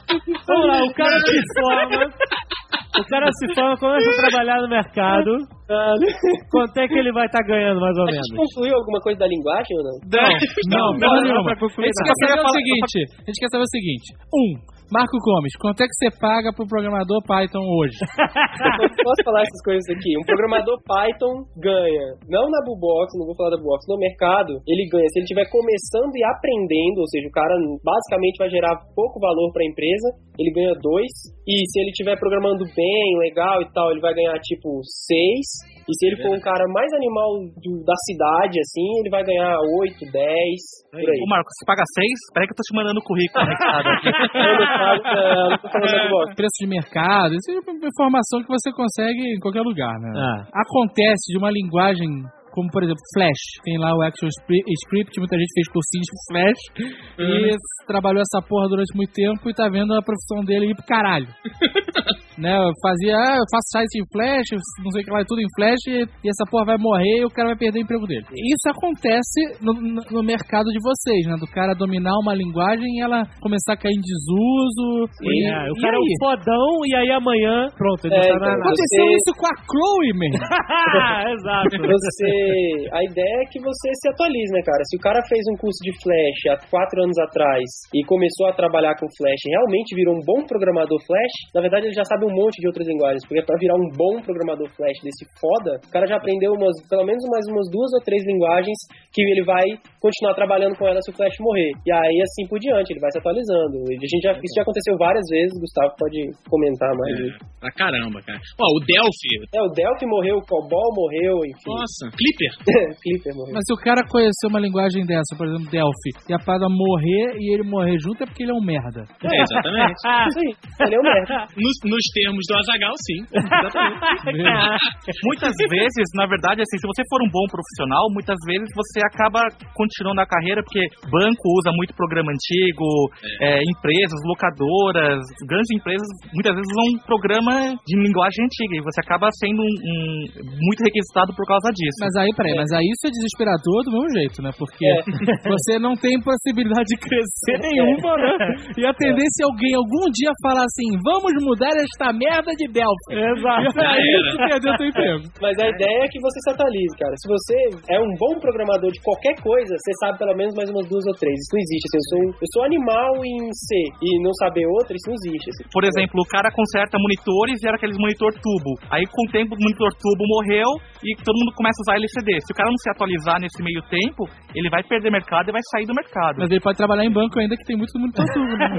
Vamos lá, o cara se forma. O cara se forma, começa a trabalhar no mercado. Quanto é que ele vai estar ganhando, mais ou A menos? gente concluiu alguma coisa da linguagem ou não? Não, não, não, não, não, não. pra concluir A gente nada. quer saber o Fala- seguinte, a gente quer saber o seguinte. Um, Marco Gomes, quanto é que você paga pro programador Python hoje? Eu posso falar essas coisas aqui. Um programador Python ganha, não na Bubox, não vou falar da Bubox, no mercado, ele ganha. Se ele estiver começando e aprendendo, ou seja, o cara basicamente vai gerar pouco valor para a empresa, ele ganha dois. E se ele estiver programando bem, legal e tal, ele vai ganhar tipo seis. E se ele for um cara mais animal do, da cidade, assim, ele vai ganhar oito, dez, por aí. Ô, Marcos, você paga seis? Peraí que eu tô te mandando o currículo anexado aqui. Eu não falo, não, não tô falando da Bubox. Preço de mercado, isso é uma informação que você consegue em qualquer lugar, né? Ah. Acontece de uma linguagem como, por exemplo, Flash. Tem lá o Action Script, muita gente fez cursinho de Flash Uhum. e trabalhou essa porra durante muito tempo e tá vendo a profissão dele ir pro caralho. Né, eu fazia, ah, eu faço site em Flash, não sei o que lá, é tudo em Flash, e, e essa porra vai morrer e o cara vai perder o emprego dele. Isso acontece no, no, no mercado de vocês, né? Do cara dominar uma linguagem e ela começar a cair em desuso. E, É, o e cara é aí? um fodão e aí amanhã, pronto, ele É, não tá então, na nada. Aconteceu Você- isso com a Chloe, man. Exato. Você, a ideia é que você se atualize, né, cara? Se o cara fez um curso de Flash há quatro anos atrás e começou a trabalhar com Flash e realmente virou um bom programador Flash, na verdade ele já sabe um monte de outras linguagens, porque pra virar um bom programador Flash desse foda, o cara já aprendeu umas, pelo menos mais umas duas ou três linguagens que ele vai continuar trabalhando com elas se o Flash morrer. E aí, assim por diante, ele vai se atualizando. E a gente já, isso já aconteceu várias vezes, o Gustavo pode comentar mais. É, pra caramba, cara. Ó, o Delphi. É, o Delphi morreu, o Cobol morreu, enfim. Nossa, Clipper. Clipper morreu. Mas se o cara conhecer uma linguagem dessa, por exemplo, Delphi, e a parada morrer e ele morrer junto, é porque ele é um merda. É, exatamente. Isso aí, ele é um merda. Nos, nos termos do Azaghal, sim. Exatamente. Muitas vezes, na verdade, assim, se você for um bom profissional, muitas vezes você acaba continuando a carreira, porque banco usa muito programa antigo, é. É, empresas, locadoras, grandes empresas, muitas vezes usam um programa de linguagem antiga, e você acaba sendo um, um, muito requisitado por causa disso. Mas aí, peraí, mas aí isso é desesperador do mesmo jeito, né? Porque É. você não tem possibilidade de crescer nenhuma, né? E a tendência é alguém algum dia falar assim, vamos mudar esta merda de Delphi. Exato. E aí você perdeu seu emprego. Mas a ideia é que você se atualize, cara. Se você é um bom programador de qualquer coisa, você sabe pelo menos mais umas duas ou três. Isso não existe. Assim, eu, sou, eu sou animal em C e não saber outra, isso não existe. Assim. Por exemplo, o cara conserta monitores e era aqueles monitor tubo. Aí com o tempo o monitor tubo morreu e todo mundo começa a usar L C D. Se o cara não se atualizar nesse meio tempo, ele vai perder mercado e vai sair do mercado. Mas ele pode trabalhar em banco ainda, que tem muito monitor tubo, né?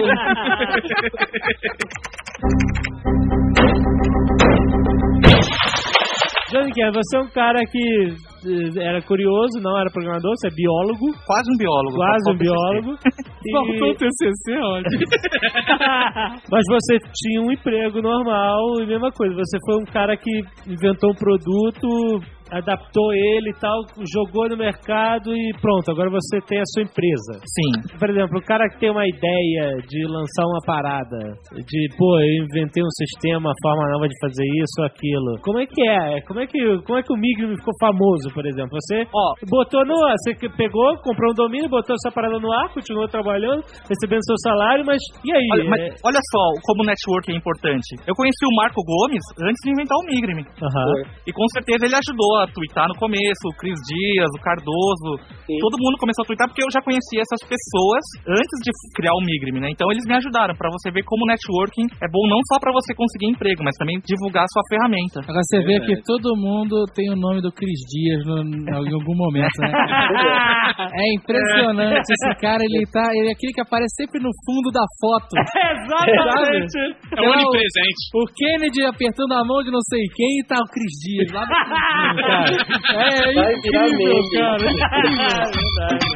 Johnny Kerr, você é um cara que eh, era curioso, não era programador, você é biólogo. Quase um biólogo. Quase um Faltou biólogo. Faltou o T C C, ótimo. Mas você tinha um emprego normal e mesma coisa. Você foi um cara que inventou um produto, adaptou ele e tal, jogou no mercado e pronto, agora você tem a sua empresa. Sim. Por exemplo, o cara que tem uma ideia de lançar uma parada, de, pô, eu inventei um sistema, uma forma nova de fazer isso ou aquilo. Como é que é? Como é que, como é que o Migrim ficou famoso, por exemplo? Você Ó, botou no ar, você que pegou, comprou um domínio, botou essa parada no ar, continuou trabalhando, recebendo seu salário, mas e aí? Olha, mas É- olha só como o network é importante. Eu conheci o Marco Gomes antes de inventar o Migrim. Aham. E com certeza ele ajudou a twittar no começo, o Cris Dias, o Cardoso, Sim. todo mundo começou a twittar porque eu já conhecia essas pessoas antes de criar o Migrim, né? Então eles me ajudaram pra você ver como o networking é bom não só pra você conseguir emprego, mas também divulgar a sua ferramenta. Agora você vê que todo mundo tem o nome do Cris Dias no, no- em algum momento, né? É impressionante esse cara, ele tá. Ele é aquele que aparece sempre no fundo da foto. Exatamente. É um onipresente. O Kennedy apertando a mão de não sei quem e tá o Cris Dias lá no fundinho, cara. É Vai virar incrível, meme. cara. É incrível. Verdade, verdade.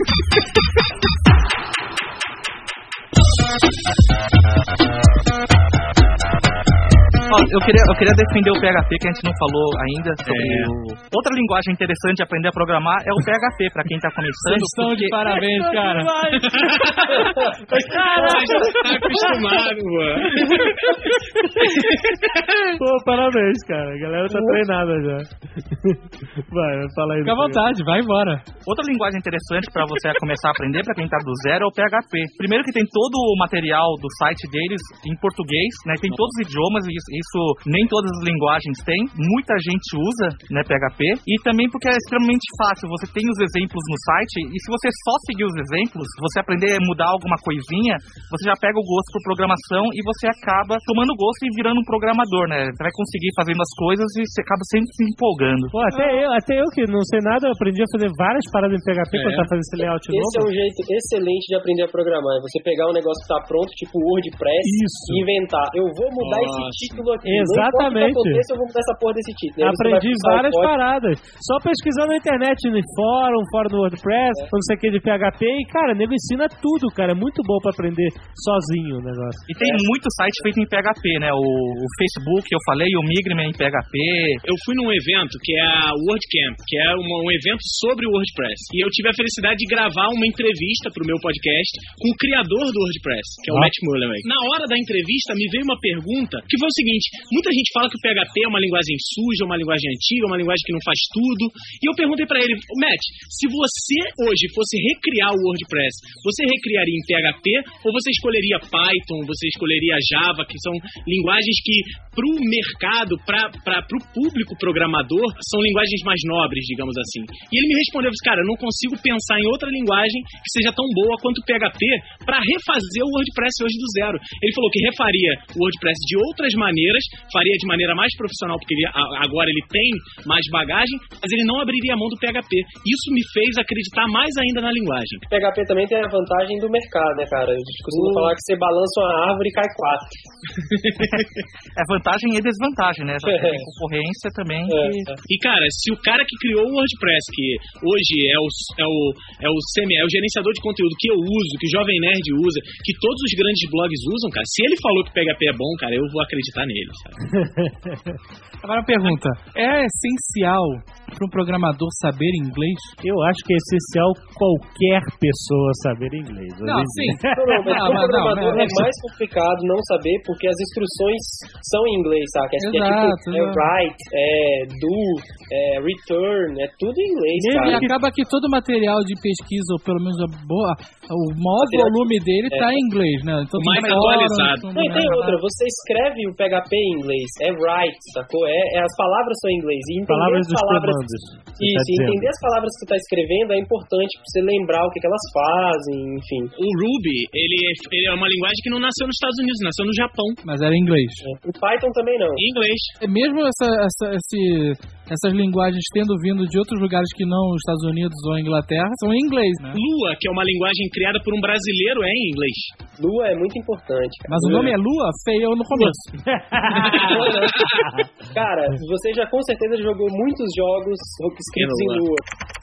Ó, eu, queria, eu queria defender o P H P, que a gente não falou ainda sobre É. o... Outra linguagem interessante de aprender a programar é o P H P, pra quem tá começando. Vocês estão de porque- parabéns, cara. Você já tá acostumado, mano. Pô, parabéns, cara. A galera tá treinada já. Vai, fala aí. Fica à vontade, vai embora. Outra linguagem interessante pra você começar a aprender, pra quem tá do zero, é o P H P. Primeiro que tem todo o material do site deles em português, né? Tem todos os idiomas e Isso nem todas as linguagens têm, muita gente usa, né, P H P, e também porque é extremamente fácil, você tem os exemplos no site, e se você só seguir os exemplos, você aprender a mudar alguma coisinha, você já pega o gosto por programação e você acaba tomando gosto e virando um programador, né? Você vai conseguir fazendo as coisas e você acaba sempre se empolgando. Pô, até, ah. eu, até eu que não sei nada, eu aprendi a fazer várias paradas em P H P é. quando tá fazendo esse layout esse novo. Esse é um jeito excelente de aprender a programar, é você pegar um negócio que tá pronto, tipo WordPress, Isso. e inventar. Eu vou mudar Nossa. esse título aqui. Exatamente. Não importa o que aconteça, eu vou mudar essa porra desse título. Aí aprendi várias paradas. Só pesquisando na internet, no fórum, fórum do WordPress, é. não sei o que de P H P, e cara, o nego ensina tudo, cara. É muito bom pra aprender sozinho o negócio. E tem é. muito site feito em P H P, né? O, o Facebook, eu falei, o Migram é em P H P. Eu fui num evento que é a WordCamp, que é uma, um evento sobre o WordPress. E eu tive a felicidade de gravar uma entrevista pro meu podcast com o criador do WordPress, que é o ah. Matt Mullenweg. Na hora da entrevista, me veio uma pergunta que foi o seguinte: muita gente fala que o P H P é uma linguagem suja, uma linguagem antiga, uma linguagem que não faz tudo. E eu perguntei pra ele, Matt, se você hoje fosse recriar o WordPress, você recriaria em P H P ou você escolheria Python, você escolheria Java, que são linguagens que pro mercado, pra, pra, pro público programador, são linguagens mais nobres, digamos assim. E ele me respondeu, cara, eu não consigo pensar em outra linguagem que seja tão boa quanto o P H P pra refazer o WordPress hoje do zero. Ele falou que refaria o WordPress de outras maneiras, faria de maneira mais profissional, porque ele, agora ele tem mais bagagem, mas ele não abriria a mão do P H P. Isso me fez acreditar mais ainda na linguagem. O P H P também tem a vantagem do mercado, né, cara? A gente costuma uh. falar que você balança uma árvore e cai quatro. É vantagem e desvantagem, né? Tem concorrência também. É. Que... E, cara, se o cara que criou o WordPress, que hoje é o, é o, é o, semi, é o gerenciador de conteúdo que eu uso, que o Jovem Nerd usa, que todos os grandes blogs usam, cara, se ele falou que o P H P é bom, cara, eu vou acreditar nele, sabe? Agora uma pergunta, é essencial para um programador saber inglês? Eu acho que é essencial qualquer pessoa saber inglês. Não, sim. Não, não, mas não, o programador não, não, é mais complicado não saber porque as instruções são em inglês, sabe? É, exato, é tipo, é write, é do, é return, é tudo em inglês, e cara. E acaba que todo o material de pesquisa, ou pelo menos a boa, o maior material volume dele está é. em inglês, né? Então, o mais atualizado. Não, e tem outra, você escreve o P H P em inglês, é write, sacou? É, é, as palavras são em inglês. E entender palavras as palavras. Isso, tá entender as palavras que você está escrevendo é importante para você lembrar o que, que elas fazem, enfim. O Ruby, ele é, ele é uma linguagem que não nasceu nos Estados Unidos, nasceu no Japão. Mas era em inglês. É. O Python também não. Em inglês. Mesmo essa, essa, esse, essas linguagens tendo vindo de outros lugares que não os Estados Unidos ou a Inglaterra, são em inglês, né? Lua, que é uma linguagem criada por um brasileiro, é em inglês. Lua é muito importante, cara. Mas Lua. O nome é Lua? Feio no começo. Cara, você já com certeza jogou muitos jogos escritos em Lua.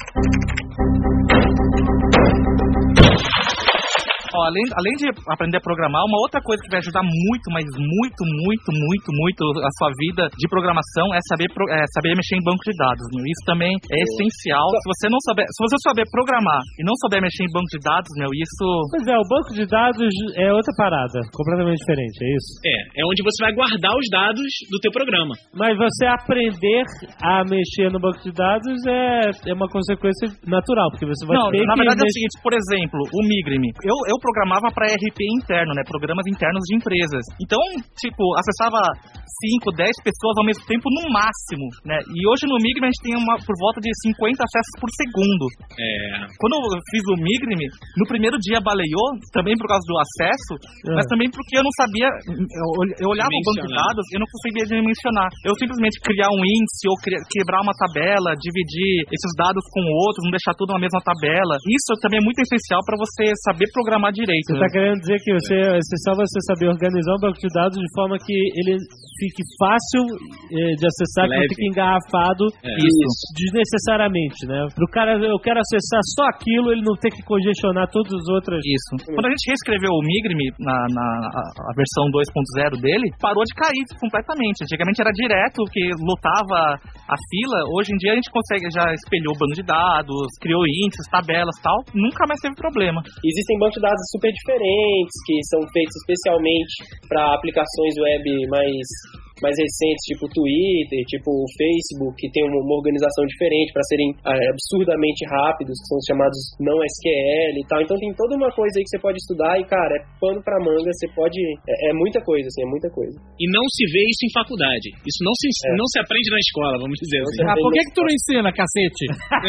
Ó, além, além de aprender a programar, uma outra coisa que vai ajudar muito, mas muito, muito, muito, muito a sua vida de programação é saber, é saber mexer em banco de dados, meu. Isso também é essencial. Se você não souber, se você souber programar e não souber mexer em banco de dados, meu, isso... Pois é, o banco de dados é outra parada, completamente diferente, é isso? É, é onde você vai guardar os dados do teu programa. Mas você aprender a mexer no banco de dados é, é uma consequência natural, porque você vai não, ter na que... verdade mex... é o seguinte, por exemplo, o Migrime. Eu, eu programava para R P interno, né? Programas internos de empresas. Então, tipo, acessava cinco, dez pessoas ao mesmo tempo no máximo, né? E hoje no Migrime a gente tem uma, por volta de cinquenta acessos por segundo. É. Quando eu fiz o Migrime, no primeiro dia baleou, também por causa do acesso, é. mas também porque eu não sabia, eu, eu olhava o banco de dados e eu não conseguia dimensionar. Eu simplesmente criar um índice ou criar, quebrar uma tabela, dividir esses dados com outros, não deixar tudo na mesma tabela. Isso também é muito essencial para você saber programar direito. Você está querendo dizer que você, é só você saber organizar um banco de dados de forma que ele fique fácil eh, de acessar, que não fique engarrafado é. Isso. desnecessariamente, né? Pro cara, eu quero acessar só aquilo, ele não ter que congestionar todas as outras. Isso. Quando a gente reescreveu o Migrime na, na a, a versão dois ponto zero dele, parou de cair completamente. Antigamente era direto, que lotava a fila. Hoje em dia a gente consegue, já espelhou o banco de dados, criou índices, tabelas e tal. Nunca mais teve problema. Existem bancos de dados super diferentes, que são feitos especialmente para aplicações web mais mais recentes, tipo o Twitter, tipo o Facebook, que tem uma, uma organização diferente para serem é, absurdamente rápidos, que são os chamados não S Q L e tal. Então tem toda uma coisa aí que você pode estudar e, cara, é pano pra manga, você pode... É, é muita coisa, assim, é muita coisa. E não se vê isso em faculdade. Isso não se, é. não se aprende na escola, vamos dizer assim. Ah, por que que tu não ensina, cacete?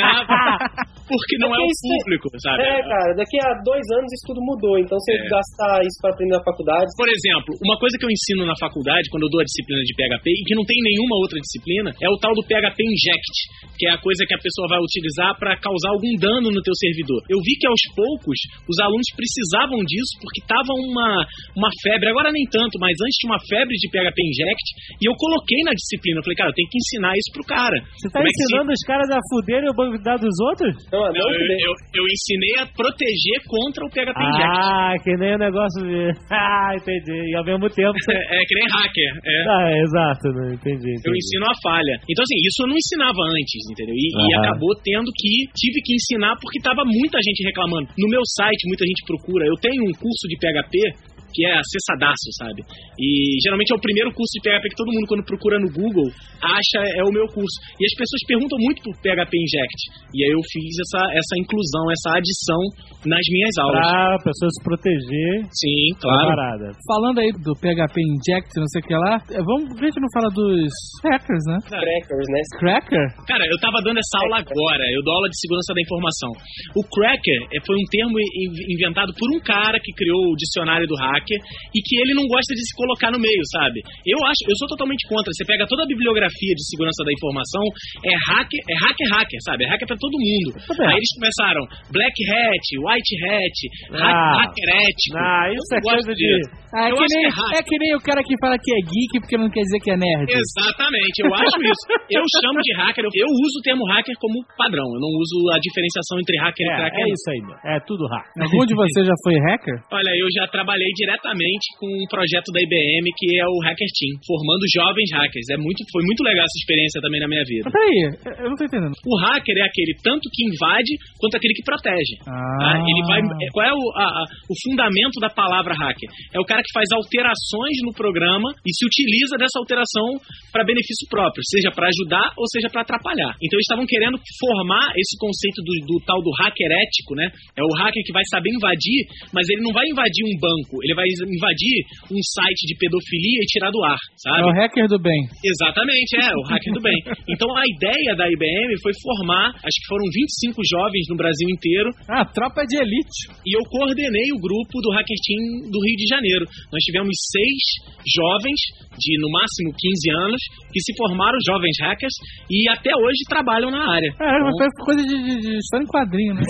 Ah, porque não é, é o público, sabe? É, cara, daqui a dois anos isso tudo mudou, então você é. gastar isso pra aprender na faculdade... Por exemplo, uma coisa que eu ensino na faculdade, quando eu dou a disciplina de P H P, e que não tem nenhuma outra disciplina, é o tal do P H P Inject, que é a coisa que a pessoa vai utilizar para causar algum dano no teu servidor. Eu vi que aos poucos os alunos precisavam disso porque tava uma, uma febre, agora nem tanto, mas antes tinha uma febre de P H P Inject, e eu coloquei na disciplina, eu falei, cara, eu tenho que ensinar isso pro cara. Você tá Como ensinando é se... os caras a fuderem o banco de dados dos outros? Não, não, não eu, eu, eu ensinei a proteger contra o P H P Inject. Ah, que nem o negócio de... Ah, entendi. E ao mesmo tempo... é, é que nem hacker. É. Ah, é, exato, não entendi, entendi. Eu ensino a falha. Então, assim, isso eu não ensinava antes, entendeu? E, e acabou tendo que... Tive que ensinar porque tava muita gente reclamando. No meu site, muita gente procura. Eu tenho um curso de P H P que é acessadaço, sabe? E geralmente é o primeiro curso de P H P que todo mundo, quando procura no Google, acha é o meu curso. E as pessoas perguntam muito por P H P Inject. E aí eu fiz essa, essa inclusão, essa adição nas minhas aulas. Pra pessoa se proteger. Sim, claro. Parada. Falando aí do P H P Inject, não sei o que lá, vamos ver se não fala dos hackers, né? Crackers, né? Cracker? Cara, eu tava dando essa aula agora. Eu dou aula de segurança da informação. O cracker foi um termo inventado por um cara que criou o dicionário do hacker e que ele não gosta de se colocar no meio, sabe? Eu acho, eu sou totalmente contra. Você pega toda a bibliografia de segurança da informação, é hacker, é hacker, hacker, sabe? É hacker pra todo mundo. É. Aí eles começaram Black Hat, White Hat, ah, hacker ético. Ah, isso é coisa de... Ah, é, que nem, é, é que nem o cara que fala que é geek porque não quer dizer que é nerd. Exatamente, eu acho isso. Eu chamo de hacker, eu, eu uso o termo hacker como padrão. Eu não uso a diferenciação entre hacker é, e cracker. É isso aí, meu. É tudo hacker. Algum de vocês já foi hacker? Olha, eu já trabalhei diretamente com um projeto da I B M que é o Hacker Team, formando jovens hackers. É muito, foi muito legal essa experiência também na minha vida. Mas peraí, eu não tô entendendo. O hacker é aquele tanto que invade quanto aquele que protege. Ah. Tá? Ele vai, qual é o, a, a, o fundamento da palavra hacker? É o cara que faz alterações no programa e se utiliza dessa alteração para benefício próprio, seja para ajudar ou seja para atrapalhar. Então eles estavam querendo formar esse conceito do, do tal do hacker ético, né? É o hacker que vai saber invadir, mas ele não vai invadir um banco, ele vai invadir um site de pedofilia e tirar do ar, sabe? É o hacker do bem. Exatamente, é, o hacker do bem. Então a ideia da I B M foi formar, acho que foram vinte e cinco jovens no Brasil inteiro. Ah, tropa de elite. E eu coordenei o grupo do Hacker Team do Rio de Janeiro. Nós tivemos seis jovens de no máximo quinze anos que se formaram jovens hackers e até hoje trabalham na área. É, então, mas é coisa de, de, de história em quadrinho, né?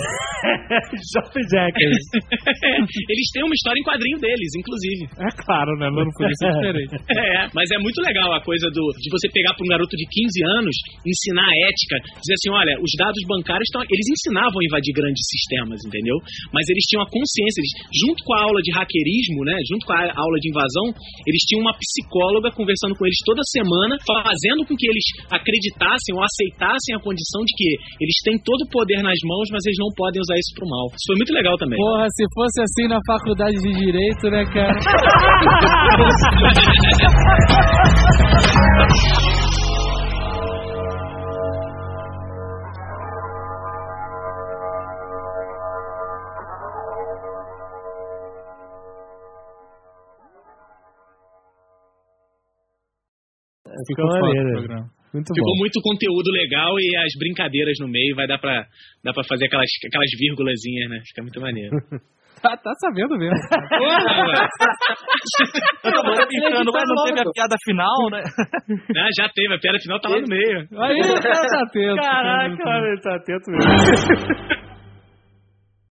Jovens hackers. Eles têm uma história em quadrinho deles, inclusive. É claro, né? Não podia ser diferente. É, mas é muito legal a coisa do, de você pegar para um garoto de quinze anos, ensinar a ética, dizer assim, olha, os dados bancários estão... Eles ensinavam a invadir grandes sistemas, entendeu? Mas eles tinham a consciência, eles, junto com a aula de hackerismo, né? Junto com a aula de invasão, eles tinham uma psicóloga conversando com eles toda semana, fazendo com que eles acreditassem ou aceitassem a condição de que eles têm todo o poder nas mãos, mas eles não podem usar isso pro mal. Isso foi muito legal também. Porra, se fosse assim na faculdade de Direito, né, cara? Ficou maneiro. Muito Ficou bom. muito conteúdo legal e as brincadeiras no meio, vai dar pra, dar pra fazer aquelas, aquelas vírgulazinhas, né? Fica muito maneiro. Tá, tá sabendo mesmo. Porra, mano. Eu tô brincando, mas não teve a piada final, né? Ah, já teve, a piada final tá lá no meio. Aí o cara tá atento. Caraca, ele tá atento mesmo.